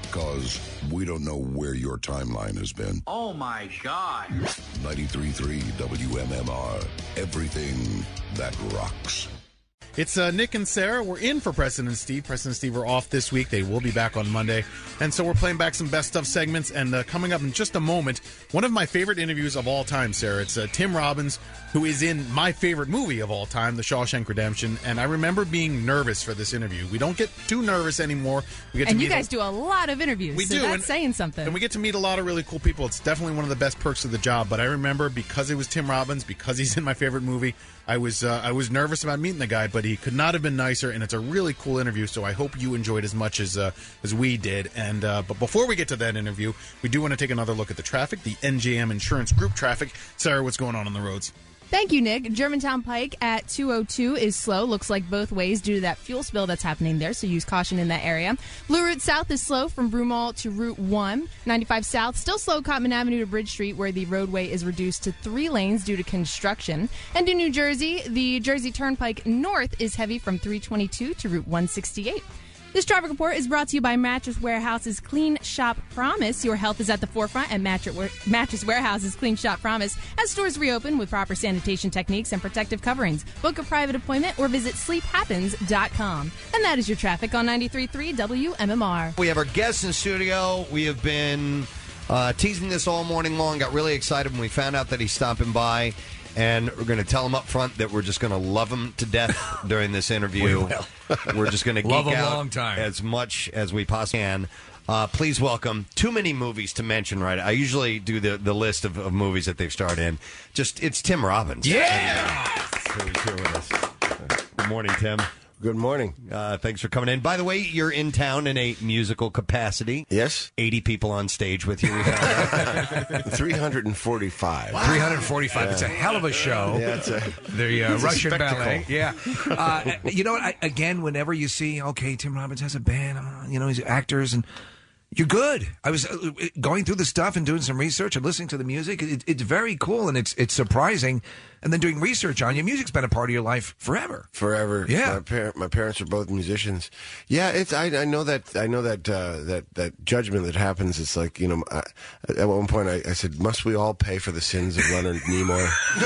Because we don't know where your timeline has been. Oh, my God. ninety-three point three W M M R. Everything that rocks. It's uh, Nick and Sarah. We're in for Preston and Steve. Preston and Steve are off this week. They will be back on Monday. And so we're playing back some best stuff segments. And uh, coming up in just a moment, one of my favorite interviews of all time, Sarah. It's uh, Tim Robbins, who is in my favorite movie of all time, The Shawshank Redemption. And I remember being nervous for this interview. We don't get too nervous anymore. We get to And you meet guys a- do a lot of interviews. We so do, That's and- saying something. And we get to meet a lot of really cool people. It's definitely one of the best perks of the job. But I remember, because it was Tim Robbins, because he's in my favorite movie, I was uh, I was nervous about meeting the guy, but he could not have been nicer, and it's a really cool interview. So I hope you enjoyed as much as uh, as we did. And uh, but before we get to that interview, we do want to take another look at the traffic, the N J M Insurance Group traffic. Sarah, what's going on on the roads? Thank you, Nick. Germantown Pike at two oh two is slow. Looks like both ways due to that fuel spill that's happening there, so use caution in that area. Blue Route South is slow from Broomall to Route one. ninety-five South, still slow Cotman Avenue to Bridge Street, where the roadway is reduced to three lanes due to construction. And in New Jersey, the Jersey Turnpike North is heavy from three twenty-two to Route one sixty-eight. This traffic report is brought to you by Mattress Warehouse's Clean Shop Promise. Your health is at the forefront at Mattress Mattress Warehouse's Clean Shop Promise as stores reopen with proper sanitation techniques and protective coverings. Book a private appointment or visit sleep happens dot com. And that is your traffic on ninety-three point three W M M R. We have our guests in studio. We have been uh, teasing this all morning long. Got really excited when we found out that he's stopping by. And we're going to tell him up front that we're just going to love him to death during this interview. We will. We're just going to Love geek him out long time. as much as we possibly can. Uh, please welcome, too many movies to mention, right? I usually do the, the list of, of movies that they've starred in. Just, it's Tim Robbins. Yeah! So he's here with us. Good morning, Tim. Good morning. Uh, thanks for coming in. By the way, you're in town in a musical capacity. Yes. eighty people on stage with you. We found out. three hundred forty-five. three hundred forty-five. Yeah. It's a hell of a show. Yeah, it's a, the uh, it's a Russian spectacle. ballet. Yeah. Uh, you know what? I, again, whenever you see, okay, Tim Robbins has a band, uh, you know, he's actors, and you're good. I was uh, going through the stuff and doing some research and listening to the music. It, it's very cool, and it's it's surprising. And then doing research on you. Music's been a part of your life forever. Forever. Yeah. My, par- my parents are both musicians. Yeah, it's. I, I know that. I know that. Uh, that that judgment that happens. It's like, you know. I, at one point, I, I said, "Must we all pay for the sins of Leonard Nimoy?"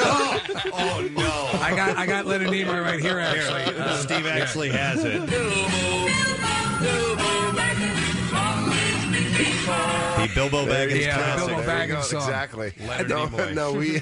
Oh no! I got I got Leonard Nimoy right here. Actually, Uh, Steve actually has it. The Bilbo There you Baggins go. classic. Bilbo There you Baggins go. song. Exactly. Leonard no, Nimoy. no, we.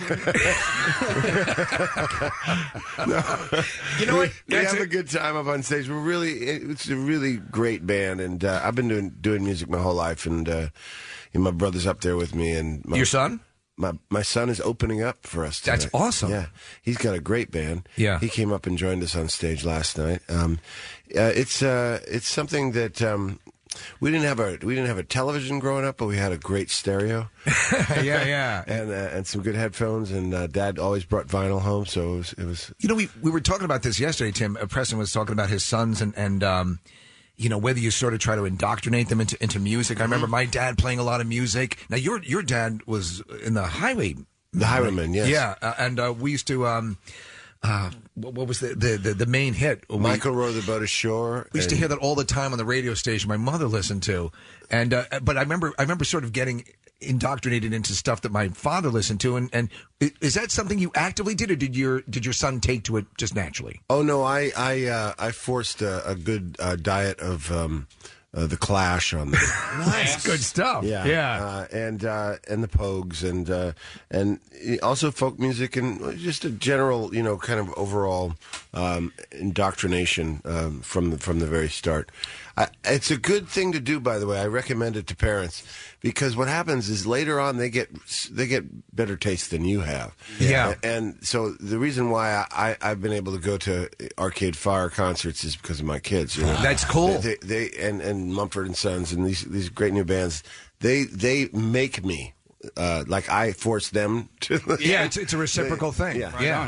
no. You know what? We That's have a- a good time up on stage. We're really, it's a really great band, and uh, I've been doing doing music my whole life, and uh, and my brother's up there with me, and my, Your son? My my son is opening up for us tonight. That's awesome. Yeah, he's got a great band. Yeah. he came up and joined us on stage last night. Um, uh, it's uh, it's something that. Um, we didn't have a we didn't have a television growing up, but we had a great stereo. yeah, yeah, and uh, and some good headphones. And uh, Dad always brought vinyl home, so it was. It was You know, we we were talking about this yesterday, Tim. Uh, Preston was talking about his sons and and um, you know, whether you sort of try to indoctrinate them into into music. I remember my dad playing a lot of music. Now your your dad was in the highway, the highwayman, yes, yeah, uh, and uh, we used to. Um, uh, what, what was the, the, the, the main hit? We- Michael rowed the boat ashore. We used to and- hear that all the time on the radio station my mother listened to, and uh, but I remember I remember sort of getting indoctrinated into stuff that my father listened to, and, and i- is that something you actively did, or did your did your son take to it just naturally? Oh no, I I uh, I forced a, a good uh, diet of um, uh, the Clash on them. Nice, good stuff. Yeah, yeah. uh, and uh, and the Pogues, and uh, and also folk music, and just a general, you know, kind of overall um, indoctrination um, from the, from the very start. I, it's a good thing to do, by the way. I recommend it to parents because what happens is later on they get they get better taste than you have. Yeah. And so the reason why I, I've been able to go to Arcade Fire concerts is because of my kids. You know? That's cool. They, they and and Mumford and Sons and these these great new bands. They they make me uh, like I force them to. Yeah, it's, it's a reciprocal thing. Yeah. yeah.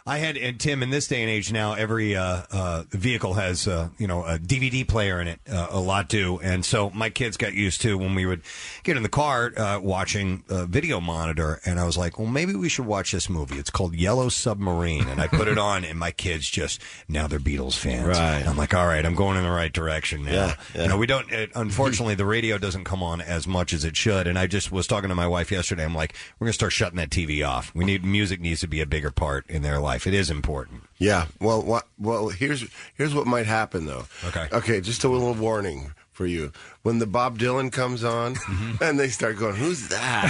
I had, and Tim, in this day and age now, every uh, uh, vehicle has, uh, you know, a D V D player in it. Uh, a lot do. And so my kids got used to when we would get in the car uh, watching a video monitor. And I was like, well, maybe we should watch this movie. It's called Yellow Submarine. And I put it on, and my kids just, now they're Beatles fans. Right. I'm like, all right, I'm going in the right direction now. Yeah, yeah. You know, we don't, it, unfortunately, the radio doesn't come on as much as it should. And I just was talking to my wife yesterday. I'm like, we're going to start shutting that T V off. We need, music needs to be a bigger part in their life. It is important. Yeah. Well, what, well, here's here's what might happen though. Okay. Okay. Just a little warning for you. When the Bob Dylan comes on, and they start going, "Who's that?"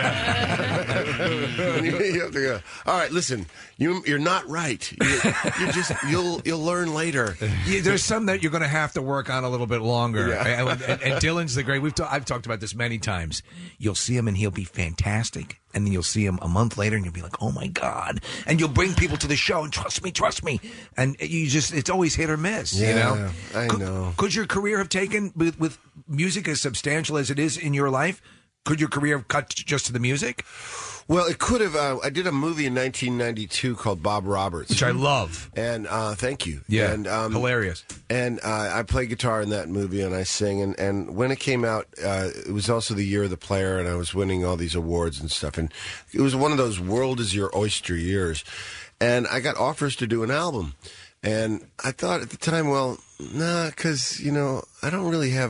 And you, you have to go. All right, listen. You you're not right. You, you just you'll you'll learn later. Yeah, there's some that you're going to have to work on a little bit longer. Yeah. And, and, and Dylan's the great. We've ta- I've talked about this many times. You'll see him and he'll be fantastic, and then you'll see him a month later and you'll be like, "Oh my god!" And you'll bring people to the show and trust me, trust me. And you just it's always hit or miss. Yeah, you know. I could, know. Could your career have taken with, with music as substantial as it is in your life? Could your career have cut just to the music? Well, it could have. Uh, I did a movie in nineteen ninety-two called Bob Roberts, Which I love. And uh, thank you. Yeah, and, um, hilarious. And uh, I play guitar in that movie, and I sing. And, and when it came out, uh, it was also the year of the player, and I was winning all these awards and stuff. And it was one of those world is your oyster years. And I got offers to do an album. And I thought at the time, well, nah, because, you know, I don't really have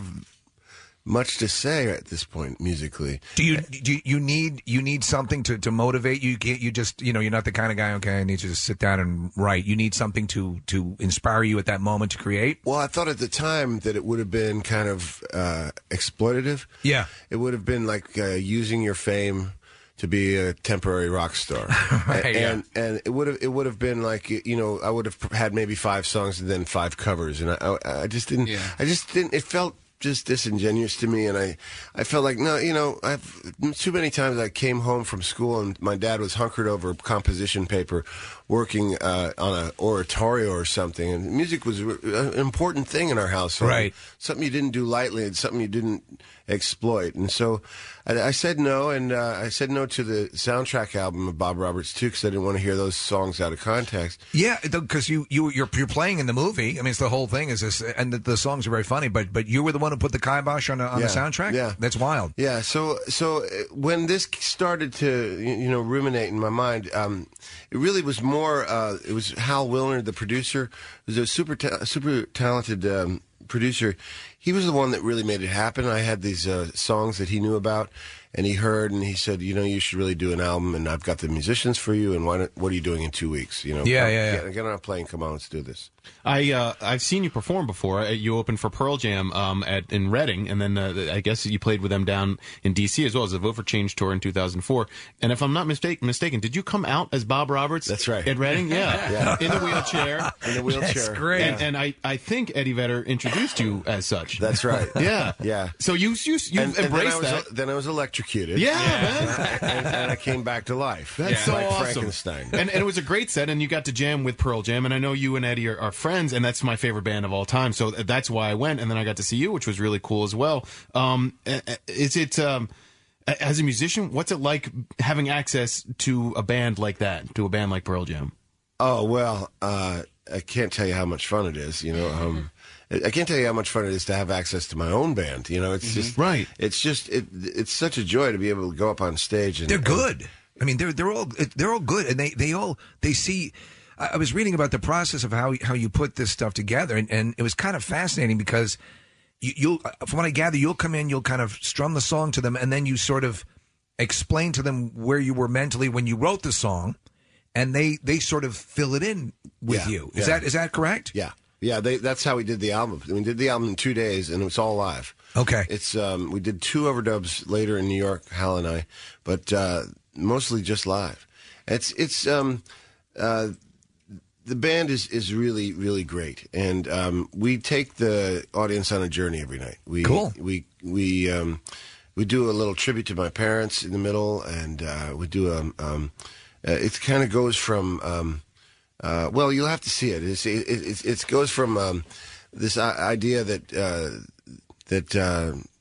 much to say at this point musically. Do you do you, you need you need something to, to motivate you? You can't you just you know you're not the kind of guy. Okay, I need to just sit down and write. You need something to to inspire you at that moment to create. Well, I thought at the time that it would have been kind of uh, exploitative. Yeah, it would have been like uh, using your fame to be a temporary rock star, right, and, yeah. and and it would have it would have been like you know I would have had maybe five songs and then five covers, and I I, I just didn't I just didn't it felt just disingenuous to me, and I, I felt like no, you know, I've too many times I came home from school and my dad was hunkered over composition paper, working uh, on an oratorio or something, and music was an important thing in our household, right? Something you didn't do lightly, and something you didn't exploit, and so I, I said no, and uh, I said no to the soundtrack album of Bob Roberts too, because I didn't want to hear those songs out of context. Yeah, because you you you're you're playing in the movie. I mean, it's the whole thing is this, and the, the songs are very funny. But but you were the one who put the kibosh on the, on Yeah, the soundtrack. yeah. That's wild. Yeah, so so uh, when this started to you you know ruminate in my mind, um, it really was more. Uh, it was Hal Wilner, the producer, who's a super ta- super talented um, producer. He was the one that really made it happen. I had these uh, songs that he knew about, and he heard, and he said, you know, you should really do an album, and I've got the musicians for you, and why not, what are you doing in two weeks? You know, Yeah, come, yeah, yeah. Get, get on a plane, come on, let's do this. I uh, I've seen you perform before. Uh, You opened for Pearl Jam um, at in Reading, and then uh, I guess you played with them down in D C as well as the Vote for Change tour in two thousand four. And if I'm not mistake, mistaken, did you come out as Bob Roberts? That's right. At Reading, yeah, Yeah. in the wheelchair, In the wheelchair. That's great. And, and I, I think Eddie Vedder introduced you as such. That's right. Yeah, yeah. So you you you And- and then I embraced was- that. Then I was electrocuted. Yeah, man. and, and I came back to life. That's so like awesome. Frankenstein. And, and it was a great set, and you got to jam with Pearl Jam, and I know you and Eddie are, are friends, and that's my favorite band of all time, so that's why I went, and then I got to see you, which was really cool as well. Um, is it, um, as a musician, what's it like having access to a band like that, to a band like Pearl Jam? Oh, well, uh, I can't tell you how much fun it is, you know. Um, I can't tell you how much fun it is to have access to my own band, you know. It's just right. It's just it, it's such a joy to be able to go up on stage and They're good. I mean, they're they're all they're all good, and they they all they see. I I was reading about the process of how how you put this stuff together, and, and it was kind of fascinating because you, you'll, from what I gather, you'll come in, you'll kind of strum the song to them, and then you sort of explain to them where you were mentally when you wrote the song, and they they sort of fill it in with Yeah, you. Is yeah. that is that correct? Yeah, yeah. They, that's how we did the album. We did the album in two days, and it was all live. Okay. It's um, we did two overdubs later in New York, Hal and I, but uh, mostly just live. It's it's um, uh, the band is, is really really great, and um, we take the audience on a journey every night. We Cool. We we um, we do a little tribute to my parents in the middle, and uh, we do a. Um, uh, it kind of goes from. Um, Uh, well, you'll have to see it. It's, it, it, it goes from um, this i- idea that uh, that uh,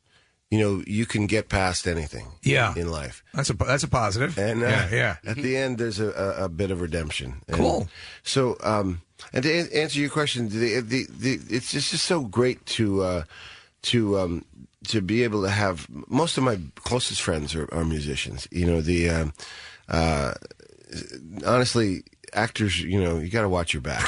you know, you can get past anything. Yeah. in life. That's a that's a positive. And uh, yeah, yeah. At the end, there's a, a, a bit of redemption. And Cool. So, um, and to an- answer your question, the, the, the, it's just, just so great to uh, to um, to be able to have. Most of my closest friends are, are musicians. You know, the uh, uh, honestly. Actors, you know, you got to watch your back.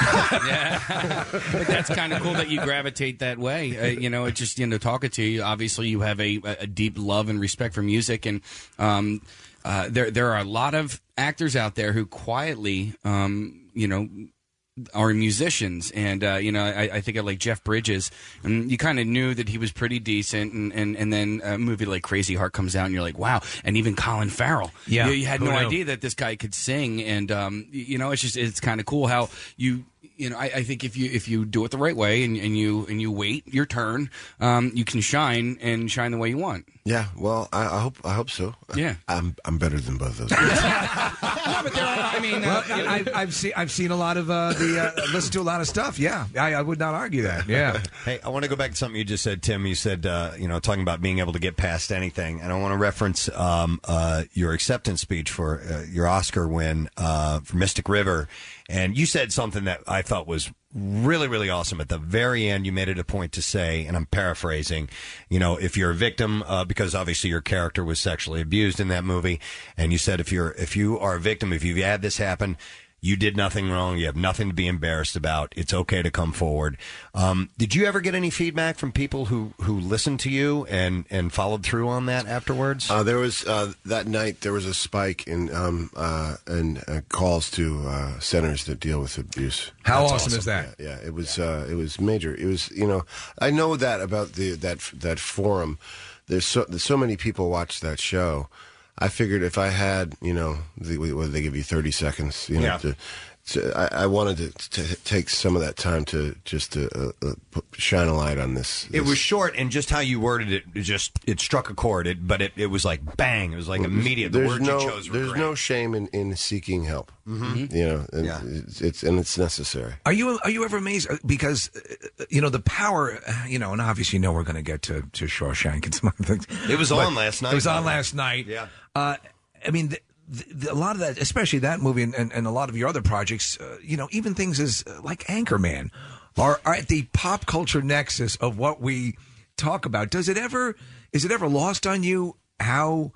Yeah, but that's kind of cool that you gravitate that way. Uh, you know, it just you know talking to you. Obviously, you have a, a deep love and respect for music, and um, uh, there there are a lot of actors out there who quietly, um, you know. are musicians, and uh, you know, I, I think of like Jeff Bridges, and you kind of knew that he was pretty decent, and, and, and then a movie like Crazy Heart comes out, and you're like, wow, and even Colin Farrell, Yeah, you, you had who no knew? idea that this guy could sing, and um, you know, it's just it's kind of cool how you. You know, I, I think if you if you do it the right way and, and you and you wait your turn, um, you can shine and shine the way you want. Yeah, well, I, I hope I hope so. Yeah, I'm I'm better than both those guys. No, but there are, I mean, Well, uh, you know, I, I've seen I've seen a lot of uh, the uh, listened to a lot of stuff. Yeah, I, I would not argue that. Yeah. Hey, I want to go back to something you just said, Tim. You said, uh, you know, talking about being able to get past anything, and I want to reference um, uh, your acceptance speech for uh, your Oscar win uh, for Mystic River, and you said something that I thought was really, really awesome. At the very end, you made it a point to say, and I'm paraphrasing, you know, if you're a victim, uh, because obviously your character was sexually abused in that movie, and you said if you're if you are a victim, if you've had this happen, you did nothing wrong. You have nothing to be embarrassed about. It's okay to come forward. Um, did you ever get any feedback from people who, who listened to you and, and followed through on that afterwards? Uh, there was uh, that night. There was a spike in um, uh, in uh, calls to uh, centers that deal with abuse. How That's awesome is that? Yeah, yeah, it was. Uh, it was major. It was. You know, I know that about the that that forum. There's so there's so many people watch that show. I figured if I had, you know, the, what they give you thirty seconds, you know, Yeah. to, to, I, I wanted to, to take some of that time to just to uh, uh, put, shine a light on this. It was short, and just how you worded it, it just it struck a chord. It, but it, it was like bang. It was like immediate. The There's words no, you chose were there's great. no shame in, in seeking help. Mhm. You know, and Yeah. it's, it's and it's necessary. Are you are you ever amazed because uh, you know the power uh, you know and obviously you know we're going to get to to Shawshank and some other things. It was But on last night. It was on last night. Yeah. Uh, I mean, the, the, a lot of that, especially that movie and, and, and a lot of your other projects, uh, you know, even things as uh, like Anchorman, are, are at the pop culture nexus of what we talk about. Does it ever? Is it ever lost on you how?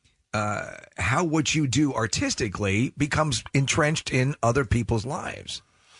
Uh, how what you do artistically becomes entrenched in other people's lives?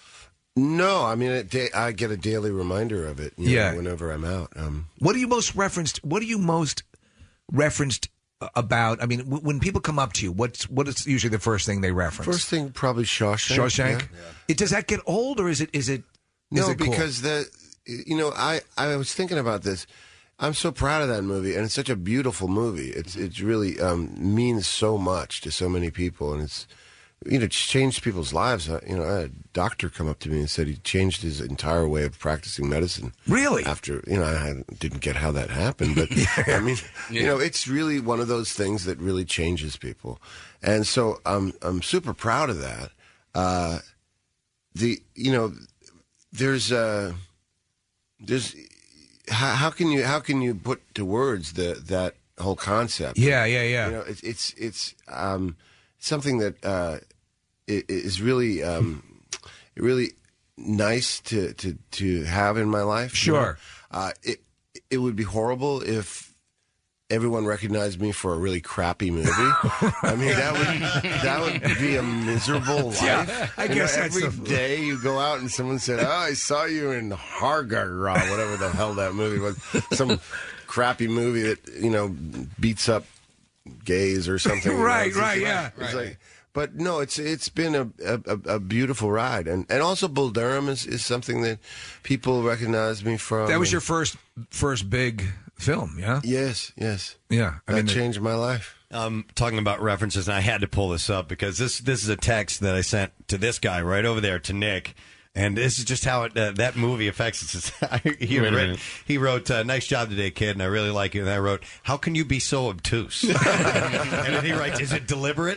No, I mean, it, da- I get a daily reminder of it. You Yeah. know, whenever I'm out. Um, What are you most referenced? What are you most referenced about? I mean, w- when people come up to you, what's what is usually the first thing they reference? First thing, probably Shawshank. Shawshank. yeah. It, does that get old, or is it? Is it? Is No, it cool? because the, you know, I, I was thinking about this. I'm so proud of that movie, and it's such a beautiful movie. It's it's really um, means so much to so many people, and it's you know it's changed people's lives. I, you know, I had a doctor come up to me and said he changed his entire way of practicing medicine. Really? After you know, I didn't get how that happened, but I mean, you know, it's really one of those things that really changes people, and so I'm I'm super proud of that. Uh, the you know, there's uh, there's. How, how can you how can you put to words the that whole concept? Yeah, yeah, yeah. You know, it's it's it's um, something that uh, i- is really um, really nice to, to, to have in my life. you know? Sure. Uh, it it would be horrible if everyone recognized me for a really crappy movie. I mean, that would that would be a miserable life. Yeah, I You guess know, that's every the- day you go out and someone said, "Oh, I saw you in Hargar," whatever the hell that movie was, some crappy movie that you know beats up gays or something. you know? Right, It's just right, like- yeah. It's Right. like, but no, it's it's been a, a, a beautiful ride, and and also Bull Durham is, is something that people recognize me from. That was and- your first first big film, yeah? Yes, yes. Yeah, I that mean, changed my life. Um, talking about references, and I had to pull this up because this this is a text that I sent to this guy right over there to Nick, and this is just how it, uh, that movie affects us. he, Wait a wrote, minute. he wrote, uh, "Nice job today, kid," and I really like it. And I wrote, "How can you be so obtuse?" and then he writes, "Is it deliberate?"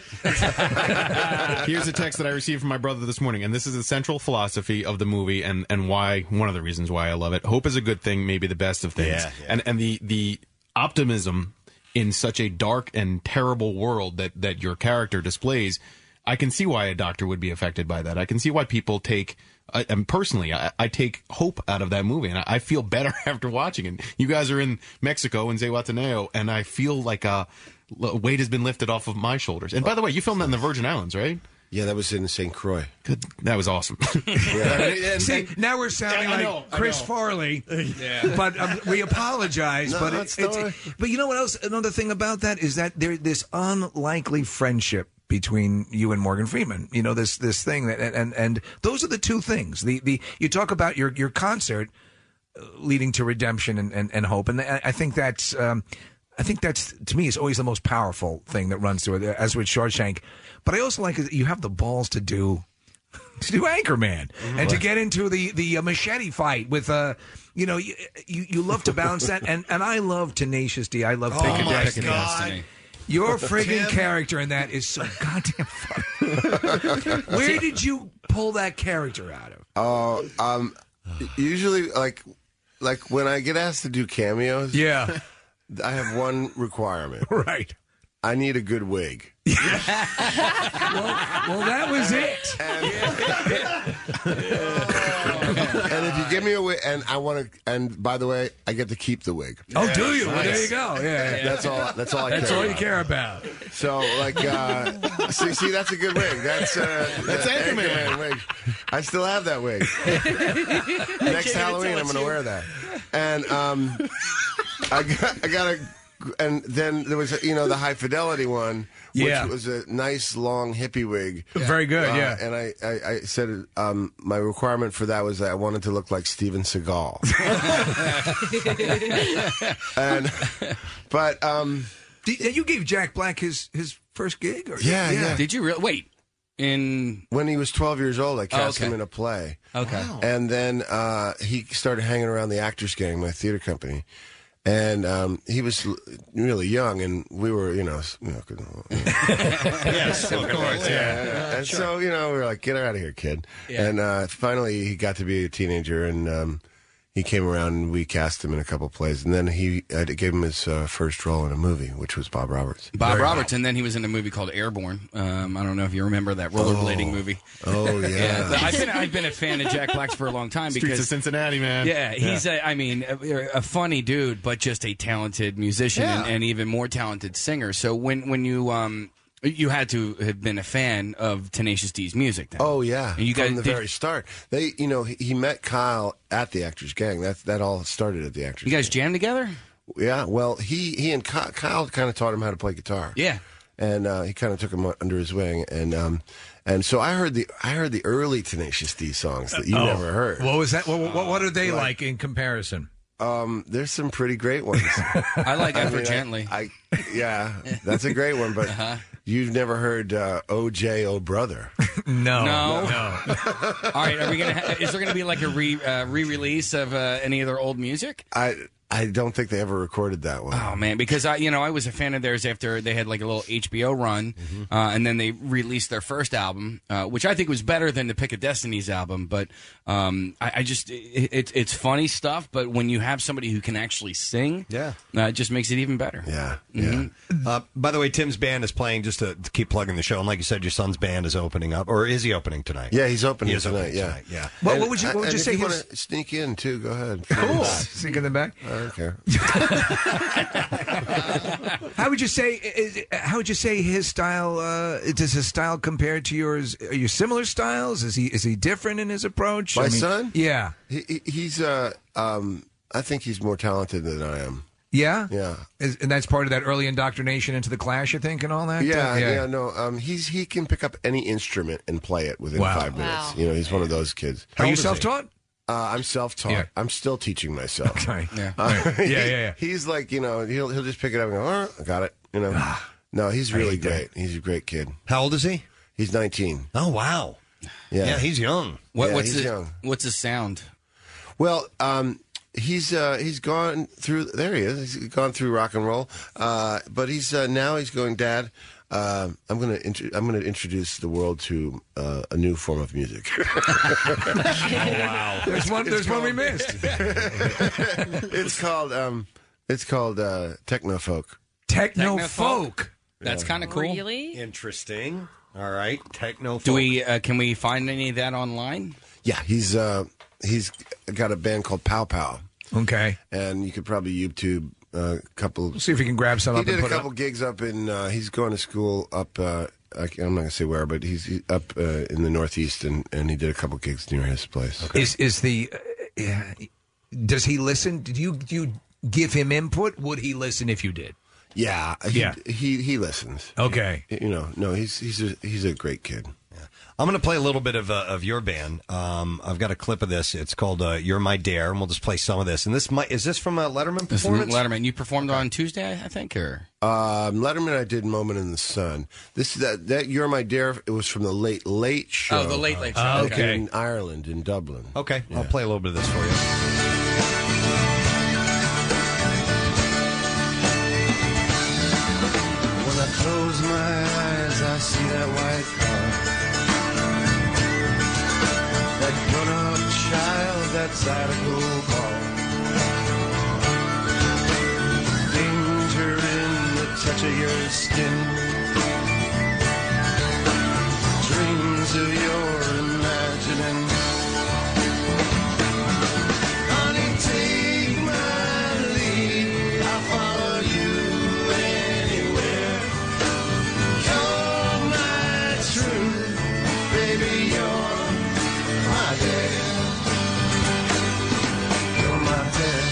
Here's a text that I received from my brother this morning, and this is the central philosophy of the movie, and, and why one of the reasons why I love it. Hope is a good thing, maybe the best of things. Yeah, yeah. And and the the optimism in such a dark and terrible world that, that your character displays, I can see why a doctor would be affected by that. I can see why people take, I, and personally, I, I take hope out of that movie, and I, I feel better after watching it. You guys are in Mexico in Zihuatanejo, and I feel like a weight has been lifted off of my shoulders. And by the way, you filmed that in the Virgin Islands, right? Yeah, that was in Saint Croix. Good. That was awesome. Yeah. See, now we're sounding Yeah, I like know, I Chris know. Farley, Yeah. but um, we apologize. No, but it, it's it's, not- but you know what else? Another thing about that is that there this unlikely friendship between you and Morgan Freeman. You know, this this thing that and and, and those are the two things. The the you talk about your your concert uh, leading to redemption and, and, and hope, and I, I think that's. Um, I think that's, to me, is always the most powerful thing that runs through it, as with Shawshank. But I also like that you have the balls to do to do Anchorman Mm-hmm. and to get into the the uh, machete fight with, uh, you know, you, you you love to balance that, and and I love Tenacious D. I love Oh, Pick a my Destiny. God. Your friggin' Tim. character in that is so goddamn funny. Where did you pull that character out of? Oh, um, usually, like, like when I get asked to do cameos, yeah, I have one requirement. Right. I need a good wig. well, well, that was it. And if you give me a wig, and I want to, and by the way, I get to keep the wig. Oh, do you? Well, there you go. Yeah, yeah. That's all. That's all. I That's care all you about. care about. So, like, uh, see, see, that's a good wig. That's uh, That's the Anchorman. wig. I still have that wig. Next Halloween, I'm going to wear that. And um, I got, I got a, and then there was, you know, the high fidelity one, which Yeah. was a nice long hippie wig. Very good, Uh, yeah. And I, I, I said um, my requirement for that was that I wanted to look like Steven Seagal. and, but um, Did- you gave Jack Black his his first gig, or yeah, yeah. Did you really? Wait. In when he was twelve years old, I cast Oh, okay. him in a play. Okay. And then uh, he started hanging around the Actors Gang, my theater company. And um, he was l- really young, and we were, you know, s- you know, Yes, of course, yeah. And so, you know, we were like, "Get out of here, kid!" Yeah. And uh, finally, he got to be a teenager, and um, he came around, and we cast him in a couple plays. And then he I gave him his uh, first role in a movie, which was Bob Roberts. Bob Roberts, and then he was in a movie called Airborne. Um, I don't know if you remember that rollerblading Oh. movie. Oh yeah. But I've been I've been a fan of Jack Black's for a long time Streets because of Cincinnati, man. Yeah, he's a, I mean a, a funny dude, but just a talented musician Yeah. and, and even more talented singer. So when when you um you had to have been a fan of Tenacious D's music, then. Oh yeah, And you guys from the did- very start. They, you know, he, he met Kyle at the Actors Gang. That that all started at the Actors. You guys jammed together? Yeah. Well, he he and Kyle, Kyle kind of taught him how to play guitar. Yeah. And uh, he kind of took him under his wing, and um, and so I heard the I heard the early Tenacious D songs that you Oh. never heard. What was that? What, what, what are they Like- like in comparison? Um, there's some pretty great ones. I like I Effort mean, I- Gently. I, yeah, that's a great one. But Uh-huh. you've never heard uh, O J, Oh Brother. No, No. no. All right, are we gonna? Ha- is there gonna be like a re uh, re-release of uh, any of their old music? I I don't think they ever recorded that one. Oh man, because I, you know, I was a fan of theirs after they had like a little H B O run, Mm-hmm. uh, and then they released their first album, uh, which I think was better than the Pick of Destiny's album. But um, I, I just, it, it, it's funny stuff. But when you have somebody who can actually sing, Yeah. uh, it just makes it even better. Yeah, Mhm. Uh, by the way, Tim's band is playing, just to, to keep plugging the show. And like you said, your son's band is opening up. Or is he opening tonight? Yeah, he's opening He is tonight. opening yeah, tonight, yeah. What- And- what would you- what would and you if say You his- want to sneak in too? Go ahead. Cool. Sneak in the back. I don't care. How would you say? Is, how would you say his style? Uh, does his style compare to yours? Are you similar styles? Is he is he different in his approach? My I mean, son? Yeah. He, he- he's. Uh, um, I think he's more talented than I am. Yeah. Yeah. Is, and that's part of that early indoctrination into the Clash, you think, and all that. Yeah, Uh, yeah, no. Um, he's he can pick up any instrument and play it within Wow. five minutes. Wow. You know, he's one of those kids. Are you old is he? self-taught? Uh, I'm self-taught. Yeah. I'm still teaching myself. Okay. Yeah. Uh, Right. Yeah, yeah, yeah. He's like, you know, he'll he'll just pick it up and go, oh, I got it. You know. No, he's I really hate that. great. He's a great kid. How old is he? He's nineteen. Oh, wow. Yeah, Yeah, he's young. What, Yeah, what's he's the young. what's the sound? Well, um, he's uh, he's gone through. There he is. He's gone through rock and roll. Uh, but he's uh, now he's going, Dad. Uh, I'm gonna int- I'm gonna introduce the world to uh, a new form of music. Wow. There's one. There's one we missed. It's called um, It's called uh, Techno Folk. Techno Folk. That's Yeah. kind of cool. Really interesting. All right, Techno Folk. Do we? Uh, can we find any of that online? Yeah, he's uh, he's got a band called Pow Pow. Okay, and you could probably YouTube uh, a couple. We'll see if we can grab some He up did and a put it couple gigs up in. Uh, he's going to school up. Uh, I, I'm not going to say where, but he's he, up uh, in the Northeast, and, and he did a couple gigs near his place. Is is the? Uh, yeah, does he listen? Did you do you give him input? Would he listen if you did? Yeah, he, Yeah. He he listens. Okay. He- you know, no, he's he's a, he's a great kid. I'm going to play a little bit of uh, of your band. Um, I've got a clip of this. It's called uh, "You're My Dare," and we'll just play some of this. And this might is this from a Letterman This is performance? Letterman. You performed on Tuesday, I think, or Um, Letterman, I did "Moment in the Sun." This that that "You're My Dare." It was from the Late Late Show. Oh, the Late Late Show. Oh, like okay. in Ireland, in Dublin. Okay, I'll play a little bit of this for you. When I close my eyes, I see that white car. That grown-up child outside a gold bar. Danger in the touch of your skin. Dreams of your imagining. Honey, take my lead. I'll follow you anywhere. You're my truth, baby, you're my dare. You're my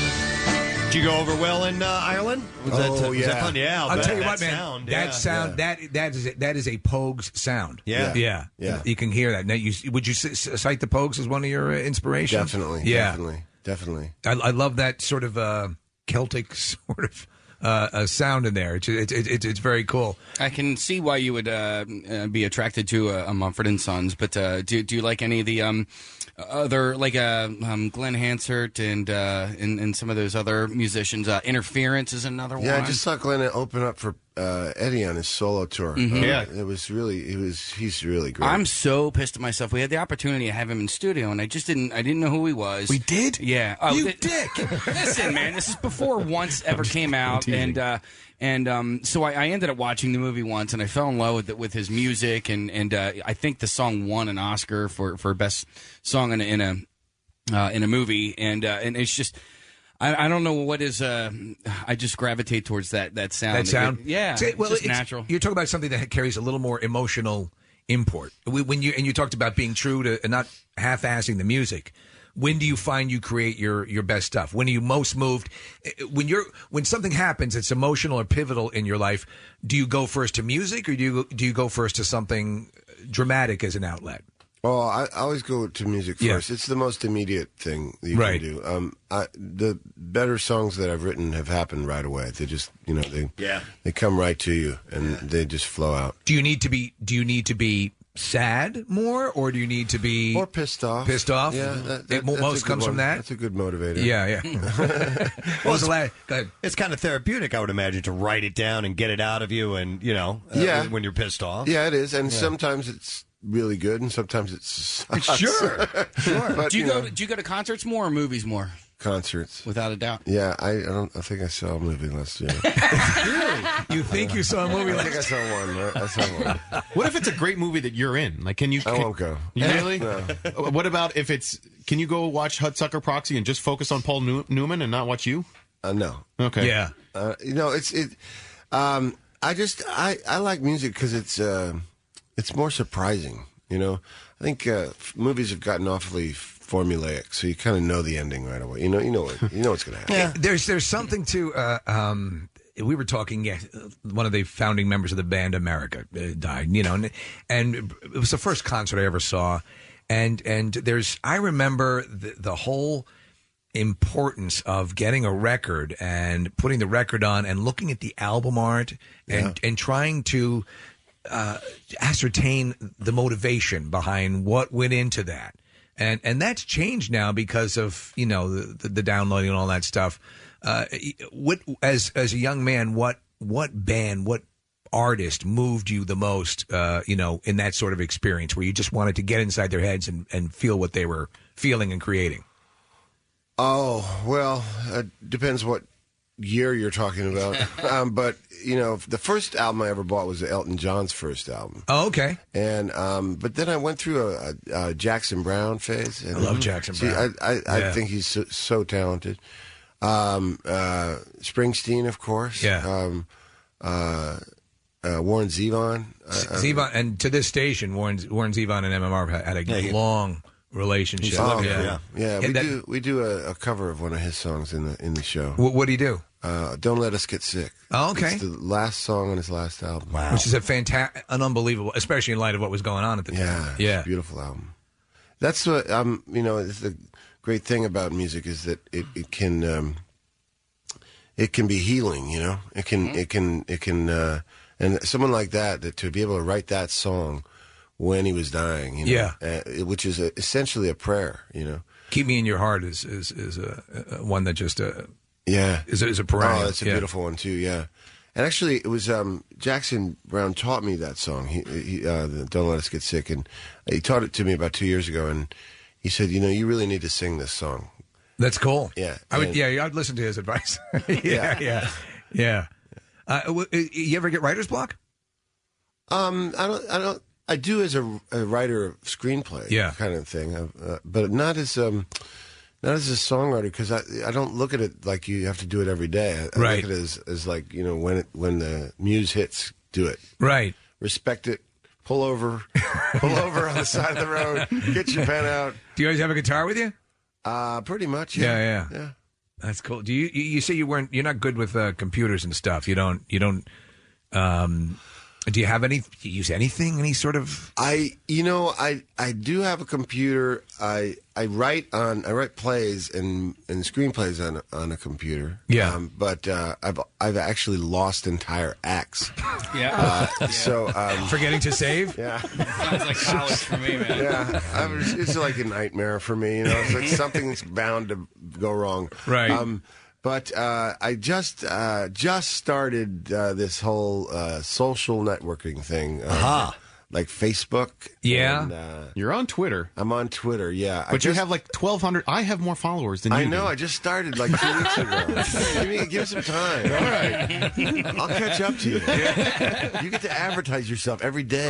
dare. Did you go over well in uh, Ireland? Was that, Oh, was yeah. that fun? Yeah, I'll that- tell you that what, man. Sound, that yeah. sound that that is a, that is a Pogues sound. Yeah. yeah, Yeah. You can hear that. Now, you would you c- cite the Pogues as one of your uh, inspirations? Definitely. Yeah, Definitely. Definitely. I, I love that sort of uh, Celtic sort of uh, uh, sound in there. It's, it's it's it's very cool. I can see why you would uh, uh, be attracted to uh, a Mumford and Sons. But uh, do do you like any of the um, other like uh, um, Glenn Hansard and, uh, and and some of those other musicians? Uh, Interference is another Yeah, one. I just saw Glenn open up for uh, Eddie on his solo tour. Mhm. Uh, Yeah. it was really, it was. He's really great. I'm so pissed at myself. We had the opportunity to have him in studio, and I just didn't. I didn't know who he was. We did. Yeah. Oh, You th- dick. Listen, man. This is before Once ever came out, teasing. and uh, and um, so I, I ended up watching the movie once, and I fell in love with it, with his music, and and uh, I think the song won an Oscar for, for best song in a in a, uh, in a movie, and uh, and it's just. I, I don't know what is. Uh, I just gravitate towards that that sound. That sound, It- yeah. See, well, it's just it's- natural. You're talking about something that carries a little more emotional import. We- When you and you talked about being true to and not half-assing the music. When do you find you create your your best stuff? When are you most moved? When you're when something happens that's emotional or pivotal in your life, do you go first to music or do you do you go first to something dramatic as an outlet? Well, I, I always go to music Yeah. first. It's the most immediate thing that you Right. can do. Um, I, the better songs that I've written have happened right away. They just, you know, they Yeah. they come right to you and they just flow out. Do you need to be do you need to be sad more or do you need to be Or pissed off? Pissed off? Yeah, that, It that, mo- that's most a good comes from one. that? That's a good motivator. Yeah, yeah. What was the last? Go ahead. It's kind of therapeutic, I would imagine, to write it down and get it out of you, and you know, uh, Yeah. when you're pissed off. Yeah, it is, and Yeah. sometimes it's really good, and sometimes it's sucks. Sure, sure. But, do you, you go? know, Do you go to concerts more or movies more? concerts? Without a doubt. Yeah, I, I don't. I think I saw a movie last year. You think you saw a movie I last think I saw one. right? I saw one. What if it's a great movie that you're in? Like, can you? I can- won't go. You really? No. Uh, What about if it's? Can you go watch Hudsucker Proxy and just focus on Paul New- Newman and not watch you? Uh, no. Okay. Yeah. Uh, you know, it's it. Um, I just I I like music because it's uh, it's more surprising. You know, I think uh, f- movies have gotten awfully formulaic, so you kind of know the ending right away. You know, you know what you know what's going to happen. There's there's something to. Uh, um, we were talking. Yeah, one of the founding members of the band America uh, died. You know, and, and it was the first concert I ever saw. And and there's I remember the, the whole importance of getting a record and putting the record on and looking at the album art and and trying to uh, ascertain the motivation behind what went into that. And and that's changed now because of, you know, the, the, the downloading and all that stuff. Uh, what as as a young man, what what band, what artist moved you the most, uh, you know, in that sort of experience where you just wanted to get inside their heads and, and feel what they were feeling and creating? Oh well, it depends what year you're talking about. um, but you know, the first album I ever bought was Elton John's first album. Oh, okay. And um, but then I went through a, a, a Jackson Brown phase. And I love Jackson see, Brown. I, I, I Yeah. think he's so, so talented. Um, uh, Springsteen, of course. Yeah. Um, uh, uh, Warren Zevon. Uh, Zevon, and to this station, Warren, Warren Zevon and M M R had a Yeah, he- long relationship. Oh, yeah, yeah. We And that- do we do a, a cover of one of his songs in the in the show. What what do you do? Uh, Don't Let Us Get Sick. Oh, okay. It's the last song on his last album. Which is a fantastic, an unbelievable, especially in light of what was going on at the time. Yeah, Yeah. It's a beautiful album. That's what um you know. It's the great thing about music is that it it can um, it can be healing. You know, it can it can it can uh, and someone like that that to be able to write that song when he was dying. You know, Yeah. uh, which is a, essentially a prayer. You know. Keep Me in Your Heart is is is a, a one that just uh, Yeah, is a, is a perennial. Oh, that's a Yeah. beautiful one too. Yeah, and actually, it was um, Jackson Brown taught me that song. He, he uh, the Don't Let Us Get Sick, and he taught it to me about two years ago. And he said, you know, you really need to sing this song. That's cool. Yeah, I would. and- Yeah, I'd listen to his advice. yeah, Yeah. yeah, yeah. Uh, w- you ever get writer's block? Um, I don't. I don't. I do as a, a writer of screenplay, Yeah. kind of thing, uh, but not as um, not as a songwriter because I I don't look at it like you have to do it every day. I, I Right. look at it as, as like you know when it when the muse hits, do it. Right. Respect it. Pull over. Pull over on the side of the road. Get your pen out. Do you always have a guitar with you? Uh, pretty much. Yeah, Yeah, yeah. yeah. That's cool. Do you you, you say you weren't? You're not good with uh, computers and stuff. You don't. You don't. Um, do you have any? Do you use anything? Any sort of? I, you know, I, I do have a computer. I, I write on, I write plays and, and screenplays on, on a computer. Yeah. Um, but uh, I've, I've actually lost entire acts. Yeah. Uh, So um, forgetting to save. Yeah. Sounds like college for me, man. Yeah. I was, it's like a nightmare for me. You know, it's like something's bound to go wrong. Right. Um, But uh, I just uh, just started uh, this whole uh, social networking thing, uh, Aha. like Facebook. Yeah. and, uh, You're on Twitter. I'm on Twitter. Yeah, But I you just, have like twelve hundred. I have more followers than you I know. do. I just started like two weeks ago. give me give me some time. All right. I'll catch up to you. You get to advertise yourself every day.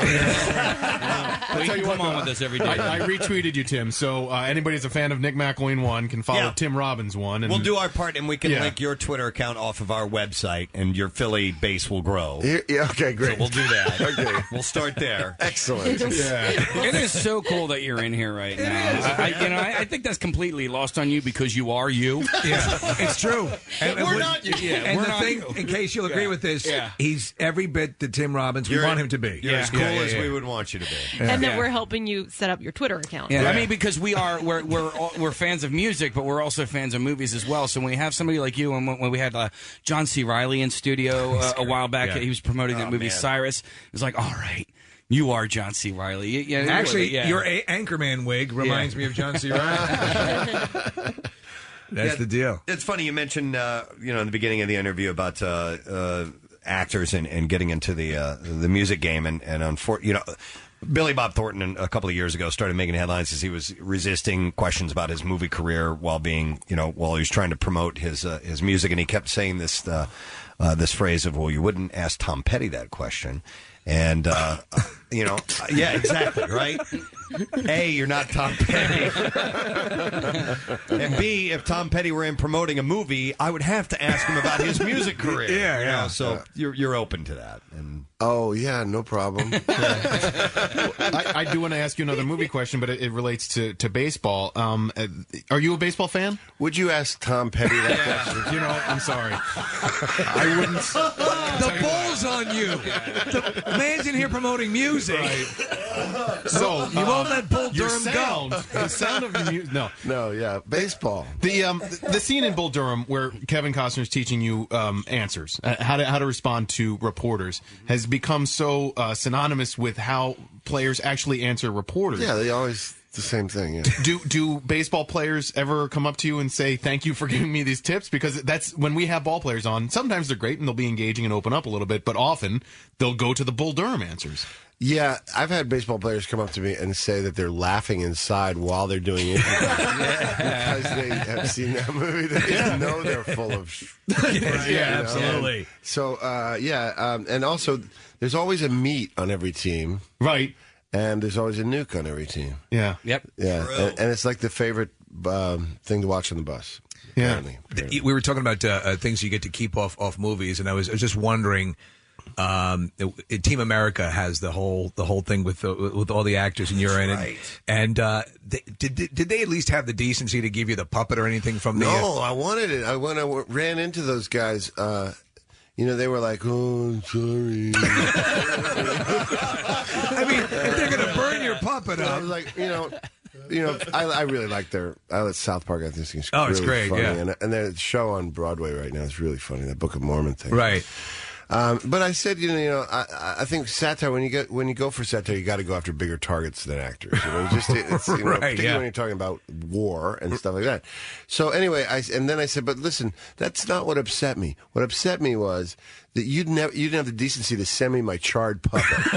I'll you tell you come what, on though, with us every day. I, I retweeted you, Tim. So uh, anybody that's a fan of Nick McElwain one can follow Yeah. Tim Robbins one. And We'll do our part, and we can Yeah. link your Twitter account off of our website, and your Philly base will grow. Yeah, yeah, okay, great. So we'll do that. Okay. We'll start there. Excellent. It is so cool that you're in here right now. I, I, you know, I, I think that's completely lost on you because you are you. Yeah, it's true. And, We're and not you. Yeah, and we're the not thing, you. in case you'll agree Yeah. with this, Yeah. he's every bit that Tim Robbins we You're- want him to be. You're Yeah. as cool Yeah, yeah, as yeah. we would want you to be. And that Yeah. we're helping you set up your Twitter account. I mean, because we are we're we're all- we're fans of music, but we're also fans of movies as well. So when we have somebody like you, and when, when we had uh, John C. Reilly in studio uh, a while back, Yeah. he was promoting that Oh, movie man. Cyrus. It was like, all right, you are John C. Reilly. You- yeah, Actually, yeah. your a- Anchorman wig reminds Yeah. me of John C. Reilly. That's Yeah, the deal. It's funny you mentioned, uh, you know, in the beginning of the interview about uh, uh, actors and, and getting into the uh, the music game, and and unfor- you know, Billy Bob Thornton a couple of years ago started making headlines as he was resisting questions about his movie career while being, you know, while he was trying to promote his uh, his music, and he kept saying this uh, uh, this phrase of, "Well, you wouldn't ask Tom Petty that question." And, uh, you know, yeah, exactly, right? A, you're not Tom Petty. And B, if Tom Petty were in promoting a movie, I would have to ask him about his music career. Yeah, you know, yeah. So you're you're open to that. And Oh yeah, no problem. I, I do want to ask you another movie question, but it, it relates to, to baseball. Um, uh, are you a baseball fan? Would you ask Tom Petty that question? You know, I'm sorry. I wouldn't. The ball's on you. The man's in here promoting music. So You won't let Bull your Durham sound, go. The sound of the music. No, No, yeah, baseball. the um the scene in Bull Durham where Kevin Costner's teaching you um, answers, uh, how to how to respond to reporters, has become so uh, synonymous with how players actually answer reporters. Yeah, they always the same thing. Yeah. Do do baseball players ever come up to you and say thank you for giving me these tips? Because that's when we have ball players on. Sometimes they're great and they'll be engaging and open up a little bit, but often they'll go to the Bull Durham answers. Yeah, I've had baseball players come up to me and say that they're laughing inside while they're doing it because they have seen that movie. That they know they're full of. Sh- yeah, you know? absolutely. And so uh, yeah, um, and also there's always a meet on every team, right? And there's always a nuke on every team. Yeah. Yep. Yeah, and, and it's like the favorite um, thing to watch on the bus. Yeah. Apparently. Apparently. We were talking about uh, uh, things you get to keep off off movies, and I was, I was just wondering. Um, it, it, Team America has the whole the whole thing with the, with all the actors, and you're in it. And uh, they, did did they at least have the decency to give you the puppet or anything from the? No, uh, I wanted it. I when I w- ran into those guys. Uh, you know, they were like, "Oh, I'm sorry." I mean, if they're going to burn your puppet up, I was like, you know. You know, I, I really like their. I like South Park. I think it's Oh, really it's great, funny. yeah. And, and their show on Broadway right now is really funny. That Book of Mormon thing, right? Um, but I said, you know, you know, I, I think satire. When you get when you go for satire, you got to go after bigger targets than actors. You know, you just it's, you know, Right, particularly yeah. when you're talking about war and stuff like that. So anyway, I and then I said, but listen, that's not what upset me. What upset me was that you'd never you didn't have the decency to send me my charred puppet.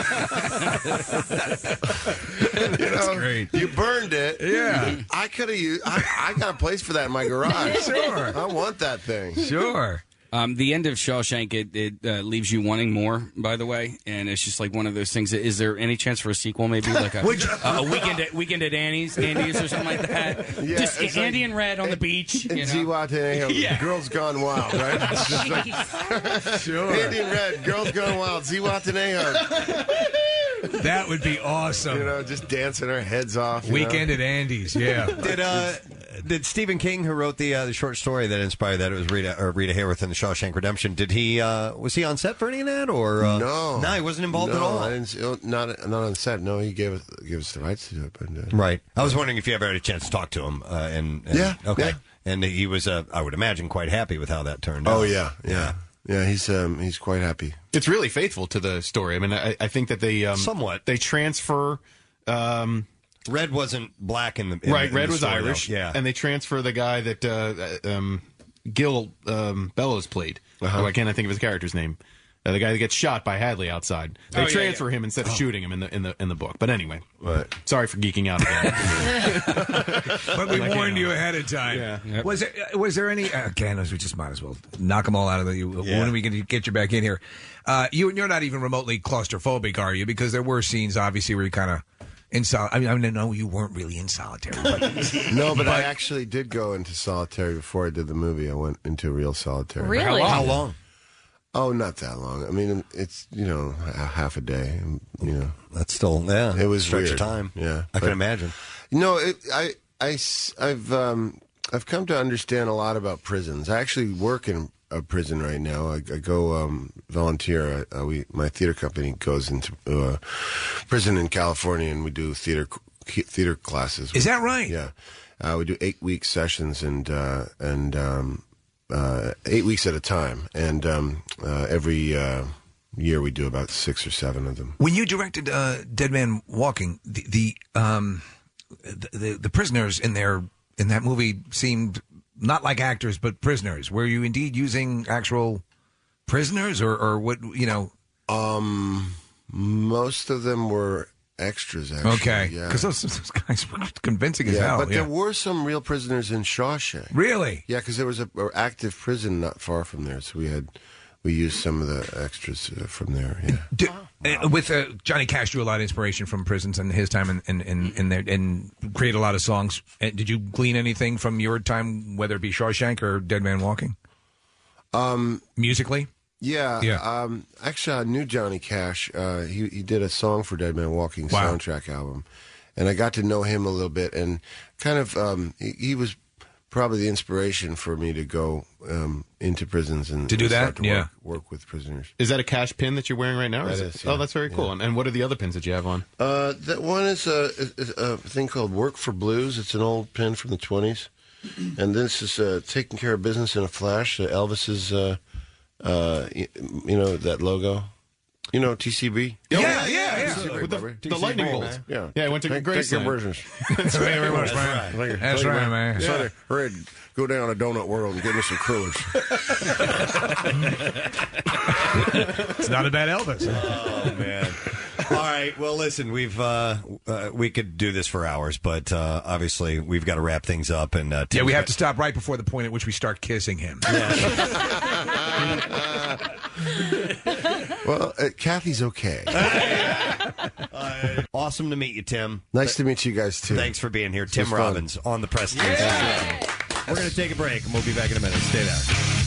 You know, great. You burned it. Yeah. I could have used. I, I got a place for that in my garage. Sure. I want that thing. Sure. Um, the end of Shawshank, it, it uh, leaves you wanting more, by the way, and it's just like one of those things. Is there any chance for a sequel, maybe like a, Which- a, a weekend at weekend at Annie's, Andy's or something like that? Yeah, just it's Andy like- and Red on the beach. And You know? Ziwate, Yeah. Girls Gone Wild, right? It's just like, Sure. Andy and Red, Girls Gone Wild, Ziwatanejo. That would be awesome. You know, just dancing our heads off. you Weekend know? at Andy's, yeah. Did uh, did Stephen King, who wrote the uh, the short story that inspired that, it was Rita or Rita Hayworth in The Shawshank Redemption? Did he uh, was he on set for any of that, or uh, No, no, he wasn't involved no, at all. I didn't, see- oh, not not on set. No, he gave us gave us the rights to do it. But, uh, Right. I was wondering if you ever had a chance to talk to him. Uh, and, and Yeah, Okay. yeah. And he was, uh, I would imagine, quite happy with how that turned out. Oh yeah, yeah, yeah. He's um, he's quite happy. It's really faithful to the story. I mean, I, I think that they um, Somewhat. they transfer. Um, Red wasn't black in the in, right, in Red the was story, Irish, though. Yeah. and they transfer the guy that uh, um, Gil um, Bellows played. Uh-huh. Oh, I can't think of his character's name. Uh, the guy that gets shot by Hadley outside. They Oh, yeah, transfer yeah. him instead of Oh. shooting him in the in the in the book. But anyway, Right. sorry for geeking out again. But we Like, warned you know. you ahead of time. Yeah. Yep. Was there uh, was there any? Uh, again, we just might as well knock them all out of the. You, Yeah. When are we going to get you back in here? Uh, you you're not even remotely claustrophobic, are you? Because there were scenes, obviously, where you kind of in sol- I mean, I mean, no, you weren't really in solitary. But, No, but, I actually did go into solitary before I did the movie. I went into real solitary. Really? How long? Oh, not that long. I mean, it's you know a half a day. You know, That's still yeah. it was stretch weird. of time. Yeah, I can But- imagine. No, it, I, I, s- I've, um, I've come to understand a lot about prisons. I actually work in a prison right now. I, I go um, volunteer. I, uh, we, my theater company goes into uh, prison in California, and we do theater theater classes. Is that right? Yeah, uh, we do eight week sessions, and uh, and um, uh, eight weeks at a time, and um, uh, every uh, year we do about six or seven of them. when you directed uh, Dead Man Walking, the the, um, the the the prisoners in there in that movie seemed not like actors, but prisoners. Were you indeed using actual prisoners, or or what? You know, Um, most of them were extras. Actually, okay, yeah. because those, those guys were convincing as Yeah, hell. but yeah. there were some real prisoners in Shawshank. Really? Yeah, because there was a, a active prison not far from there, so we had we used some of the extras uh, from there. Yeah. Do, uh, with uh, Johnny Cash drew a lot of inspiration from prisons and his time in, in, in, in there, and create a lot of songs. Uh, did you glean anything from your time, whether it be Shawshank or Dead Man Walking? Um, musically. Yeah, Yeah. Um, actually, I knew Johnny Cash. Uh, he he did a song for Dead Man Walking Wow. soundtrack album, and I got to know him a little bit. And kind of, um, he, he was probably the inspiration for me to go um, into prisons and To do and that? start to Yeah. work, work with prisoners. Is that a Cash pin that you're wearing right now? or That is is, it? yeah. Oh, that's very cool. Yeah. And, and what are the other pins that you have on? Uh, that one is a, is a thing called Work for Blues. It's an old pin from the twenties. And this is uh, Taking Care of Business in a Flash. Uh, Elvis's, uh, uh, y- you know, that logo. You know, T C B? Yeah, yeah, yeah. With the, The lightning bolt. Yeah. Yeah, I went to Take, Graceland. take your versions. Thank you very much, man. Thank you. That's Thank you, right, man. Sonny, Yeah. hurry, go down to Donut World and give me some crullers. It's not a bad Elvis. Oh man! All right. Well, listen, we've uh, uh, we could do this for hours, but uh, obviously we've got to wrap things up. And uh, Yeah, we have to Tim's stop right before the point at which we start kissing him. Well, uh, Kathy's okay. got- awesome to meet you, Tim. Nice to meet you guys too. Thanks for being here, This Tim was fun. Robbins on the Preston. We're going to take a break, and we'll be back in a minute. Stay there.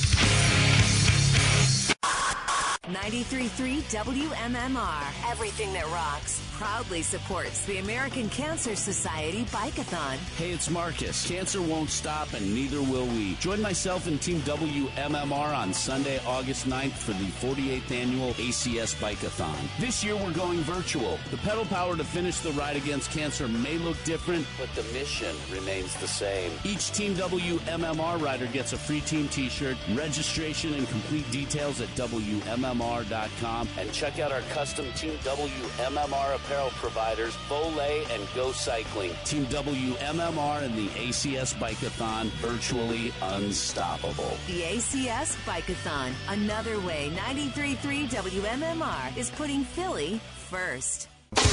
ninety-three point three W M M R. Everything that rocks proudly supports the American Cancer Society Bike-a-thon. Hey, it's Marcus. Cancer won't stop, and neither will we. Join myself and Team W M M R on Sunday, August ninth for the forty-eighth annual A C S Bike-a-thon. This year, we're going virtual. The pedal power to finish the ride against cancer may look different, but the mission remains the same. Each Team W M M R rider gets a free team t-shirt, registration and complete details at W M M R dot com, and check out our custom Team W M M R apparel providers, Volay and Go Cycling. Team W M M R and the A C S Bike-a-thon, virtually unstoppable. The A C S Bike-a-thon. Another way ninety-three point three W M M R is putting Philly first.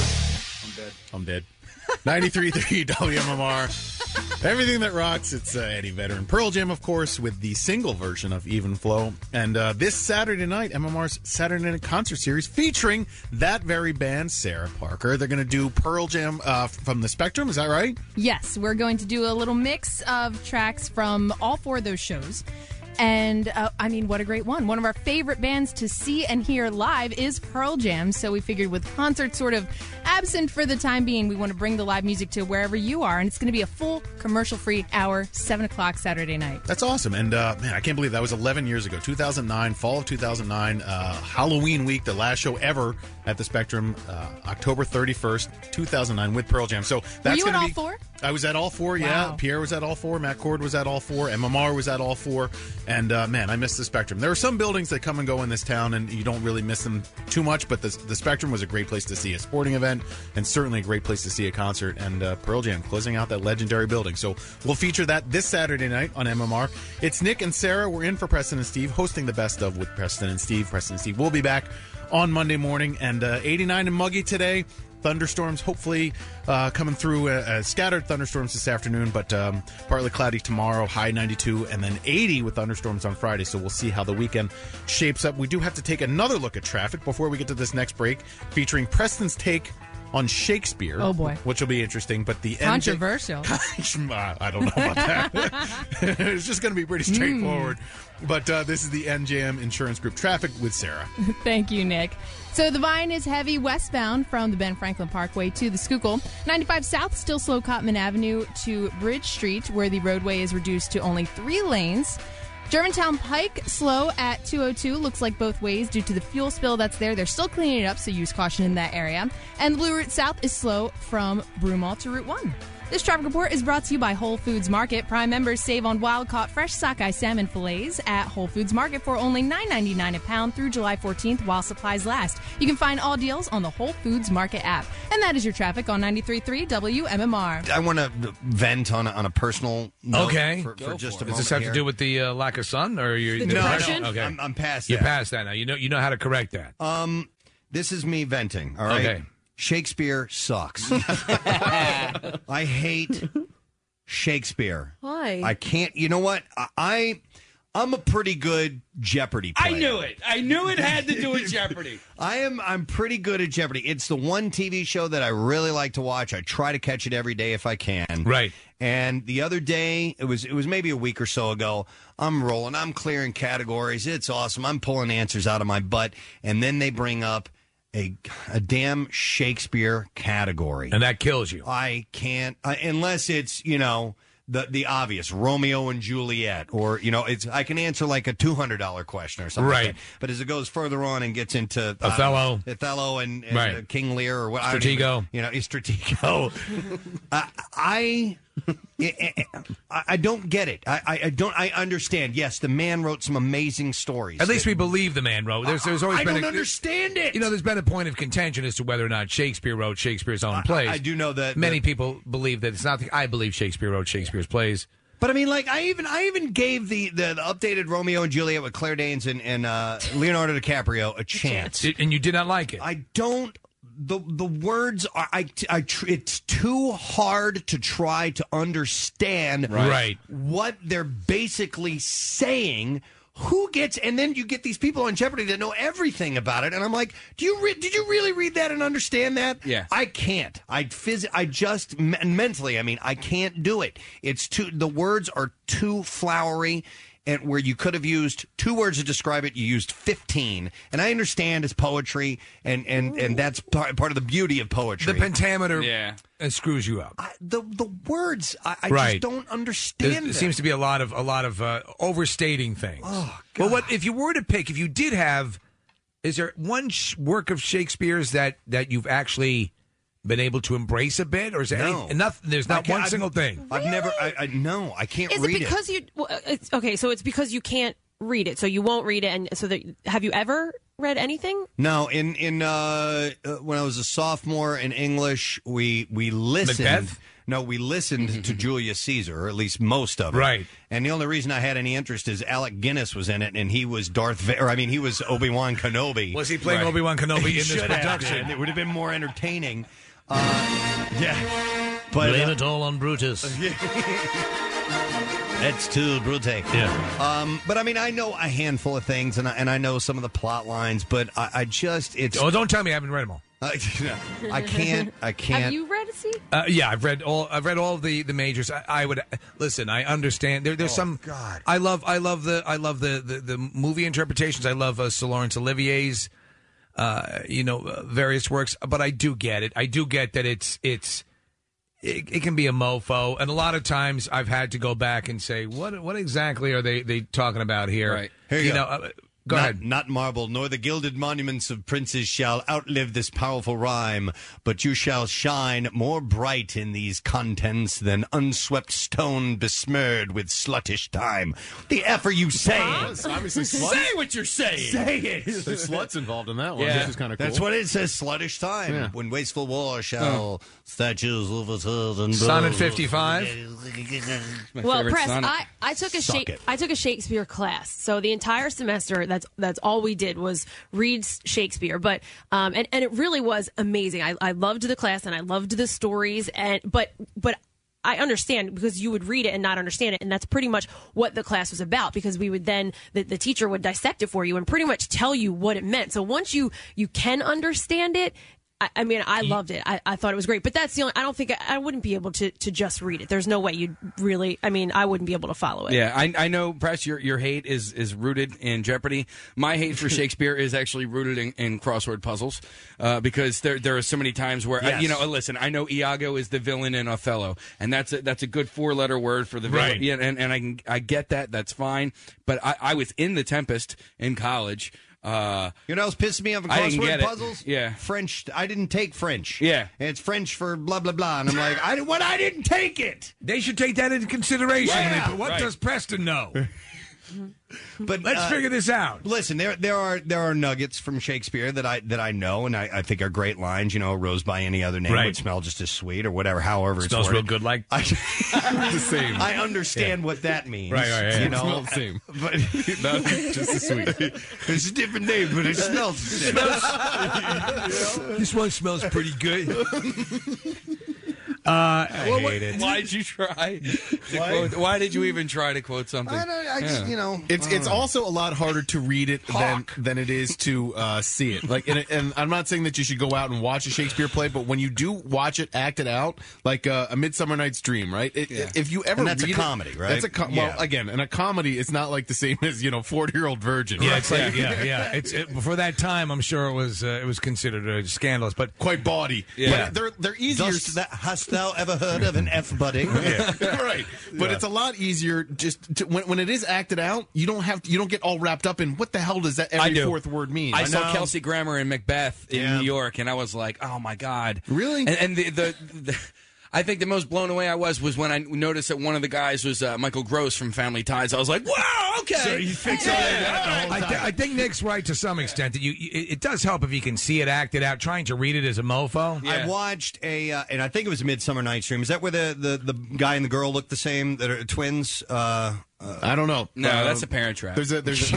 I'm dead. I'm dead. ninety-three point three W M M R. Everything that rocks. It's uh, Eddie Vedder. Pearl Jam, of course, with the single version of Even Flow. And uh, this Saturday night, M M R's Saturday Night Concert Series featuring that very band, Sarah Parker. They're going to do Pearl Jam uh, from the Spectrum. Is that right? Yes, we're going to do a little mix of tracks from all four of those shows. And, uh, I mean, what a great one. One of our favorite bands to see and hear live is Pearl Jam. So we figured with concerts sort of absent for the time being, we want to bring the live music to wherever you are. And it's going to be a full commercial-free hour, seven o'clock Saturday night. That's awesome. And, uh, man, I can't believe that was eleven years ago. two thousand nine, fall of two thousand nine, uh, Halloween week, the last show ever at the Spectrum, uh, October thirty-first, two thousand nine, with Pearl Jam. So that's Were you at gonna all be, four? I was at all four, yeah. Wow. Pierre was at all four. Matt Cord was at all four. M M R was at all four. And, uh, man, I miss the Spectrum. There are some buildings that come and go in this town, and you don't really miss them too much, but the, the Spectrum was a great place to see a sporting event and certainly a great place to see a concert. And uh, Pearl Jam closing out that legendary building. So we'll feature that this Saturday night on M M R. It's Nick and Sarah. We're in for Preston and Steve, hosting the best of with Preston and Steve. Preston and Steve will be back on Monday morning. And uh, eighty-nine and muggy today. Thunderstorms hopefully uh, coming through, uh, uh, scattered thunderstorms this afternoon, but um, partly cloudy tomorrow, high ninety-two, and then eighty with thunderstorms on Friday. So we'll see how the weekend shapes up. We do have to take another look at traffic before we get to this next break, featuring Preston's take on Shakespeare. Oh, boy. Which will be interesting. But the Controversial. I don't know about that. It's just going to be pretty straightforward. Mm. But uh, this is the N J M Insurance Group traffic with Sarah. Thank you, Nick. So the Vine is heavy westbound from the Ben Franklin Parkway to the Schuylkill. ninety-five South still slow Cotman Avenue to Bridge Street, where the roadway is reduced to only three lanes. Germantown Pike slow at two oh two. Looks like both ways due to the fuel spill that's there. They're still cleaning it up, so use caution in that area. And the Blue Route South is slow from Broomall to Route one. This traffic report is brought to you by Whole Foods Market. Prime members save on wild-caught fresh sockeye salmon fillets at Whole Foods Market for only nine ninety-nine a pound through July fourteenth while supplies last. You can find all deals on the Whole Foods Market app. And that is your traffic on ninety-three point three W M M R. I want to vent on a, on a personal note Okay. for, for just a Does moment this have here. to do with the uh, lack of sun, or you? The no, depression? Okay, I'm- I'm past You're that. past that now. You know, you know how to correct that. Um, this is me venting. All right. Okay. Shakespeare sucks. I hate Shakespeare. Why? I can't. You know what? I, I I'm a pretty good Jeopardy player. I knew it. I knew it had to do with Jeopardy. I am. I'm pretty good at Jeopardy. It's the one T V show that I really like to watch. I try to catch it every day if I can. Right. And the other day, it was it was maybe a week or so ago. I'm rolling. I'm clearing categories. It's awesome. I'm pulling answers out of my butt, and then they bring up a a damn Shakespeare category, and that kills you. I can't uh, unless it's you know. The the obvious Romeo and Juliet, or you know, it's I can answer like a two hundred dollar question or something, Right. like that. But as it goes further on and gets into uh, Othello. Othello and, and Right. uh, King Lear or what, I don't Stratego. even- you know, Stratego. uh, I I, I don't get it. I, I, I don't. I understand. Yes, the man wrote some amazing stories. At least that- we believe the man wrote. There's, there's always I been don't a, understand it. You know, there's been a point of contention as to whether or not Shakespeare wrote Shakespeare's own plays. I do know that many that- people believe that it's not. The, I believe Shakespeare wrote Shakespeare's plays. But I mean, like I even I even gave the, the, the updated Romeo and Juliet with Claire Danes and, and uh, Leonardo DiCaprio a chance, and you did not like it. I don't. The the words are I, I tr- it's too hard to try to understand Right. Right. what they're basically saying. Who gets and then you get these people on Jeopardy that know everything about it, and I'm like, do you re- did you really read that and understand that? Yeah, I can't. I phys- I just me- mentally, I mean, I can't do it. It's too. The words are too flowery. And where you could have used two words to describe it, you used fifteen. And I understand it's poetry, and, and, and that's part, part of the beauty of poetry. The pentameter yeah. it screws you up. I, the the words, I, I Right. just don't understand. There them. seems to be a lot of a lot of uh, overstating things. Oh, well, what if you were to pick? If you did have, is there one sh- work of Shakespeare's that that you've actually been able to embrace a bit, or is there No. any, nothing? There's I not can't- one I've- single thing. I've never. I, I no, I can't Is it read because you? Well, it's okay. So it's because you can't read it, so you won't read it, and so that have you ever read anything? No, in in uh, uh, when I was a sophomore in English, we we listened. Macbeth? No, we listened to Julius Caesar, or at least most of it. Right. And the only reason I had any interest is Alec Guinness was in it, and he was Darth Vader. Or I mean, he was Obi Wan Kenobi. Was he playing Obi-Wan Kenobi He in this should have production? been. It would have been more entertaining. Uh, yeah. But, Blame uh, it all on Brutus. That's too brute. Yeah. Um, but I mean, I know a handful of things, and I, and I know some of the plot lines, but I, I just it's. Oh, don't tell me I haven't read them all. I, I can't. I can't. Have you read it? See? Uh, yeah, I've read all. I've read all of the the majors. I, I would listen. I understand. There, there's Oh, some. God. I love. I love the. I love the the, the movie interpretations. I love uh, Sir Laurence Olivier's. Uh, you know, uh, various works. But I do get it. I do get that it's it's. It, it can be a mofo, and a lot of times I've had to go back and say, what what exactly are they they talking about here? Right. Here you go. know. Uh, Go not, ahead. Not marble, nor the gilded monuments of princes shall outlive this powerful rhyme, but you shall shine more bright in these contents than unswept stone besmirred with sluttish time. What the F are you saying? It's obviously sluts. Say what you're saying. Say it. There's sluts involved in that one. Yeah. This is kind of cool. That's what it says, sluttish time. Yeah. When wasteful war shall statues overturn and Sonnet fifty-five. Well, Press, I, I took a Suck Sha- it. I took a Shakespeare class. So the entire semester, that's that's all we did was read Shakespeare. But um, and and it really was amazing. I, I loved the class and I loved the stories. And but but. I understand because you would read it and not understand it, and that's pretty much what the class was about. Because we would then the, the teacher would dissect it for you and pretty much tell you what it meant. So once you you can understand it, I, I mean, I loved it. I, I thought it was great. But that's the only. I don't think I, I wouldn't be able to to just read it. There's no way you'd really. I mean, I wouldn't be able to follow it. Yeah, I, I know, Press, your your hate is, is rooted in Jeopardy. My hate for Shakespeare is actually rooted in, in crossword puzzles uh, because there there are so many times where, uh, Yes. you know, listen, I know Iago is the villain in Othello, and that's a, that's a good four-letter word for the villain. Right. Yeah, and, and I, can, I get that. That's fine. But I, I was in The Tempest in college. Uh, You know what's pissing me off in I didn't crossword get it. puzzles? Yeah. French. I didn't take French. Yeah. And it's French for blah, blah, blah. And I'm like, I, what? I didn't take it. They should take that into consideration. Yeah. But what Right. does Preston know? But Let's uh, figure this out. Listen, there there are there are nuggets from Shakespeare that I that I know and I, I think are great lines. You know, a rose by any other name Right. would smell just as sweet or whatever. However, Smells it's real worded. good, like I, the same. I understand what that means. Right, right, right. You It know, smells the same. but Not just as sweet. it's a different name, but it smells the same. This one smells pretty good. Uh, I Well, hate what- it. Why did you try? To quote, why did you even try to quote something? I, don't, I just, Yeah. you know, It's I don't it's know. also a lot harder to read it than than it is to uh, see it. Like, and, and I'm not saying that you should go out and watch a Shakespeare play, but when you do watch it acted out, like uh, A Midsummer Night's Dream, right? It, Yeah. If you ever And that's a read comedy, it, right? That's a com- Yeah. well, again, in a comedy, it's not like the same as you know, forty year old virgin. Yeah, right? it's like, yeah, yeah. It's it, for that time. I'm sure it was uh, it was considered uh, scandalous, but quite bawdy. Yeah. But they're they're easier. Dost thou- hast thou ever heard of an F buddy? right, but it's a lot easier just to, when when it is acted out. You don't have to, you don't get all wrapped up in what the hell does that I every do. fourth word mean. I, I saw know. Kelsey Grammer in Macbeth in Yeah. New York, and I was like, "Oh my god!" Really? And, and the, the, the I think the most blown away I was was when I noticed that one of the guys was uh, Michael Gross from Family Ties. I was like, wow, okay. So you fix all that the whole time. I, th- I think Nick's right to some extent that you. It, it does help if you can see it acted out. Trying to read it as a mofo. I watched a, uh, and I think it was a Midsummer Night's Dream. Is that where the, the, the guy and the girl look the same? That are twins? Uh, uh, I don't know. No, Uh, that's a Parent Trap. There's a there's a,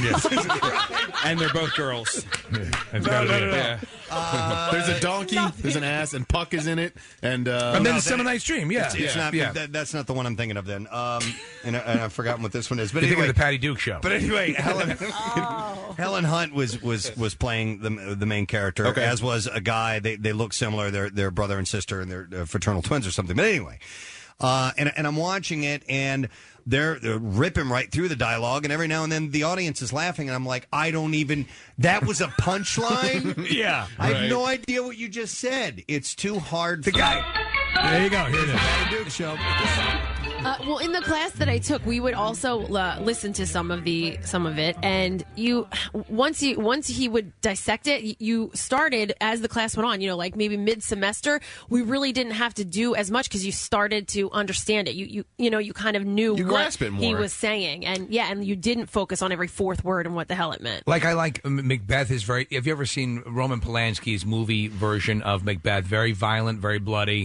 and they're both girls. no, no, no, no. Yeah. Uh, there's a donkey, there's an ass, and Puck is in it, and uh, And then Midsummer Night's Dream. Yeah, It's, it's yeah. not. Yeah. That, that's not the one I'm thinking of. Then, um, and, I, and I've forgotten what this one is. But You're thinking anyway, of the Patty Duke show. But anyway, Helen, Helen Hunt was was was playing the the main character, Okay. as was a guy. They they look similar. They're they're brother and sister, and they're, they're fraternal twins or something. But anyway, uh, and and I'm watching it, and they're, they're ripping right through the dialogue, and every now and then the audience is laughing, and I'm like, I don't even. That was a punchline. Yeah, I have right. no idea what you just said. It's too hard. The for guy. There you go. Here it is. Patty Duke show. Uh, well, in the class that I took, we would also uh, listen to some of the some of it, and you once you once he would dissect it, you started as the class went on. You know, like maybe mid semester, we really didn't have to do as much because you started to understand it. You you you know you kind of knew You what grasp it he more. was saying, and yeah, and you didn't focus on every fourth word and what the hell it meant. Like I like um, Macbeth is very. Have you ever seen Roman Polanski's movie version of Macbeth? Very violent, very bloody.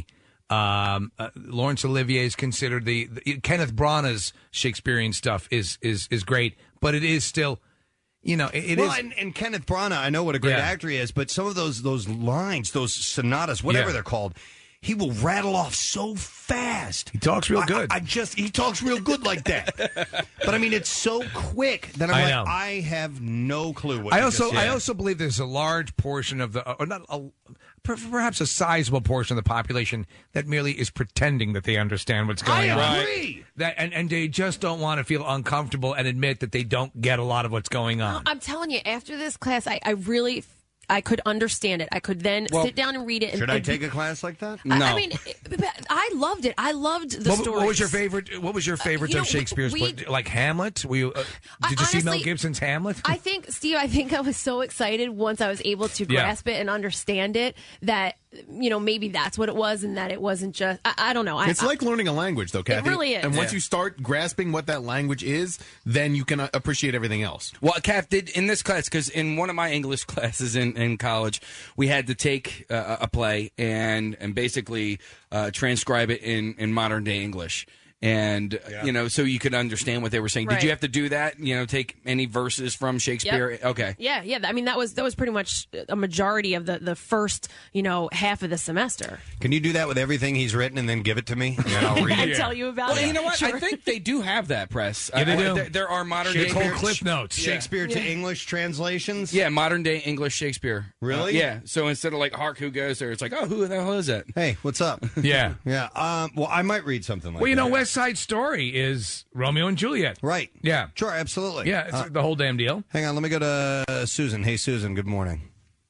Um, uh, Laurence Olivier is considered the, the Kenneth Branagh's Shakespearean stuff is is is great, but it is still, you know, it, it well, is. and, and Kenneth Branagh, I know what a great Yeah. actor he is, but some of those those lines, those sonatas, whatever Yeah. they're called, he will rattle off so fast. He talks real I- good. I, I just he talks real good like that. But I mean, it's so quick that I'm I like, know. I have no clue what. I you also just I said. also believe there's a large portion of the, or not a, per- perhaps a sizable portion of the population that merely is pretending that they understand what's going on. I agree. That and, and they just don't want to feel uncomfortable and admit that they don't get a lot of what's going on. I'm telling you, after this class, I, I really. I could understand it. I could then Well, sit down and read it. And, Should I and- take a class like that? I, I mean, it- but I loved it. I loved the what, story. what was your favorite? What was your favorite you of know, Shakespeare's we- play? Like Hamlet? Were you, uh, I- did you see Mel honestly, Gibson's Hamlet? I think, Steve, I think I was so excited once I was able to Yeah. grasp it and understand it that, you know, maybe that's what it was and that it wasn't just, I, I don't know. I, It's like learning a language, though, Kathy. really is. And once Yeah. you start grasping what that language is, then you can uh, appreciate everything else. Well, Kath did in this class because in one of my English classes in, in college, we had to take uh, a play and and basically uh, transcribe it in, in modern day English. And uh, you know, so you could understand what they were saying. Right. Did you have to do that? You know, take any verses from Shakespeare? Yep. Okay. Yeah, yeah. I mean, that was that was pretty much a majority of the, the first, you know, half of the semester. Can you do that with everything he's written and then give it to me? And then I'll read And it. tell you about Well, it. you know what? Sure. I think they do have that press. Yeah, they Uh, do. There, there are modern day Shakespeare Cliff Notes. Shakespeare to Yeah. English translations. Yeah, modern day English Shakespeare. Really? Uh, yeah. So instead of like Hark, who goes there? It's like, oh, who the hell is that? Hey, what's up? Yeah. Yeah. Um, well, I might read something like Well, you that. know, West Side Story is Romeo and Juliet. Right. Yeah. Sure, absolutely. Yeah, it's Uh, the whole damn deal. hang on, let me go to uh, Susan. Hey, Susan, good morning.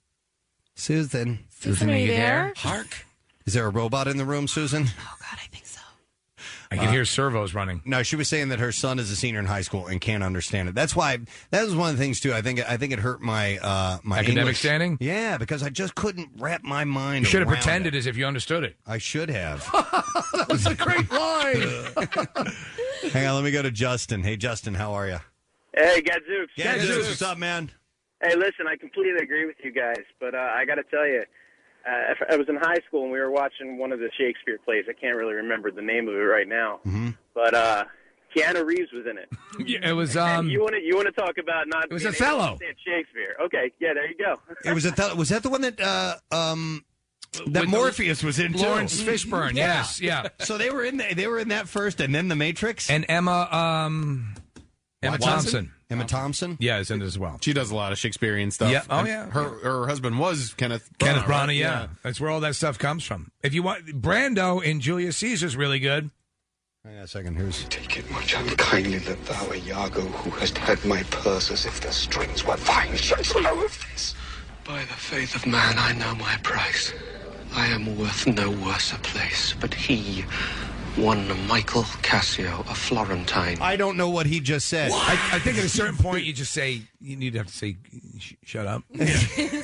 Susan. Susan, are you there? Hark. Is there a robot in the room, Susan? Oh, God, I think so. I can hear servos running. No, she was saying that her son is a senior in high school and can't understand it. That's why that was one of the things too. I think I think it hurt my uh, my Academic English. standing? Yeah, because I just couldn't wrap my mind. You should have around pretended it. as if you understood it. I should have. That was a great line. Hang on, let me go to Justin. Hey, Justin, how are you? Hey, Gadzooks. Yeah, Zeus, what's up, man? Hey, listen, I completely agree with you guys, but uh, I got to tell you, uh, if- I was in high school and we were watching one of the Shakespeare plays. I can't really remember the name of it right now, mm-hmm. but uh, Keanu Reeves was in it. Yeah, it was. And Um, you want to you want to talk about not? It was being able to Othello. understand Shakespeare. Okay, yeah, there you go. It was that. Was that the one that uh, um, that With Morpheus was in? too? Lawrence Fishburne. Yeah. Yes, yeah. So they were in. The, they were in that first, and then The Matrix. And Emma, um, Emma Watson? Thompson. Emma Thompson. Yeah, is in it as well. She does a lot of Shakespearean stuff. Yeah. Oh, And yeah. Her her husband was Kenneth Branagh, Kenneth Branagh, right? yeah. That's where all that stuff comes from. If you want, Brando in Julius Caesar's really good. Hang on a second. Here's. Take it much unkindly that thou, Iago, who hast had my purse as if the strings were thine, should flow of this. By the faith of man, I know my price. I am worth no worse a place, but he, one Michael Cassio, a Florentine. I don't know what he just said. I, I think at a certain point you just say you need to have to say sh- shut up.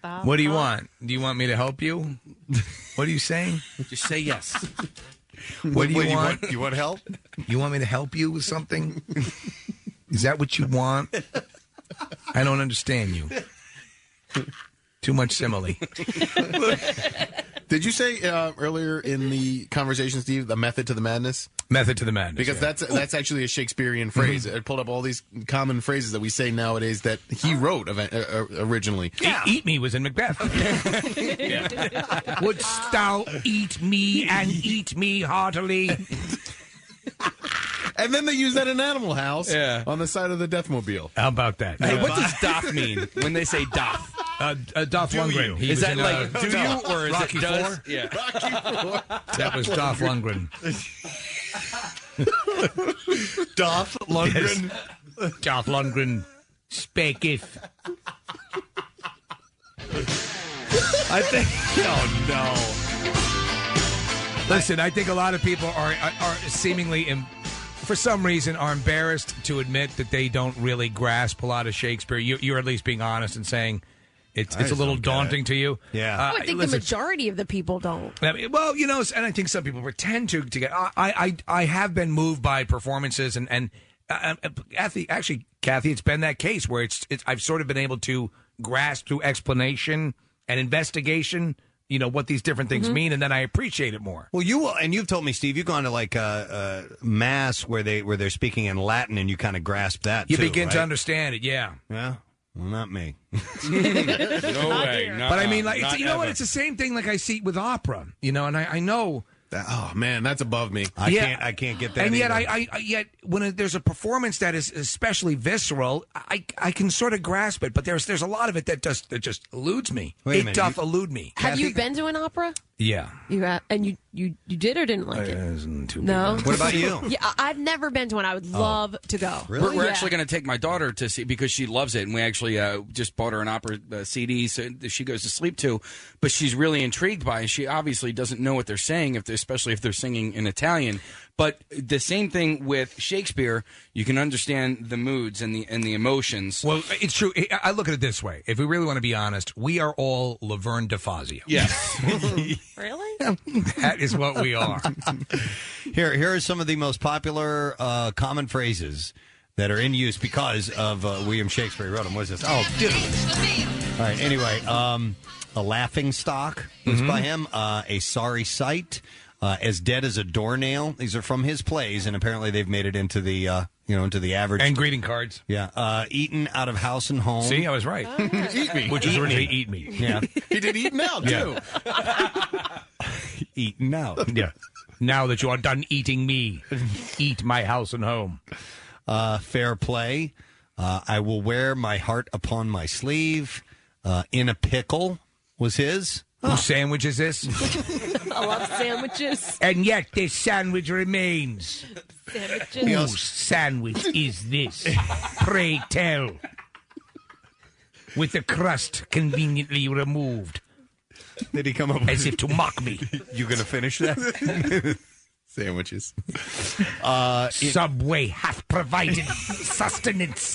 Stop. What do you want? Do you want me to help you? What are you saying? Just say yes. What do you What, you want? want? You want help? You want me to help you with something? Is that what you want? I don't understand you. Too much simile. Did you say uh, earlier in the conversation, Steve, the method to the madness? Method to the madness. Because yeah. that's that's actually a Shakespearean phrase. I pulled up all these common phrases that we say nowadays that he wrote uh, uh, originally. Yeah. Eat me was in Macbeth. Wouldst thou eat me and eat me heartily? And then they use that in Animal House Yeah. on the side of the Deathmobile. How about that? Hey, what does doff mean when they say doff? Uh, uh, Dolph Do Lundgren. you? He Is was that in, like, uh, do you, or is Rocky it does? Four? Yeah. That was Dolph Lundgren. Dolph Lundgren. Yes. Dolph Lundgren spaketh. I think. Oh no! Listen, I think a lot of people are are, are seemingly, em- for some reason, are embarrassed to admit that they don't really grasp a lot of Shakespeare. You, you're at least being honest and saying it's I it's a just little don't get daunting it. to you. Yeah. I Uh, would think listen, the majority of the people don't. I mean, well, you know, and I think some people pretend to to get. I I I have been moved by performances, and and uh, uh, Kathy, actually, Kathy, it's been that case where it's it's I've sort of been able to grasp through explanation and investigation, you know, what these different things Mhm. mean, and then I appreciate it more. Well, you will, and you've told me, Steve, you've gone to like a, a mass where they where they're speaking in Latin, and you kind of grasp that. You too, begin to right? understand it, yeah. Yeah. Well, not me. No way. But I mean, like, it's, you know what? It's the same thing like I see with opera, you know, and I, I know. Oh man, that's above me. I Yeah. can't. I can't get that. And yet, either. I, I, I yet when a, there's a performance that is especially visceral, I, I can sort of grasp it. But there's there's a lot of it that just that just eludes me. Wait a it minute, doth you- elude me. Have you been to an opera? Yeah. You have, and you, you you did or didn't like it? No. What about you? Yeah, I- I've never been to one. I would love to go. We're, we're Yeah. actually going to take my daughter to see because she loves it, and we actually uh, just bought her an opera uh, C D so that she goes to sleep to. But she's really intrigued by it. She obviously doesn't know what they're saying, if they're, especially if they're singing in Italian. But the same thing with Shakespeare, you can understand the moods and the and the emotions. Well, it's true. I I look at it this way. If we really want to be honest, we are all Laverne DeFazio. Yes. Really? That is what we are. Here, here are some of the most popular uh, common phrases that are in use because of uh, William Shakespeare. He wrote them. What is this? Oh, dude. All right. Anyway, um, a laughing stock was Mhm. by him. Uh, a sorry sight. Uh, as dead as a doornail. These are from his plays, and apparently they've made it into the uh, you know into the average And greeting cards. Yeah. Uh, eaten out of house and home. See, I was right. Eat me. Which is Eat originally me. Eat Me. Yeah. He did eaten out too. Eaten out. Yeah. Now that you are done eating me, eat my house and home. Uh, fair play. Uh, I will wear my heart upon my sleeve. Uh, in a pickle was his. Whose sandwich is this? I love sandwiches. And yet this sandwich remains. Sandwiches. Whose sandwich is this? Pray tell. With the crust conveniently removed. Did he come up with As if to mock me. You gonna finish that? Sandwiches. Uh, Subway hath provided sustenance.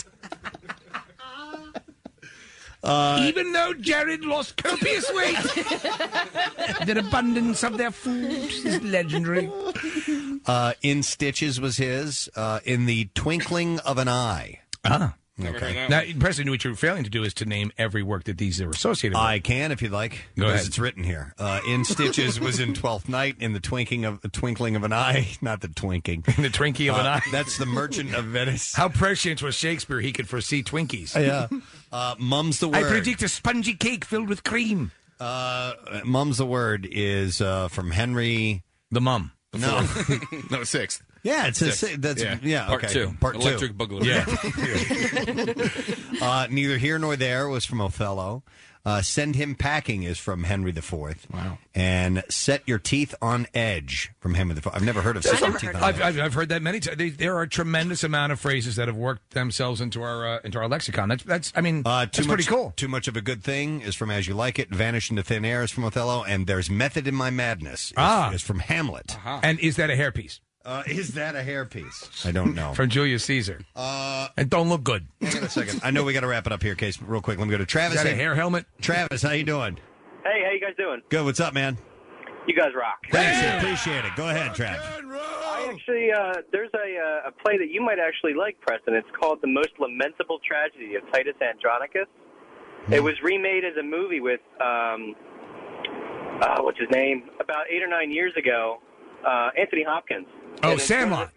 Uh, Even though Jared lost copious weight, their abundance of their food is legendary. Uh, in stitches was his. Uh, in the twinkling of an eye. Ah. Okay. Now, Preston, what you're failing to do is to name every work that these are associated with. I can if you'd like. Go because ahead. It's written here. Uh, in stitches was in Twelfth Night. In the twinkling of the twinkling of an eye, not the twinking. the Twinkie of an Uh, eye. That's the Merchant of Venice. How prescient was Shakespeare he could foresee Twinkies. Yeah. Uh, Mum's the word. I predict a spongy cake filled with cream. Uh, Mum's the word is uh, from Henry. The Mum. No. No, sixth. Yeah, it's a, Six. si- that's Yeah. yeah. Part okay. two. Part Electric two. Boogaloo. Yeah. uh, Neither here nor there was from Othello. Uh, Send him packing is from Henry the Fourth. Wow. And set your teeth on edge from Henry the Fourth. I've never heard of set your teeth on I've, edge. I've, I've heard that many times. They- There are a tremendous amount of phrases that have worked themselves into our uh, into our lexicon. That's that's. I mean, Uh, too that's much, pretty cool. Too much of a good thing is from As You Like It. Vanish into Thin Air is from Othello. And there's Method in My Madness is, Ah. is from Hamlet. And is that a hairpiece? Uh, is that a hairpiece? I don't know. From Julius Caesar. Uh, it don't look good. Hang on a second. I know we got to wrap it up here, Case. Real quick, let me go to Travis. Is that a Hey, hair helmet? Travis, how you doing? Hey, how you guys doing? Good. What's up, man? You guys rock. Thanks. I appreciate it. Go ahead, Travis. I actually, uh, there's a, uh, a play that you might actually like, Preston. It's called The Most Lamentable Tragedy of Titus Andronicus. It was remade as a movie with, um, uh, what's his name? About eight or nine years ago, uh, Anthony Hopkins. Oh, And it's Sandlot.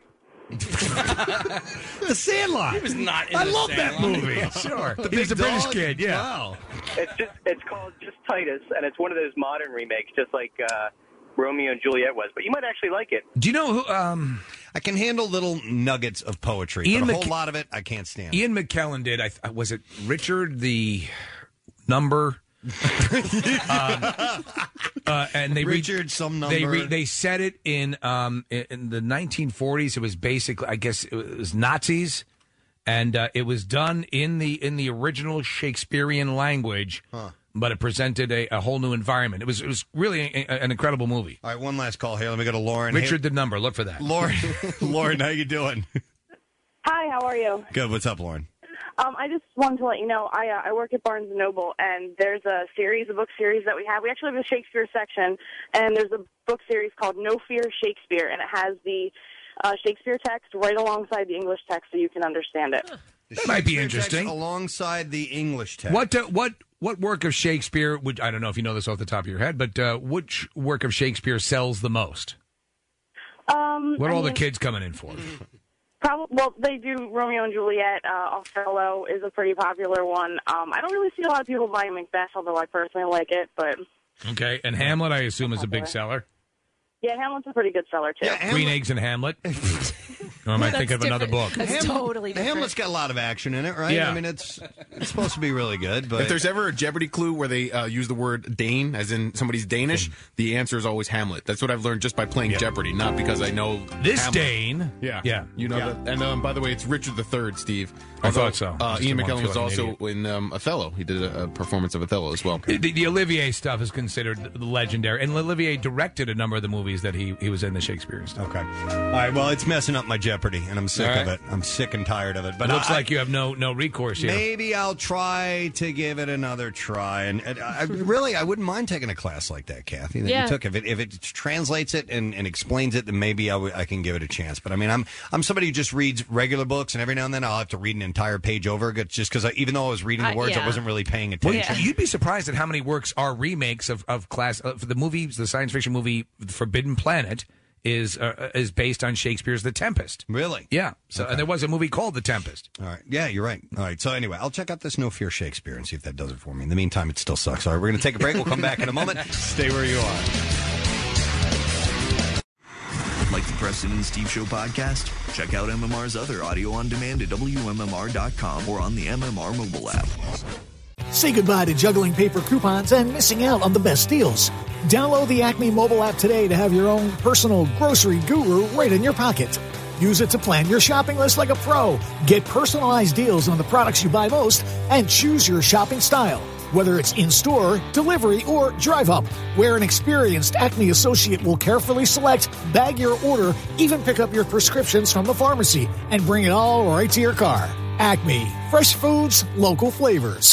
The Sandlot. He was not in I the love that Sandlot. movie. Sure. The He's big a British dog? kid, yeah. Wow. It's just, it's called just Titus, and it's one of those modern remakes, just like uh, Romeo and Juliet was. But you might actually like it. Do you know who? Um, I can handle little nuggets of poetry, Ian but a Mc- whole lot of it I can't stand. Ian McKellen did. I th- was it Richard the number? um, uh, and they re- Richard some They number. re- they said it in um in, in the nineteen forties. It was basically, I guess, it was Nazis, and uh, it was done in the in the original Shakespearean language. Huh. But it presented a, a whole new environment. It was it was really a, a- an incredible movie. All right, one last call here. Let me go to Lauren. Richard Hey, the number. Look for that. Lauren, Lauren, how you doing? Hi, how are you? Good. What's up, Lauren? Um, I just wanted to let you know I uh, I work at Barnes and Noble, and there's a series, a book series that we have. We actually have a Shakespeare section, and there's a book series called No Fear Shakespeare, and it has the uh, Shakespeare text right alongside the English text, so you can understand it. That might be Shakespeare interesting. text alongside the English text. What uh, what what work of Shakespeare would, I don't know if you know this off the top of your head, but uh, which work of Shakespeare sells the most? Um, What are I all the mean, kids coming in for? Probably, well, they do Romeo and Juliet. Uh, Othello is a pretty popular one. Um, I don't really see a lot of people buying Macbeth, although I personally like it. But Okay, and Hamlet, I assume, is a big seller. yeah, Hamlet's a pretty good seller too. Green Eggs and Hamlet. Or am I thinking of another book? Hamlet, Hamlet's got a lot of action in it, right? Yeah. I mean, it's it's supposed to be really good. But if there's ever a Jeopardy clue where they uh, use the word Dane, as in somebody's Danish, the answer is always Hamlet. That's what I've learned just by playing Jeopardy, not because I know This Hamlet. Dane. Yeah, Yeah. You know Yeah. that. And um, by the way, it's Richard the Third, Steve. I Although, thought so. Uh, Just Ian didn't want McKellen to was feel like an also in um, Othello. He did a, a performance of Othello as well. The, the, the Olivier stuff is considered legendary, and Olivier directed a number of the movies that he, he was in the Shakespeare stuff. Okay. All right, well, it's messing up my Jeopardy, and I'm sick All right. of it. I'm sick and tired of it. But But it looks I- like you have no no recourse here. Maybe I'll try to give it another try. And, and I, really, I wouldn't mind taking a class like that, Kathy, that Yeah. you took. If it if it translates it and, and explains it, then maybe I, w- I can give it a chance. But I mean, I'm I'm somebody who just reads regular books, and every now and then I'll have to read an entire page over, just because even though I was reading the Uh, words, yeah. I wasn't really paying Well, attention. you'd be surprised at how many works are remakes of, of class. Uh, for the movies, the science fiction movie Forbidden Planet is uh, is based on Shakespeare's The Tempest. Really? Yeah. So and there was a movie called The Tempest. All right. Yeah, you're right. All right. So anyway, I'll check out this No Fear Shakespeare and see if that does it for me. In the meantime, it still sucks. All right, we're going to take a break. We'll come back in a moment. Stay where you are. Like the Preston and Steve Show podcast? Check out M M R's other audio on demand at W M M R dot com or on the M M R mobile app. Say goodbye to juggling paper coupons and missing out on the best deals. Download the Acme mobile app today to have your own personal grocery guru right in your pocket. Use it to plan your shopping list like a pro. Get personalized deals on the products you buy most and choose your shopping style. Whether it's in-store, delivery, or drive-up, where an experienced Acme associate will carefully select, bag your order, even pick up your prescriptions from the pharmacy, and bring it all right to your car. Acme. Fresh foods, local flavors.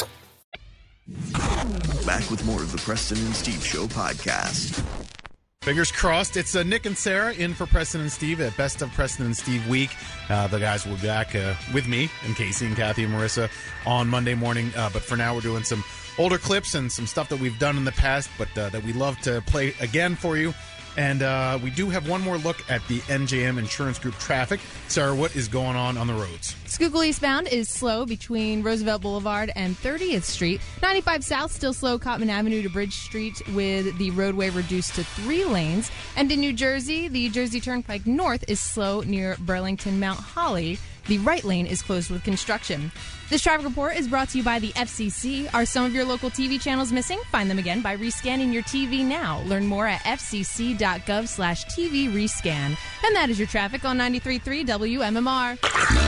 Back with more of the Preston and Steve Show podcast. Fingers crossed. It's uh, Nick and Sarah in for Preston and Steve at Best of Preston and Steve week. Uh, the guys will be back uh, with me and Casey and Kathy and Marissa on Monday morning. Uh, but for now, we're doing some older clips and some stuff that we've done in the past, but uh, that we love to play again for you. And uh, we do have one more look at the N J M Insurance Group traffic. Sarah, what is going on on the roads? Schuylkill eastbound is slow between Roosevelt Boulevard and thirtieth Street. ninety-five South still slow Cotman Avenue to Bridge Street with the roadway reduced to three lanes. And in New Jersey, the Jersey Turnpike North is slow near Burlington Mount Holly. The right lane is closed with construction. This traffic report is brought to you by the F C C. Are some of your local T V channels missing? Find them again by rescanning your T V now. Learn more at f c c dot gov slash T V rescan. And that is your traffic on ninety-three point three W M M R.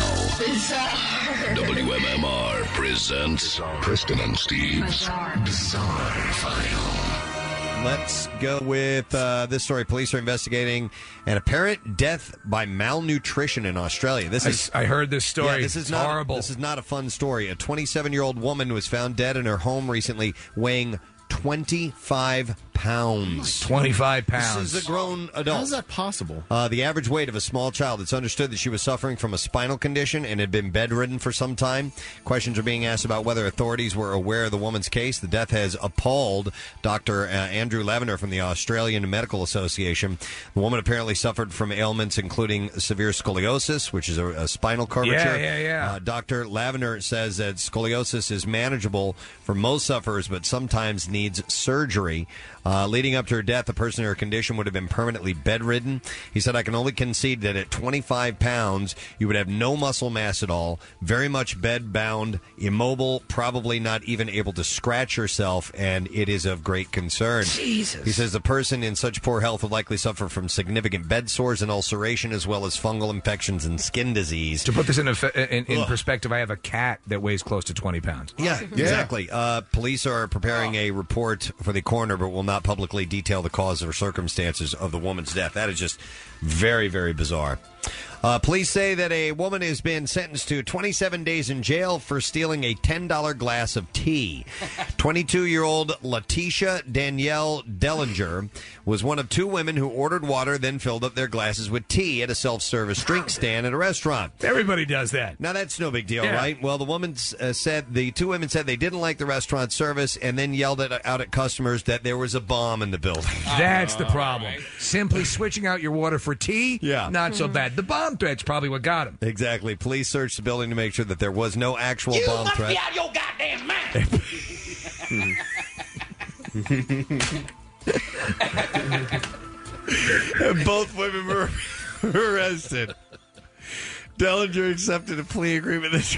W M M R presents Preston and Steve's Bizarre File. Let's go with uh, this story. Police are investigating an apparent death by malnutrition in Australia. This I is s- I heard this story. Yeah, this is It's not horrible. This is not a fun story. A twenty-seven-year-old woman was found dead in her home recently, weighing twenty-five pounds. twenty-five pounds. This is a grown adult. How is that possible? Uh, the average weight of a small child. It's understood that she was suffering from a spinal condition and had been bedridden for some time. Questions are being asked about whether authorities were aware of the woman's case. The death has appalled Doctor Uh, Andrew Lavender from the Australian Medical Association. The woman apparently suffered from ailments including severe scoliosis, which is a, a spinal curvature. Yeah, yeah, yeah. Uh, Doctor Lavender says that scoliosis is manageable for most sufferers, but sometimes needs surgery. Uh, leading up to her death, the person in her condition would have been permanently bedridden. He said, I can only concede that at twenty-five pounds, you would have no muscle mass at all, very much bed-bound, immobile, probably not even able to scratch herself, and it is of great concern. Jesus. He says the person in such poor health would likely suffer from significant bed sores and ulceration, as well as fungal infections and skin disease. To put this in, a, in, in Ugh. perspective, I have a cat that weighs close to twenty pounds. Yeah, exactly. Uh, police are preparing a report for the coroner, but will not publicly detail the cause or circumstances of the woman's death. That is just very, very bizarre. Uh, police say that a woman has been sentenced to twenty-seven days in jail for stealing a ten dollar glass of tea. twenty-two-year-old Letitia Danielle Dellinger was one of two women who ordered water, then filled up their glasses with tea at a self-service drink stand at a restaurant. Everybody does that. Now, that's no big deal, Yeah. right? Well, the woman uh, said, the two women said they didn't like the restaurant service and then yelled at, out at customers that there was a bomb in the building. That's the problem. Simply switching out your water for tea, Yeah. not so bad. The bomb threat's probably what got him. Exactly. Police searched the building to make sure that there was no actual bomb threat. out your goddamn mind. And both women were arrested. Dellinger accepted a plea agreement. That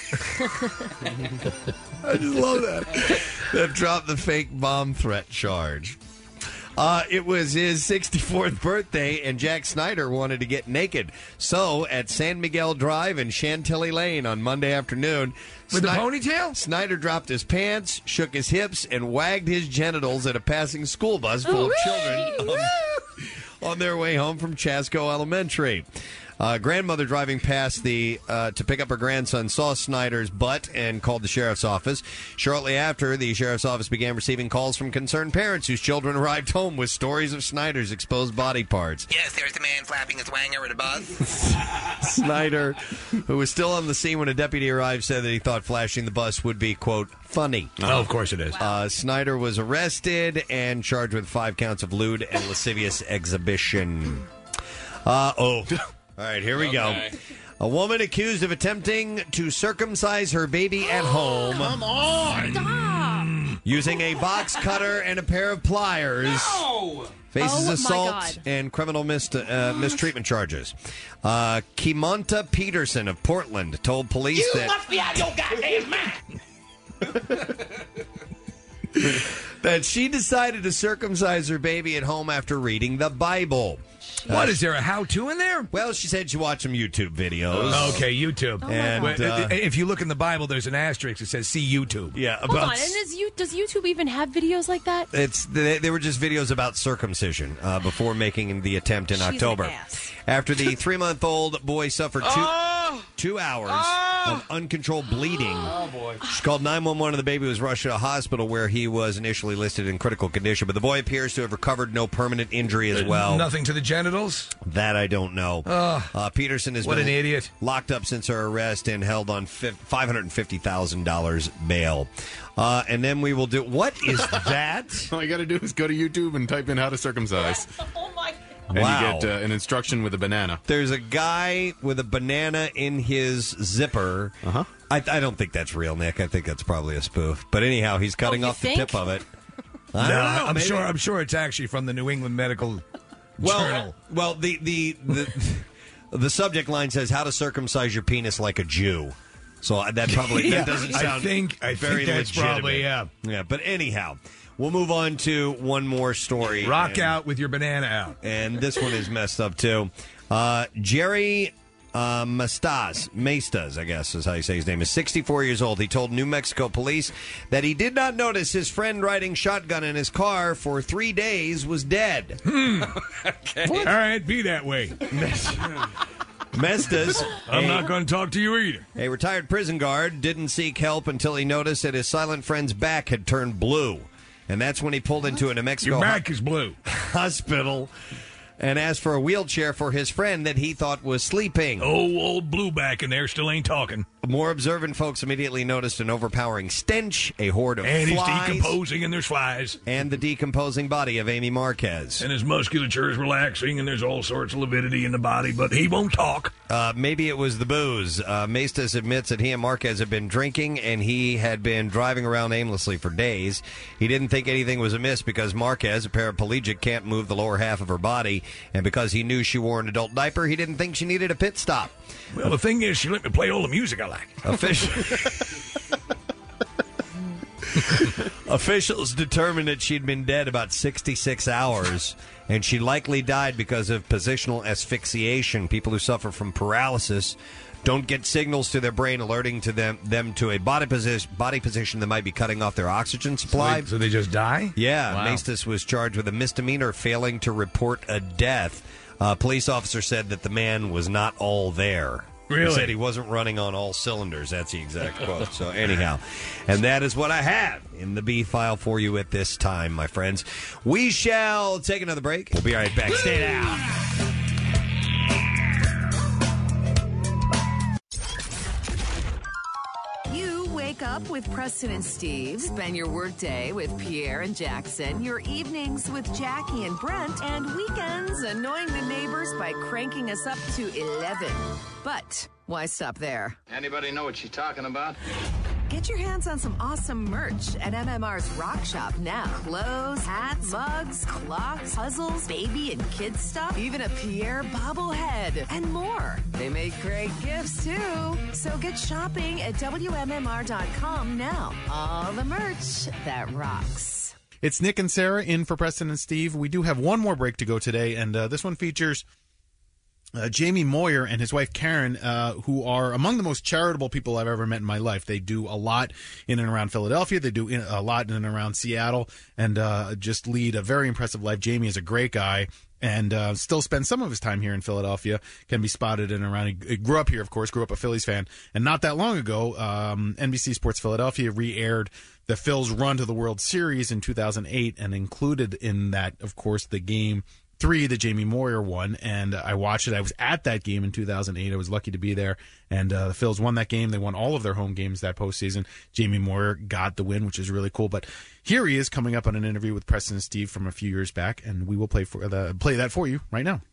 I just love that. That dropped the fake bomb threat charge. Uh, it was his sixty-fourth birthday, and Jack Snyder wanted to get naked. So, at San Miguel Drive and Chantilly Lane on Monday afternoon... With the Sni- ponytail? Snyder dropped his pants, shook his hips, and wagged his genitals at a passing school bus full of children on, on their way home from Chasco Elementary. Uh, grandmother driving past the uh, to pick up her grandson saw Snyder's butt and called the sheriff's office. Shortly after, the sheriff's office began receiving calls from concerned parents whose children arrived home with stories of Snyder's exposed body parts. Yes, there's the man flapping his wanger at a bus. Snyder, who was still on the scene when a deputy arrived, said that he thought flashing the bus would be, quote, funny. Oh, of course it is. Uh, Snyder was arrested and charged with five counts of lewd and lascivious exhibition. Uh, oh. All right, here we Okay. go. A woman accused of attempting to circumcise her baby at home. Come on. Stop. Using a box cutter and a pair of pliers. No. Faces Oh, my assault God. and criminal mis- uh, mistreatment charges. Uh, Kimonta Peterson of Portland told police You that... must be out your goddamn mind. that she decided to circumcise her baby at home after reading the Bible. What, Uh, is there a how-to in there? Well, she said she watched some YouTube videos. Okay, YouTube. And, Well, uh, if you look in the Bible, there's an asterisk that says "See YouTube." Yeah, Hold on, and is you does YouTube even have videos like that? It's they, they were just videos about circumcision uh, before making the attempt in She's an October. ass. After the three-month-old boy suffered two two hours of uncontrolled bleeding, Oh, boy. she called nine one one and the baby was rushed to a hospital where he was initially listed in critical condition. But the boy appears to have recovered no permanent injury as well. Nothing to the genitals. That I don't know. Ugh. Uh, Peterson has What been an idiot. locked up since her arrest and held on five hundred fifty thousand dollars bail. Uh, and then we will do... What is that? All you got to do is go to YouTube and type in how to circumcise. Oh, my And Wow. you get uh, an instruction with a banana. There's a guy with a banana in his zipper. Uh-huh. I, I don't think that's real, Nick. I think that's probably a spoof. But anyhow, he's cutting Oh, you off think? the tip of it. No, I don't know, I'm maybe. sure. I'm sure it's actually from the New England Medical Well, Journal. well, the the the, the subject line says "How to circumcise your penis like a Jew." So that probably Yeah, that doesn't I sound. think- I very think that's legitimate. probably, yeah. yeah. But anyhow, we'll move on to one more story. Rock And- out with your banana out. and this one is messed up too. Uh, Jerry uh, Mastaz, Maestas, I guess is how you say his name, is sixty-four years old. He told New Mexico police that he did not notice his friend riding shotgun in his car for three days was dead. Hmm. okay. All right, be that way. Mestas. I'm a- not going to talk to you either. A retired prison guard didn't seek help until he noticed that his silent friend's back had turned blue. And that's when he pulled into a New Mexico Your back is blue. hospital and asked for a wheelchair for his friend that he thought was sleeping. Oh, old blue back in there still ain't talking. More observant folks immediately noticed an overpowering stench, a horde of And flies, he's decomposing, and there's flies. and the decomposing body of Amy Marquez. And his musculature is relaxing, and there's all sorts of lividity in the body, but he won't talk. Uh, maybe it was the booze. Uh, Maestas admits that he and Marquez had been drinking, and he had been driving around aimlessly for days. He didn't think anything was amiss because Marquez, a paraplegic, can't move the lower half of her body, and because he knew she wore an adult diaper, he didn't think she needed a pit stop. Well, the thing is, she let me play all the music I like. Official- Officials determined that she'd been dead about sixty-six hours, and she likely died because of positional asphyxiation. People who suffer from paralysis don't get signals to their brain alerting to them them to a body position body position that might be cutting off their oxygen supply. So they, so they just die? Yeah, Wow. Maestas was charged with a misdemeanor failing to report a death. A police officer said that the man was not all there. Really? He said he wasn't running on all cylinders. That's the exact quote. So anyhow, and that is what I have in the B file for you at this time, my friends. We shall take another break. We'll be right back. Stay down. You wake up with Preston and Steve, spend your workday with Pierre and Jackson, your evenings with Jackie and Brent, and weekends annoying the neighbors by cranking us up to eleven. But why stop there? Anybody know what she's talking about? Get your hands on some awesome merch at M M R's Rock Shop now. Clothes, hats, mugs, clocks, puzzles, baby and kids stuff, even a Pierre bobblehead, and more. They make great gifts, too. So get shopping at W M M R dot com now. All the merch that rocks. It's Nick and Sarah in for Preston and Steve. We do have one more break to go today, and uh, this one features Uh, Jamie Moyer and his wife Karen, uh, who are among the most charitable people I've ever met in my life. They do a lot in and around Philadelphia. They do in, a lot in and around Seattle, and uh, just lead a very impressive life. Jamie is a great guy, and uh, still spends some of his time here in Philadelphia. Can be spotted in and around. He grew up here, of course. Grew up a Phillies fan, and not that long ago, um, N B C Sports Philadelphia re-aired the Phils' run to the World Series in two thousand eight, and included in that, of course, the game three that Jamie Moyer won, and I watched it. I was at that game in two thousand eight. I was lucky to be there, and uh, the Phils won that game. They won all of their home games that postseason. Jamie Moyer got the win, which is really cool. But here he is coming up on an interview with Preston and Steve from a few years back, and we will play for the play that for you right now.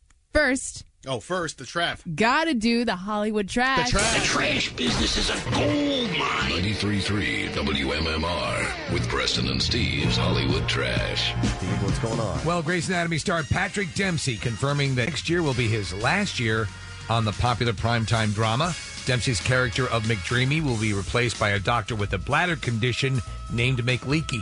First, Oh, first, the trap. gotta do the Hollywood trash. The trash. The trash business is a gold mine. ninety-three point three W M M R with Preston and Steve's Hollywood Trash. Steve, what's going on? Well, Grey's Anatomy star Patrick Dempsey confirming that next year will be his last year on the popular primetime drama. Dempsey's character of McDreamy will be replaced by a doctor with a bladder condition named McLeaky.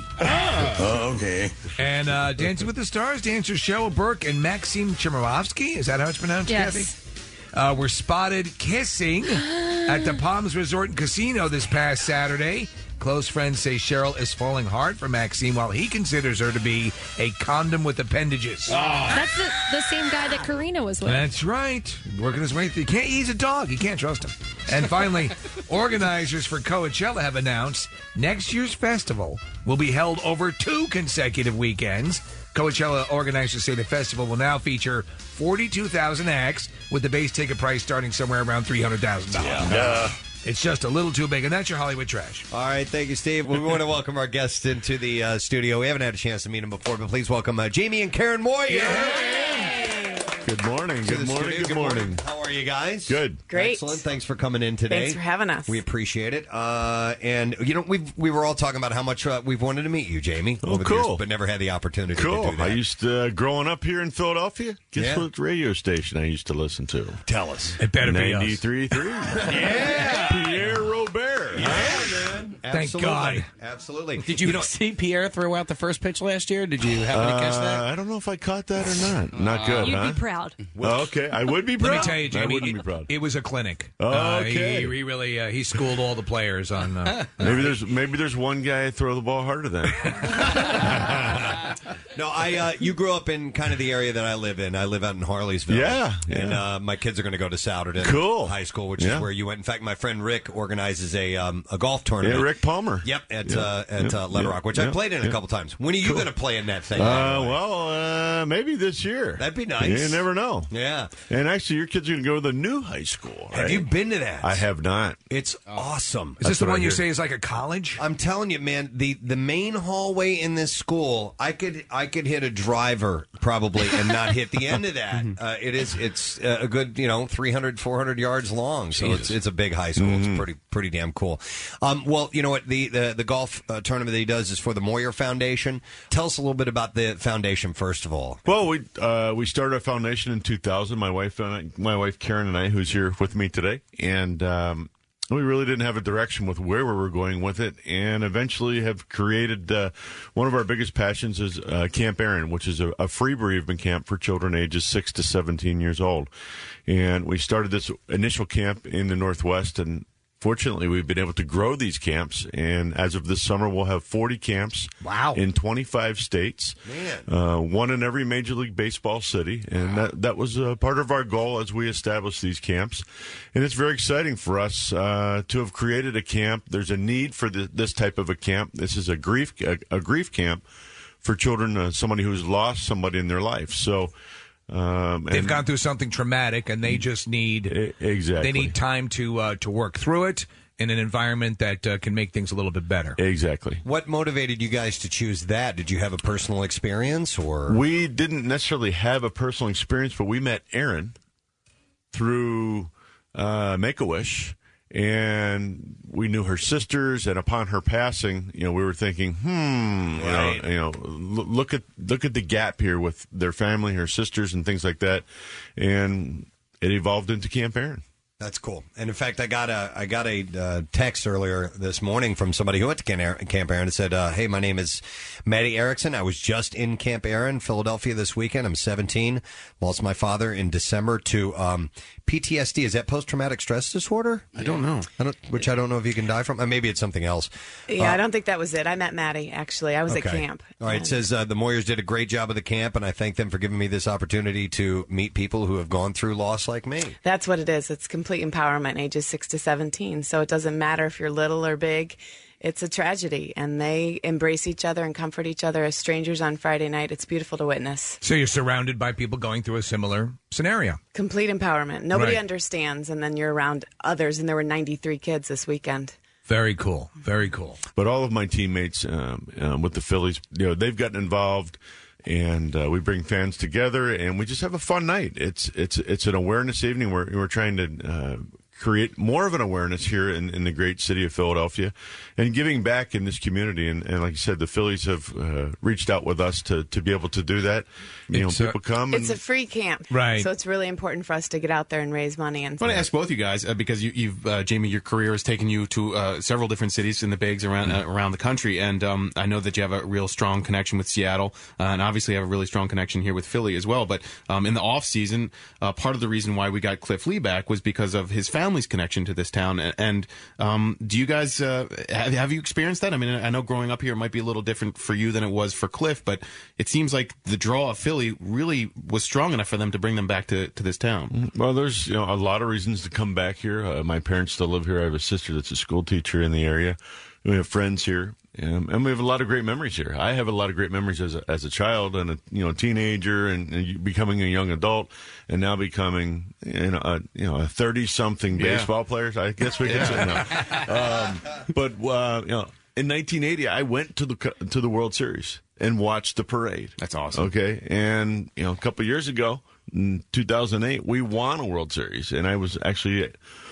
Oh, okay. And uh, Dancing with the Stars dancers Cheryl Burke and Maxim Chmerkovskiy, is that how it's pronounced, Yes. Kathy? Uh, were spotted kissing at the Palms Resort and Casino this past Saturday. Close friends say Cheryl is falling hard for Maxime while he considers her to be a condom with appendages. That's the, the same guy that Karina was with. That's right. Working his way through. Can't, he's a dog. You can't trust him. And finally, organizers for Coachella have announced next year's festival will be held over two consecutive weekends. Coachella organizers say the festival will now feature forty-two thousand acts, with the base ticket price starting somewhere around three hundred thousand dollars. Yeah. It's just a little too big, and that's your Hollywood trash. All right, thank you, Steve. We want to welcome our guests into the uh, studio. We haven't had a chance to meet them before, but please welcome uh, Jamie and Karen Moyer. Good morning. To Good the morning. studio. Good morning. How are you guys? Good. Great. Excellent. Thanks for coming in today. Thanks for having us. We appreciate it. Uh, and you know, we we were all talking about how much uh, we've wanted to meet you, Jamie. Oh, over the cool. years, but never had the opportunity Cool. to do I that. used to, uh, growing up here in Philadelphia, guess Yeah. what radio station I used to listen to? Tell us. It better be us. ninety-three point three. Yeah. Pierre Robert. Bear. Yeah, man. Thank Absolutely. God. Absolutely. Did you, see Pierre throw out the first pitch last year? Did you happen to catch Uh, that? I don't know if I caught that or not. Not good, You'd huh? be proud. Oh, okay, I would be proud. Let me tell you, I Jamie, wouldn't it, be proud. it was a clinic. Oh, Uh, okay. he, he really uh, he schooled all the players on. Uh, Maybe there's maybe there's one guy throw the ball harder than. No, I. Uh, you grew up in kind of the area that I live in. I live out in Harleysville. Yeah, and yeah. uh, my kids are going to go to Souderton Cool. High School, which Yeah. is where you went. In fact, my friend Rick organizes a um, a golf tournament. Yeah, Rick Palmer. Yep, at Yeah. uh, at Yeah. uh, Little Yeah. Rock, which Yeah. I played in a Yeah. couple times. When are you Cool. going to play in that thing? Uh, well, uh, maybe this year. That'd be nice. You never know. Yeah. And actually, your kids are going to go to the new high school. Have right? you been to that? I have not. It's awesome. is this the what I one you hear. say is like a college? I'm telling you, man, the the main hallway in this school, I could I could hit a driver probably and not hit the end of that. Uh, it is it's uh, a good you know three hundred, four hundred yards long, so it's it's a big high school. It's pretty pretty damn cool. Um, well, you know what the the, the golf uh, tournament that he does is for the Moyer Foundation. Tell us a little bit about the foundation first of all. Well, we uh, we started our foundation in two thousand. My wife and I, my wife Karen and I, who's here with me today, and um, we really didn't have a direction with where we were going with it, and eventually have created uh, one of our biggest passions is uh, Camp Aaron, which is a, a free bereavement camp for children ages six to seventeen years old. And we started this initial camp in the Northwest, and fortunately, we've been able to grow these camps, and as of this summer, we'll have forty camps Wow. in twenty-five states, Man. uh, one in every Major League Baseball city, and that, that was uh, part of our goal as we established these camps. And it's very exciting for us uh, to have created a camp. There's a need for the, this type of a camp. This is a grief a, a grief camp for children, uh, somebody who's lost somebody in their life. So. Um, They've and- gone through something traumatic, and they just need E- exactly. they need time to uh, to work through it in an environment that uh, can make things a little bit better. Exactly. What motivated you guys to choose that? Did you have a personal experience or We didn't necessarily have a personal experience, but we met Erin through uh, Make-A-Wish, and we knew her sisters. And upon her passing, you know, we were thinking, hmm, you Right. know, you know, l- look at look at the gap here with their family, her sisters, and things like that. And it evolved into Camp Aaron. That's cool. And in fact, I got a I got a uh, text earlier this morning from somebody who went to Camp Aaron, Camp Aaron and said, uh, "Hey, my name is Maddie Erickson. I was just in Camp Aaron, Philadelphia, this weekend. I'm seventeen. Lost my father in December to um, P T S D. Is that post traumatic stress disorder? I don't know. I don't, which I don't know if you can die from. Uh, maybe it's something else. Yeah, Uh, I don't think that was it. I met Maddie, actually. I was at Okay. camp. All right. It says uh, the Moyers did a great job of the camp, and I thank them for giving me this opportunity to meet people who have gone through loss like me. That's what it is. It's complete empowerment, ages six to seventeen. So it doesn't matter if you're little or big. It's a tragedy, and they embrace each other and comfort each other as strangers on Friday night. It's beautiful to witness. So you're surrounded by people going through a similar scenario. Complete empowerment. Nobody Right. understands, and then you're around others, and there were ninety-three kids this weekend. Very cool. Very cool. But all of my teammates um, um, with the Phillies, you know, they've gotten involved, and uh, we bring fans together, and we just have a fun night. It's it's it's an awareness evening. We're we're trying to uh, create more of an awareness here in, in the great city of Philadelphia, and giving back in this community. And, and like you said, the Phillies have uh, reached out with us to, to be able to do that. You It's, know, uh, people come. It's and, a free camp. Right. So it's really important for us to get out there and raise money. And I want to ask both you guys uh, because you, you've uh, Jamie, your career has taken you to uh, several different cities in the bigs around uh, around the country, and um, I know that you have a real strong connection with Seattle, uh, and obviously have a really strong connection here with Philly as well. But um, in the off season, uh, part of the reason why we got Cliff Lee back was because of his family's connection to this town. And, and um, do you guys uh, have, have you experienced that? I mean, I know growing up here it might be a little different for you than it was for Cliff, but it seems like the draw of Philly really was strong enough for them to bring them back to, to this town. Well, there's you know a lot of reasons to come back here. Uh, my parents still live here. I have a sister that's a school teacher in the area. We have friends here, um, and we have a lot of great memories here. I have a lot of great memories as a, as a child and a you know teenager, and, and becoming a young adult, and now becoming you know a you know a thirty something Yeah. baseball player. I guess we can say no. Um, but uh, you know, in nineteen eighty, I went to the co- to the World Series and watched the parade. That's awesome. Okay, and you know, a couple years ago, in two thousand eight, we won a World Series, and I was actually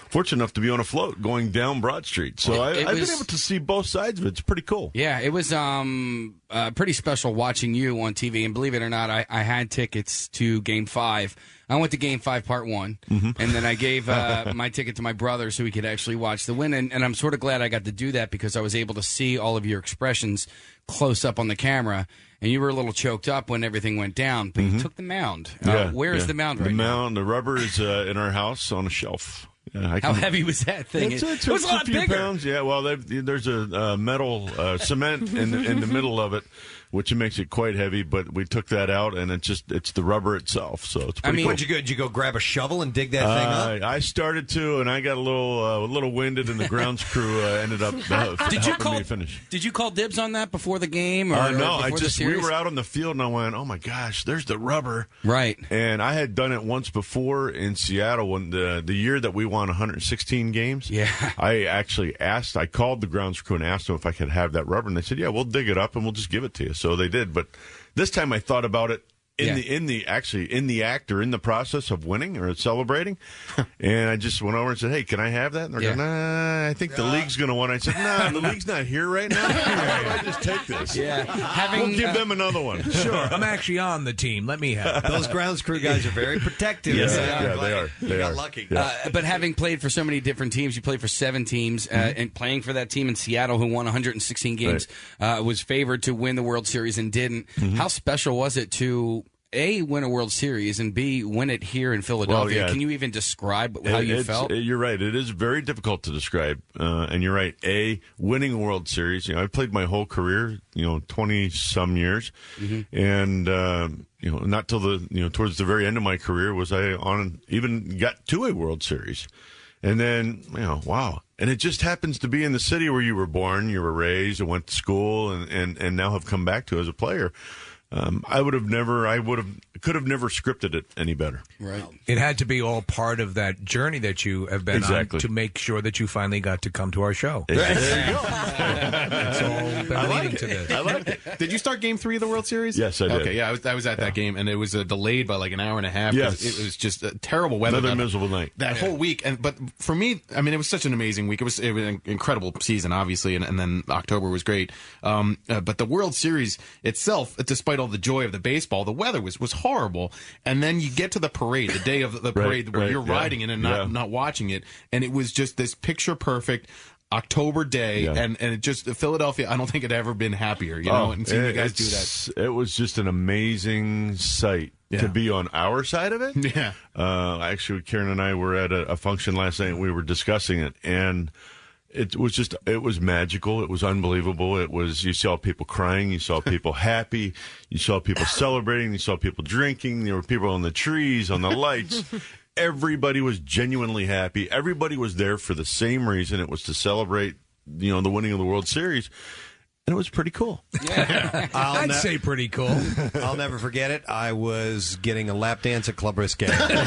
fortunate enough to be on a float going down Broad Street. So I, It I've was- been able to see both sides of it. It's pretty cool. Yeah, it was um uh, pretty special watching you on T V. And believe it or not, I, I had tickets to Game Five. I went to Game Five, Part One, Mm-hmm. and then I gave uh, my ticket to my brother so he could actually watch the win. And, and I'm sort of glad I got to do that because I was able to see all of your expressions close up on the camera. And you were a little choked up when everything went down, but you took the mound. Uh, Yeah, where is yeah. the mound right The now? mound, the rubber is uh, in our house on a shelf. Yeah, I How can- heavy was that thing? It's, It- it's, it was it's a lot few bigger. pounds. Yeah, well, they've- there's a uh, metal uh, cement in the, in the middle of it, which makes it quite heavy. But we took that out, and it's just it's the rubber itself. So it's pretty cool. what'd you go? Did you go grab a shovel and dig that thing up? Uh, I started to, and I got a little uh, a little winded, and the grounds crew uh, ended up uh, Did you helping call? me finish. Did you call dibs on that before the game? Or, Uh, or no, before I the just we series? were out on the field, and I went, "Oh my gosh, there's the rubber!" Right. And I had done it once before in Seattle when the the year that we won one hundred sixteen games. Yeah, I actually asked. I called the grounds crew and asked them if I could have that rubber, and they said, "Yeah, we'll dig it up and we'll just give it to you." So they did, but this time I thought about it. In Yeah. the in the actually in the act or in the process of winning or celebrating, and I just went over and said, "Hey, can I have that?" And they're Yeah. going, "Nah, I think the league's going to win." I said, "Nah, the league's not here right now. Why don't I just take this? Yeah, having we'll give uh, them another one." Sure, I'm actually on the team. Let me have it. Those grounds crew guys are very protective. Yes, Uh, yeah, they are. you They got are. lucky. Uh, but having played for so many different teams, you played for seven teams, uh, Mm-hmm. and playing for that team in Seattle who won one hundred sixteen games, uh, was favored to win the World Series and didn't. Mm-hmm. How special was it to A, win a World Series, and B, win it here in Philadelphia? Well, yeah. Can you even describe how It- you it's- felt? You're right. It is very difficult to describe. Uh, and you're right. A, winning a World Series. You know, I played my whole career, you know, twenty some years. Mm-hmm. And, um, you know, not till the, you know, towards the very end of my career was I on, even got to a World Series. And then, you know, wow. And it just happens to be in the city where you were born, you were raised, and went to school, and, and, and now have come back to as a player. Um, I would have never, I would have, could have never scripted it any better. Right. It had to be all part of that journey that you have been Exactly. on to make sure that you finally got to come to our show. There you go. It's all been I like leading it. to this. I like it. Did you start Game Three of the World Series? Yes, I did. Okay, yeah, I was, I was at that game, and it was uh, delayed by like an hour and a half. 'cause Yes. it was just uh, terrible weather. Another that, miserable night. that whole week. And but for me, I mean, it was such an amazing week. It was, it was an incredible season, obviously, and, and then October was great. Um, uh, but the World Series itself, despite all the joy of the baseball, the weather was was horrible. And then you get to the parade, the day of the Right, parade, where right, you're yeah, riding it and not yeah. not watching it, and it was just this picture perfect October day, Yeah. and and it just Philadelphia. I don't think it had ever been happier, you know. and seeing you guys do that. it's- It was just an amazing sight Yeah. to be on our side of it. Yeah. Uh, actually, Karen and I were at a, a function last night, and we were discussing it, and it was just, it was magical. It was unbelievable. It was, you saw people crying, you saw people happy, you saw people celebrating, you saw people drinking, there were people on the trees, on the lights. Everybody was genuinely happy. Everybody was there for the same reason. It was to celebrate, you know, the winning of the World Series. And it was pretty cool. I'll I'd ne- say pretty cool. I'll never forget it. I was getting a lap dance at Club Risque.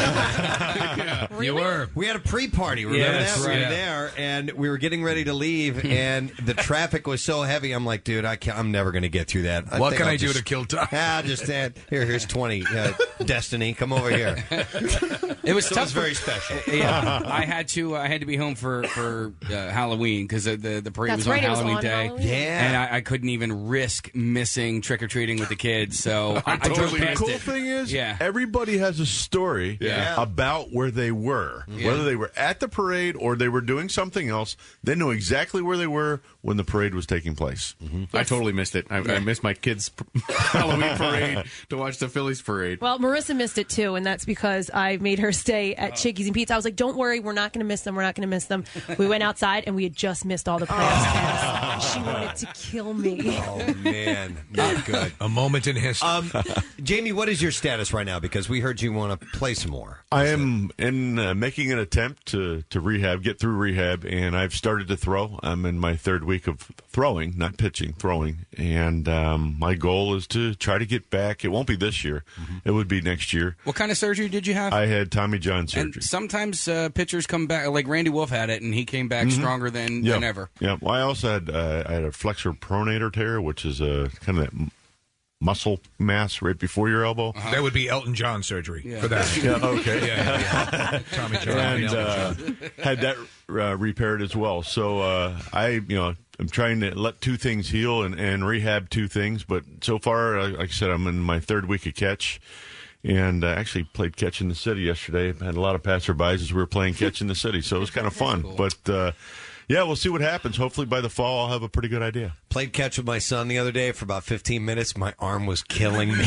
You were. We had a pre-party. Remember Yes, that? We were yeah. there, and we were getting ready to leave, and the traffic was so heavy. I'm like, dude, I can't, I'm never going to get through that. What think can I'll I do just- to kill time? Ah, just uh, here. Here's twenty. Uh, Destiny, come over here. It was So tough. it's very special. Yeah, I had to. I had to be home for for uh, Halloween because the the parade That's was on right, it was Halloween on day. Halloween. Yeah. and I, I couldn't even risk missing trick or treating with the kids. So I, I drove Totally. The past cool it. thing is, Yeah. everybody has a story Yeah. about where they were. Whether they were at the parade or they were doing something else, they know exactly where they were when the parade was taking place. I totally missed it. I, I missed my kids' Halloween parade to watch the Phillies parade. Well, Marissa missed it too, and that's because I made her stay Oh. at Chickies and Pete's. I was like, "Don't worry, we're not going to miss them. We're not going to miss them." We went outside, and we had just missed all the playoffs. pass. She wanted to kill me. Oh man, not good. A moment in history. Um, Jamie, what is your status right now? Because we heard you want to play some more. I am in uh, making an attempt to, to rehab, get through rehab, and I've started to throw. I'm in my third week of throwing, not pitching, throwing. And um, my goal is to try to get back. It won't be this year. It would be next year. What kind of surgery did you have? I had Tommy John surgery. and sometimes uh, pitchers come back, like Randy Wolf had it, and he came back stronger than, yeah. than ever. Yeah. Well, I also had uh, I had a flexor pronator tear, which is a kind of that m- muscle mass right before your elbow. That would be Elton John surgery Yeah. for that. Yeah, okay. yeah, yeah, yeah. Tommy John. And Elton uh, John. had that uh, repaired as well. So uh, I, you know, I'm trying to let two things heal and, and rehab two things. But so far, uh, like I said, I'm in my third week of catch. And uh, actually played catch in the city yesterday. Had a lot of passerbys as we were playing catch in the city. So it was kind of fun. Cool. But, uh, yeah, we'll see what happens. Hopefully by the fall, I'll have a pretty good idea. Played catch with my son the other day for about fifteen minutes. My arm was killing me.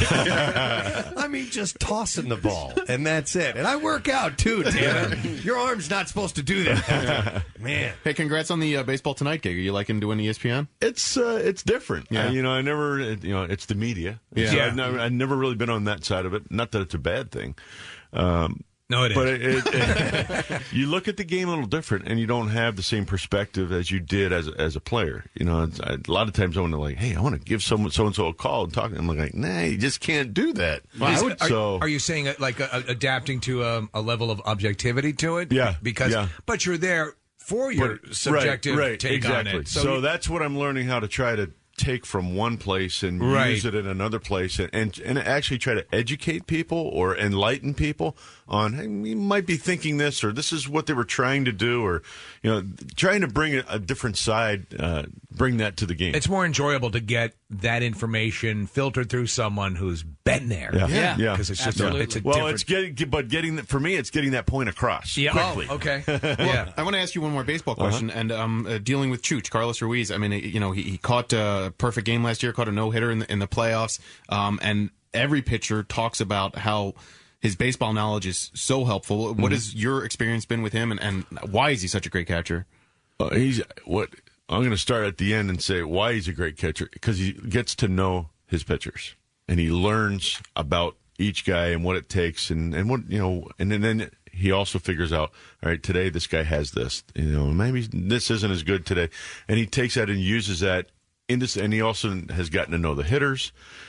I mean, just tossing the ball, and that's it. And I work out, too, damn it. Your arm's not supposed to do that. Man. Hey, congrats on the uh, Baseball Tonight gig. Are you liking doing E S P N? It's uh, it's different. Yeah. Uh, you know, I never, you know, it's the media. Yeah. So Yeah. I've, never, I've never really been on that side of it. Not that it's a bad thing. Um, No, it but is. It, it, you look at the game a little different, and you don't have the same perspective as you did as as a player. You know, it's, I, a lot of times I want to like, hey, I want to give someone so and so a call and talk. And I'm like, nah, you just can't do that. Is- are, so are you saying uh, like uh, adapting to a, a level of objectivity to it? Yeah, because yeah. but you're there for your But- subjective right, right, take exactly. on it. So, you- that's what I'm learning how to try to take from one place and Right. use it in another place, and, and and actually try to educate people or enlighten people on, hey, you might be thinking this, or this is what they were trying to do, or you know, trying to bring a, a different side, uh, bring that to the game. it's more enjoyable to get that information filtered through someone who's been there. Yeah, yeah, because it's just a, it's a well, different. it's getting, but getting that, for me, it's getting that point across Yeah, oh, quickly. okay. Well, I want to ask you one more baseball question, and um, uh, dealing with Chooch, Carlos Ruiz. I mean, you know, he, he caught a perfect game last year, caught a no hitter in the, in the playoffs, um, and every pitcher talks about how his baseball knowledge is so helpful. What Mhm. has your experience been with him, and, and why is he such a great catcher? Uh, he's what I'm going to start at the end and say why he's a great catcher, because he gets to know his pitchers and he learns about each guy and what it takes, and, and what you know, and then, then he also figures out, all right, today this guy has this, you know, maybe this isn't as good today, and he takes that and uses that into, and he also has gotten to know the hitters.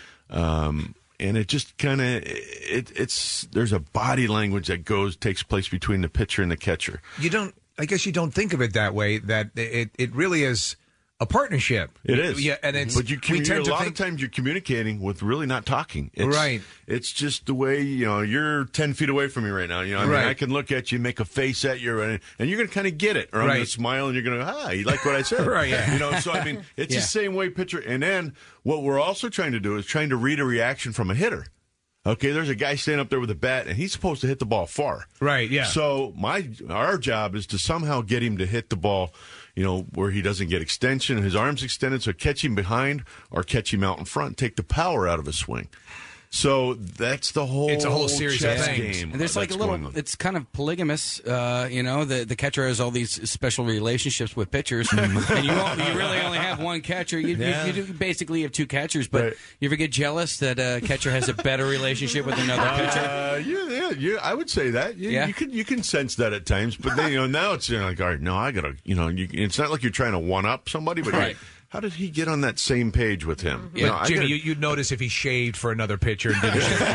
Um, And it just kind of it, it's there's a body language that goes takes place between the pitcher and the catcher. you don't. I guess you don't think of it that way. That it it really is a partnership. It is, Yeah, and it's but you we commu- tend a to lot think, of times you're communicating with really not talking. It's, Right. It's just the way, you know, you're ten feet away from me right now. You know, I mean, Right. I can look at you, make a face at you, and, and you're going to kind of get it. Or I'm going Right. to smile, and you're going to go, "Hi, you like what I said?" Right, yeah. You know, so I mean, it's Yeah. the same way pitcher. And then what we're also trying to do is trying to read a reaction from a hitter. Okay, there's a guy standing up there with a bat, and he's supposed to hit the ball far. Right, yeah. So my our job is to somehow get him to hit the ball, you know, where he doesn't get extension, his arms extended, so catch him behind or catch him out in front, take the power out of his swing. So that's the whole It's a whole series of chess things. game And there's like a that's little, going on. it's kind of polygamous. Uh, you know, the the catcher has all these special relationships with pitchers, and you all, you really only have one catcher. You, Yeah. you, you do basically have two catchers, but Right. you ever get jealous that a catcher has a better relationship with another pitcher? Uh, yeah, yeah, yeah, I would say that. You, Yeah. you can you can sense that at times, but then you know now it's you know, like, all right, no, I gotta, you know, you, it's not like you're trying to one up somebody, but Right. you're- how did he get on that same page with him? But You know, I Jimmy, gotta- you, you'd notice if he shaved for another pitcher and didn't shave.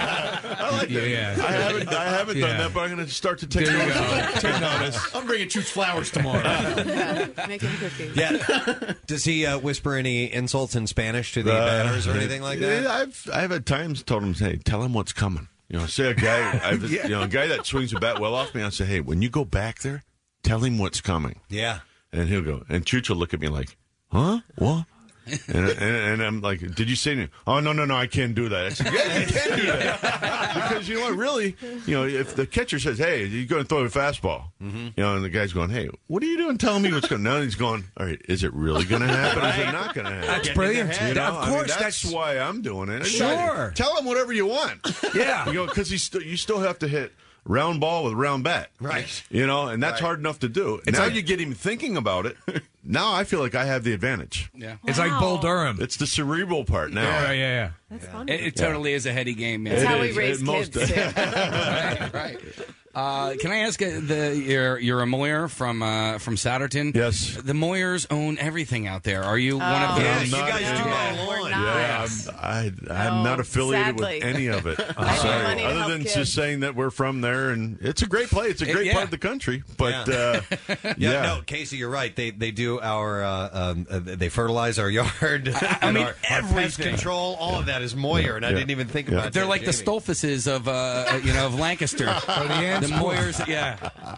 I like that. Yeah. I haven't, I haven't done Yeah. that, but I'm going to start to take There you notice. go. Take notice. I'm bringing Chooch flowers tomorrow. Making cookies. Yeah. Does he uh, whisper any insults in Spanish to the Uh, batters or anything like that? Yeah, I've I've at times told him, hey, tell him what's coming. You know, say a guy, I've, Yeah. you know, a guy that swings a bat well off me. I say, hey, when you go back there, tell him what's coming. Yeah. And he'll go, and Chooch will look at me like, huh, what? and, and, and I'm like, did you say anything? Oh, no, no, no, I can't do that. I said, yeah, you can do that. Because, you know what, really, you know, if the catcher says, hey, you're going to throw a fastball, Mm-hmm. you know, and the guy's going, hey, what are you doing telling me what's going to Now he's going, all right, is it really going to happen? Is it not going to happen? That's brilliant. You know, Of I mean, course, that's, that's- why I'm doing it. Sure. Tell him whatever you want. Yeah. You know, because st- you still have to hit round ball with round bat. Right. You know, and that's Right. hard enough to do. It's now like- you get him thinking about it. Now I feel like I have the advantage. Yeah. It's like Bull Durham. It's the cerebral part now. Yeah, yeah, yeah. That's fun. It, it totally is a heady game, man. That's It how we is. raise It most- kids, too. right, right. Uh, can I ask uh, the you're you're a Moyer from uh, from Souderton? Yes. The Moyers own everything out there. Are you one Oh. of them? Yeah, you guys do yeah. mow lawns. Yeah, I'm, I, I'm not affiliated sadly. with any of it. I need Sorry. money to Other help than kids. just saying that we're from there, and it's a great place. It's a It- great yeah. part of the country. But Yeah. uh, Yeah, yeah, no, Casey, you're right. They they do our uh, um, uh, they fertilize our yard. I and mean, our, our pest everything. control. All of that is Moyer, and I Yeah. didn't even think about it. They're like the Stolfuses of uh, you know of Lancaster. Or the ants. the Moyers, yeah.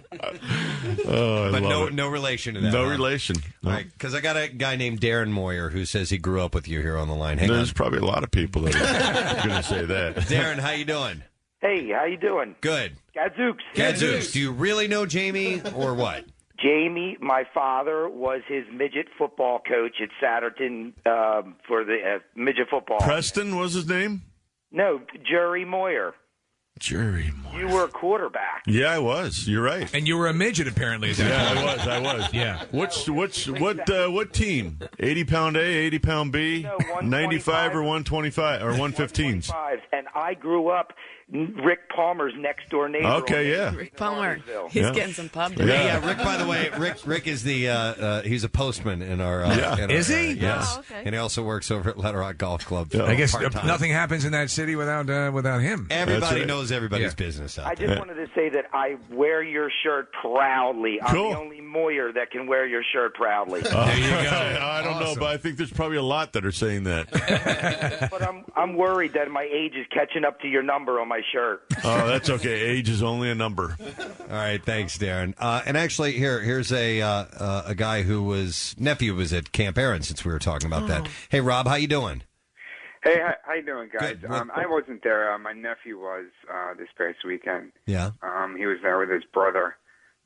Oh, I but love no it. no relation to that. No huh? relation. No. Right, because I got a guy named Darren Moyer who says he grew up with you here on the line. Hang There's on. probably a lot of people that are going to say that. Darren, how you doing? Hey, how you doing? Good. Gadzooks. Gadzooks. Do you really know Jamie or what? Jamie, my father was his midget football coach at Satterton um, for the uh, midget football. Preston was his name? No, Jerry Moyer. Jerry You were a quarterback. Yeah, I was. You're right. And you were a midget, apparently. At that Yeah, point. I was. I was. Yeah. Which which what uh, what team? Eighty pound A, eighty pound B, ninety five or one twenty five or one fifteens. Five, and I grew up Rick Palmer's next door neighbor. Okay, on yeah. Rick Palmer. Cartersville. He's Yeah. getting some pub. Yeah. today. yeah, Rick. By the way, Rick. Rick is the uh, uh, he's a postman in our. Uh, Yeah. in Is our, he? Uh, yes, Oh, okay. and he also works over at Letter Rock Golf Club. I guess uh, part-time. nothing happens in that city without uh, without him. Everybody right. knows everybody's Yeah. business out I there. just wanted to say that I wear your shirt proudly. I'm Cool. the only Moyer that can wear your shirt proudly. There you go. I don't know, but I think there's probably a lot that are saying that. But I'm I'm worried that my age is catching up to your number on my shirt. Oh, that's okay. Age is only a number. All right, thanks, Darren. Uh, and actually, here, here's a uh, uh, a guy who was nephew was at Camp Aaron since we were talking about that. Hey, Rob, how you doing? Hey, how, how you doing, guys? Good. What- Um, I wasn't there. Uh, my nephew was uh, this past weekend. Yeah. Um, he was there with his brother.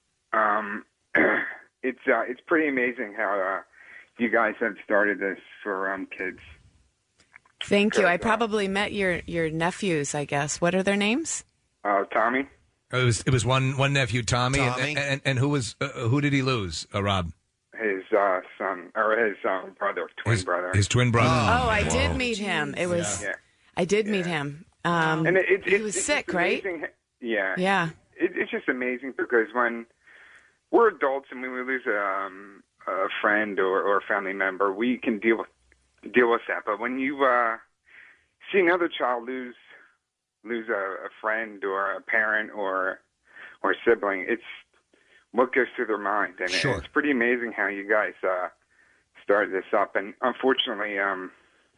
Um, it's uh, it's pretty amazing how uh, you guys have started this for um, kids. Thank you. I probably met your your nephews. I guess. What are their names? Uh, Tommy. It was it was one one nephew, Tommy, and- Tommy. And, and and who was uh, who did he lose? Uh, Rob, His uh, son or his um, brother, twin brother. his twin brother. Oh, I did meet him. It was. Yeah. I did meet him. Um, And it, it, he it- was it's sick, just right? amazing. Yeah. Yeah. It, it's just amazing because when we're adults and when we lose um, a friend or, or a family member, we can deal with deal with that. But when you uh, see another child lose lose a, a friend or a parent or or a sibling, it's what goes through their mind, and it- Sure. it's pretty amazing how you guys uh, started this up. And unfortunately, um,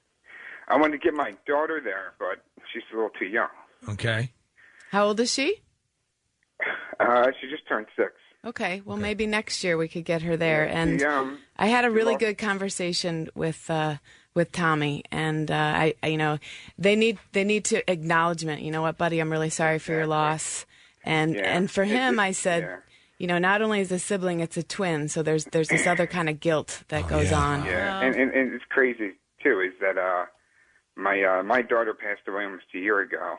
I wanted to get my daughter there, but she's a little too young. Okay. How old is she? Uh, she just turned six. Okay. Well, maybe next year we could get her there. And she, um, I had a she really lost- good conversation with uh, with Tommy, and uh, I, I, you know, they need they need to acknowledgement. You know what, buddy? I'm really sorry for your loss. And Yeah. and for It- him, it- I said, yeah. you know, not only is a sibling, it's a twin. So there's there's this other kind of guilt that goes on. Yeah, and, and and it's crazy too. Is that uh, my uh, my daughter passed away almost a year ago.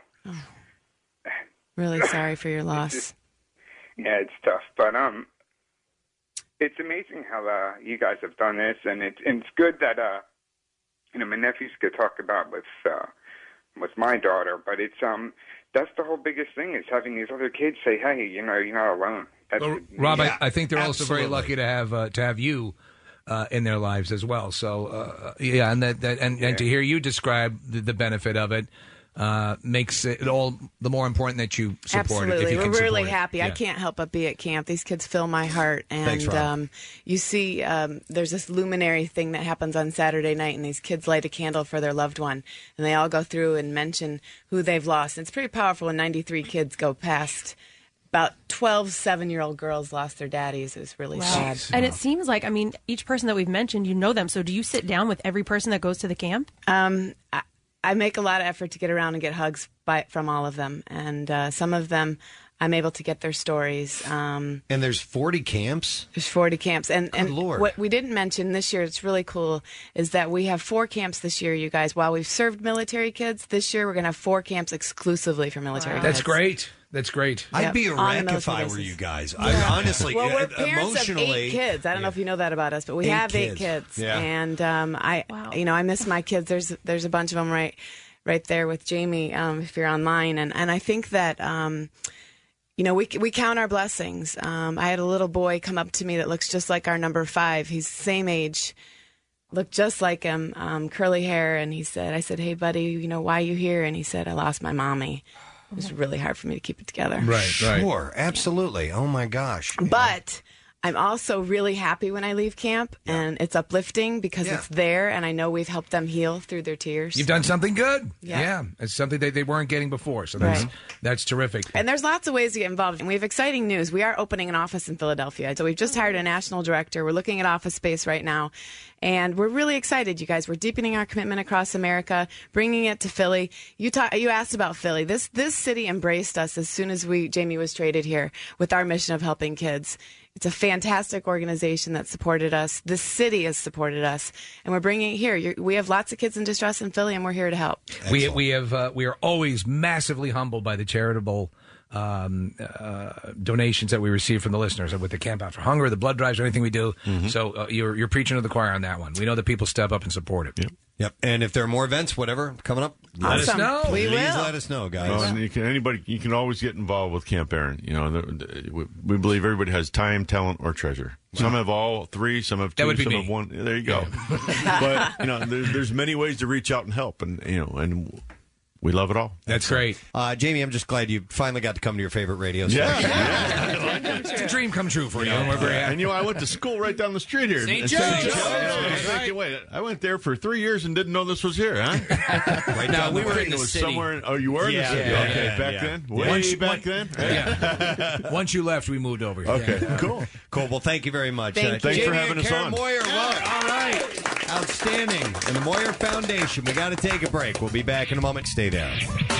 Really sorry for your loss. Yeah, it's tough, but um, it's amazing how uh, you guys have done this, and it's and it's good that uh, you know, my nephews could talk about with uh, with my daughter, but it's um, that's the whole biggest thing is having these other kids say, hey, you know, you're not alone. That's Well, Rob, I, I think they're also very lucky to have uh, to have you uh, in their lives as well. So uh, yeah, and that, that and, and to hear you describe the, the benefit of it uh, makes it all the more important that you support it. If Absolutely. you can We're really support it. happy. I Yeah. can't help but be at camp. These kids fill my heart. And Thanks, Rob. um, you see, um, there's this luminary thing that happens on Saturday night, and these kids light a candle for their loved one. And they all go through and mention who they've lost. And it's pretty powerful when ninety-three kids go past. About twelve seven-year-old girls lost their daddies. It was really Wow. sad. And it seems like, I mean, each person that we've mentioned, you know them. So do you sit down with every person that goes to the camp? Um, I, I make a lot of effort to get around and get hugs by, from all of them. And uh, some of them, I'm able to get their stories. Um, And there's forty camps? There's forty camps. And, and Lord. what we didn't mention this year, it's really cool, is that we have four camps this year, you guys. While we've served military kids, this year we're going to have four camps exclusively for military kids. That's great. That's great. Yep, I'd be a on the wreck if military I were bases. you guys. Yeah. I honestly, well, we're uh, parents emotionally, of eight kids. I don't know if you know that about us, but we Eight have eight kids. kids, Yeah. and um, I, you know, I miss my kids. There's there's a bunch of them right, right there with Jamie. Um, if you're online, and and I think that. Um, you know, we we count our blessings. Um, I had a little boy come up to me that looks just like our number five. He's the same age, looked just like him, um, curly hair. And he said, I said, hey, buddy, you know, why are you here? And he said, I lost my mommy. It was really hard for me to keep it together. Sure, absolutely. Oh, my gosh. But I'm also really happy when I leave camp, and it's uplifting because Yeah. it's there, and I know we've helped them heal through their tears. You've done something good. Yeah. It's something that they weren't getting before. So that's Right. that's terrific. And there's lots of ways to get involved. And we have exciting news. We are opening an office in Philadelphia. So we've just hired a national director. We're looking at office space right now. And we're really excited, you guys. We're deepening our commitment across America, bringing it to Philly. You ta- you asked about Philly. This this city embraced us as soon as we Jamie was traded here with our mission of helping kids. It's a fantastic organization that supported us. The city has supported us, and we're bringing it here. You're, we have lots of kids in distress in Philly, and we're here to help. We we have uh, we are always massively humbled by the charitable um, uh, donations that we receive from the listeners with the Camp Out for Hunger, the blood drives, or anything we do. So uh, you're you're preaching to the choir on that one. We know that people step up and support it. Yep. Yep. And if there are more events, whatever, coming up, let us Awesome. know. We Please will. let us know, guys. Well, and you can, anybody, you can always get involved with Camp Aaron. You know, the, the, we, we believe everybody has time, talent, or treasure. Some have all three, some have two, That would be some me. have one. There you go. But you know, there, there's many ways to reach out and help, and you know, and we love it all. That's great. Uh, Jamie, I'm just glad you finally got to come to your favorite radio station. It's a dream come true for you. And we're very happy. And you know, I went to school right down the street here. Saint in Joe's. Saint Joe's. Yeah, I was right. thinking, wait, I went there for three years and didn't know this was here, huh? No, Right down we the were street. in the It was city. somewhere. In, oh, you were in Yeah, the city. yeah, okay, yeah, back yeah. then, Yeah. way Once you- back then. Yeah. Once you left, we moved over here. Okay, cool. Cool. Well, thank you very much. Thank Uh, you. Thanks for Jamie having and us Karen on. Moyer, well, all right. Outstanding. And the Moyer Foundation. We got to take a break. We'll be back in a moment. Stay there.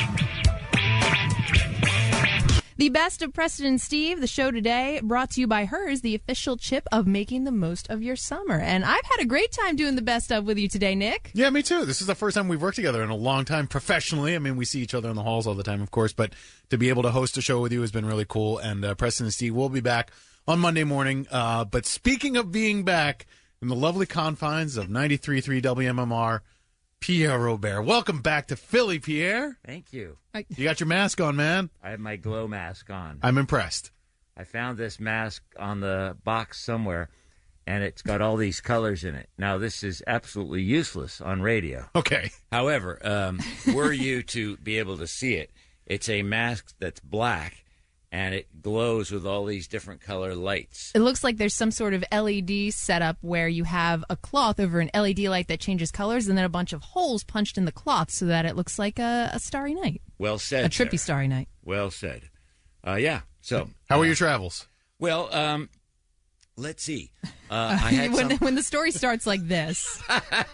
The best of Preston and Steve, the show today, brought to you by Hers, the official chip of making the most of your summer. And I've had a great time doing the best of with you today, Nick. Yeah, me too. This is the first time we've worked together in a long time professionally. I mean, we see each other in the halls all the time, of course, but to be able to host a show with you has been really cool. And uh, Preston and Steve will be back on Monday morning. Uh, but speaking of being back in the lovely confines of ninety-three point three W M M R, Pierre Robert. Welcome back to Philly, Pierre. Thank you. You got your mask on, man. I have my glow mask on. I'm impressed. I found this mask on the box somewhere, and it's got all these colors in it. Now, this is absolutely useless on radio. Okay. However, um, were you to be able to see it, it's a mask that's black, and it glows with all these different color lights. It looks like there's some sort of L E D setup where you have a cloth over an L E D light that changes colors and then a bunch of holes punched in the cloth so that it looks like a, a starry night. Well said. A trippy sir. starry night. Well said. Uh, yeah. So, How were your travels? well, um, let's see. Uh, I had when, some. when the story starts like this,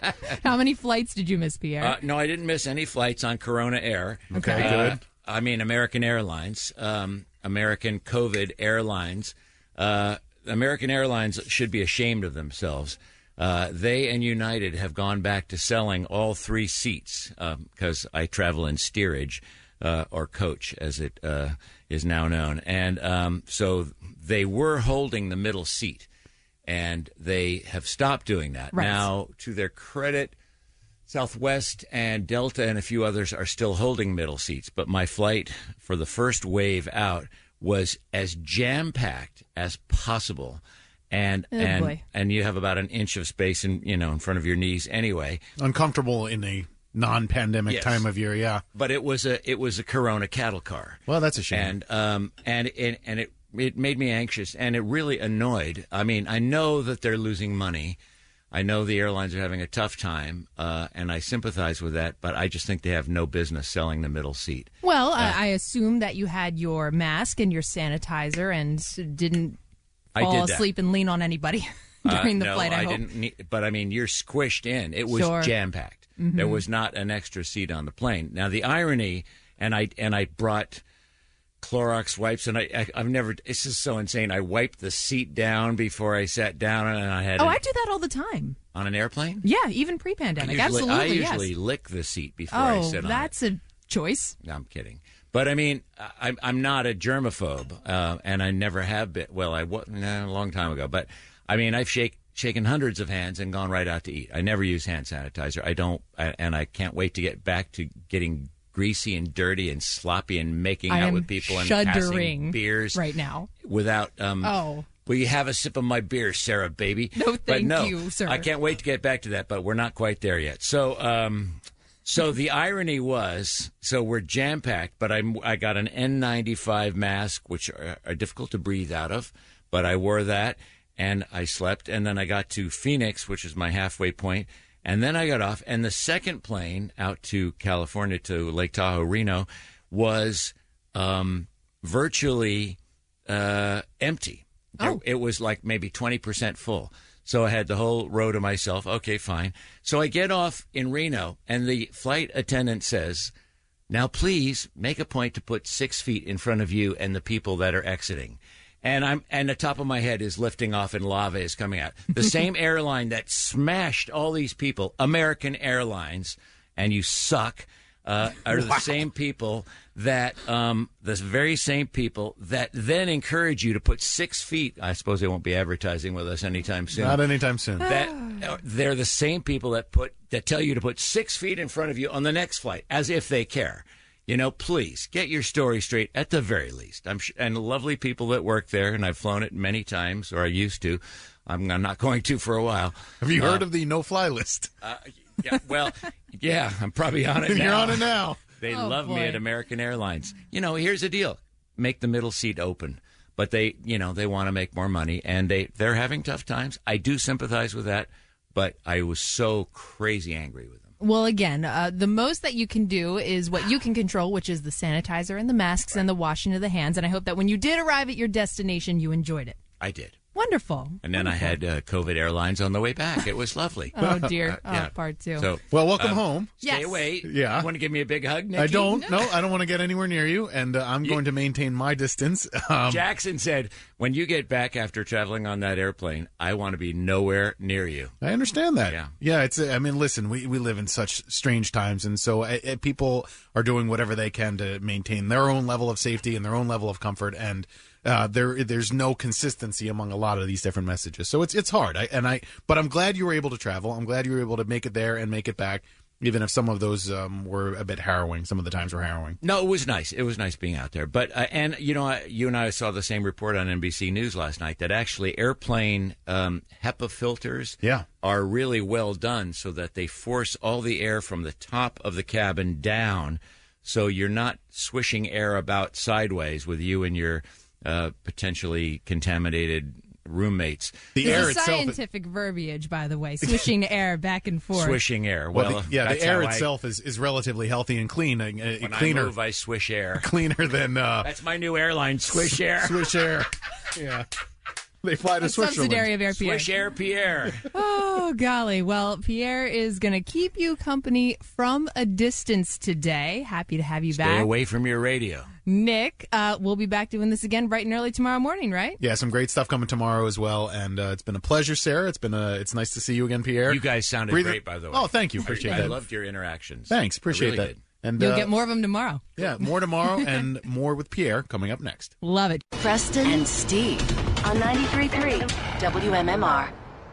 how many flights did you miss, Pierre? Uh, no, I didn't miss any flights on Corona Air. Okay, Uh, good. I mean, American Airlines, um, American COVID Airlines. Uh, American Airlines should be ashamed of themselves. Uh, they and United have gone back to selling all three seats because I travel in steerage uh, or coach, as it uh, is now known. And um, so they were holding the middle seat, and they have stopped doing that. Right. Now, to their credit, Southwest and Delta and a few others are still holding middle seats, but my flight for the first wave out was as jam-packed as possible. And Oh, and boy. and you have about an inch of space in you know in front of your knees anyway. Uncomfortable in a non-pandemic Yes. time of year, yeah. But it was a it was a Corona cattle car. Well, that's a shame. And um and it, and it it made me anxious, and it really annoyed. I mean, I know that they're losing money. I know the airlines are having a tough time, uh, and I sympathize with that. But I just think they have no business selling the middle seat. well, I, I assume that you had your mask and your sanitizer and s- didn't I fall did that. asleep and lean on anybody during Uh, the no, flight, I, I hope. didn't. Need, but I mean, you're squished in. It was Sure. jam packed. Mhm. There was not an extra seat on the plane. Now the irony, and I and I brought Clorox wipes, and I, I I've never. This is so insane. I wiped the seat down before I sat down, and I had Oh, an- I do that all the time. on an airplane. Yeah, even pre-pandemic. I usually, Absolutely, I usually yes. lick the seat before I Oh, sit on that's a choice. it. No, I'm kidding. But I mean, I, I'm not a germaphobe, uh, and I never have been. Well, I was nah, a long time ago, but I mean, I've shake, shaken hundreds of hands and gone right out to eat. I never use hand sanitizer. I don't, I, and I can't wait to get back to getting greasy and dirty and sloppy and making I out am with people and passing shuddering beers right now. without. Um, Oh. Will you have a sip of my beer, Sarah, baby? No, but thank no, you, sir. I can't wait to get back to that, but we're not quite there yet. So, um, so the irony was, so we're jam packed, but I I got an N ninety-five mask, which are, are difficult to breathe out of, but I wore that and I slept, and then I got to Phoenix, which is my halfway point, and then I got off, and the second plane out to California to Lake Tahoe, Reno, was um, virtually uh, empty. Oh. It, it was like maybe twenty percent full. So I had the whole row to myself. Okay, fine. So I get off in Reno, and the flight attendant says, now please make a point to put six feet in front of you and the people that are exiting. And I'm and the top of my head is lifting off and lava is coming out. The same airline that smashed all these people, American Airlines, and you suck, uh, are the Wow. same people that, um, the very same people that then encourage you to put six feet. I suppose they won't be advertising with us anytime soon. Not anytime soon. That uh, they're the same people that put that tell you to put six feet in front of you on the next flight, as if they care. You know, please get your story straight at the very least. I'm sh- and lovely people that work there, and I've flown it many times, or I used to. I'm, I'm not going to for a while. Have you Uh, heard of the no-fly list? Uh, yeah, well, yeah, I'm probably on it now. You're on it now. They Oh, love me boy. at American Airlines. You know, here's the deal: make the middle seat open. But they, you know, they want to make more money, and they they're having tough times. I do sympathize with that, but I was so crazy angry with them. Well, again, uh, the most that you can do is what you can control, which is the sanitizer and the masks and the washing of the hands. And I hope that when you did arrive at your destination, you enjoyed it. I did. Wonderful. And then I had uh, COVID Airlines on the way back. It was lovely. Oh, dear. Uh, Oh, yeah. part two. So, Well, welcome um, home. Stay Yes. away. Yeah. You want to give me a big hug, Nikki? I don't. No, I don't want to get anywhere near you, and uh, I'm going to maintain my distance. Um, Jackson said, when you get back after traveling on that airplane, I want to be nowhere near you. I understand that. Yeah. Yeah, it's. I mean, listen, we, we live in such strange times, and so uh, uh, people are doing whatever they can to maintain their own level of safety and their own level of comfort, and uh, there there's no consistency among a lot of these different messages. So it's it's hard. I, and I, but I'm glad you were able to travel. I'm glad you were able to make it there and make it back, even if some of those um, were a bit harrowing. Some of the times were harrowing. No, it was nice. It was nice being out there. But uh, and you know, I, you and I saw the same report on N B C News last night that actually airplane um, HEPA filters Yeah. are really well done, so that they force all the air from the top of the cabin down, so you're not swishing air about sideways with you and your uh, potentially contaminated roommates. The There's a scientific verbiage, by the way, swishing air back and forth. Swishing air. Well, Well, the, yeah, that's the air how I- itself is, is relatively healthy and clean. Uh, When cleaner, I move, I swish air. cleaner than uh, That's my new airline, Swish Air. Swish Air. Yeah, they fly to A Switzerland. subsidiary of Air Pierre. Swish Air Pierre. Oh, golly. Well, Pierre is going to keep you company from a distance today. Happy to have you Stay back. away from your radio. Nick, uh, we'll be back doing this again bright and early tomorrow morning, right? Yeah, some great stuff coming tomorrow as well, and uh, it's been a pleasure, Sarah. It's been a, it's nice to see you again, Pierre. You guys sounded Breathe- great, by the way. Oh, thank you, appreciate I, that. I loved your interactions. Thanks, appreciate I really that. did. And You'll uh, get more of them tomorrow. yeah, more tomorrow, and more with Pierre coming up next. Love it. Preston and Steve on ninety-three point three W M M R.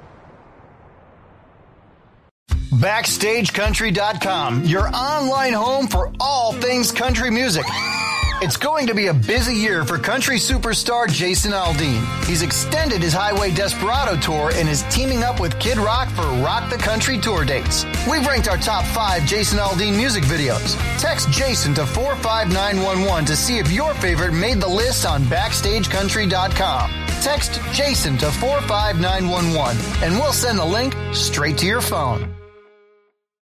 Backstage Country dot com, your online home for all things country music. It's going to be a busy year for country superstar Jason Aldean. He's extended his Highway Desperado tour and is teaming up with Kid Rock for Rock the Country tour dates. We've ranked our top five Jason Aldean music videos. Text Jason to four five nine one one to see if your favorite made the list on Backstage Country dot com. Text Jason to four five nine one one and we'll send the link straight to your phone.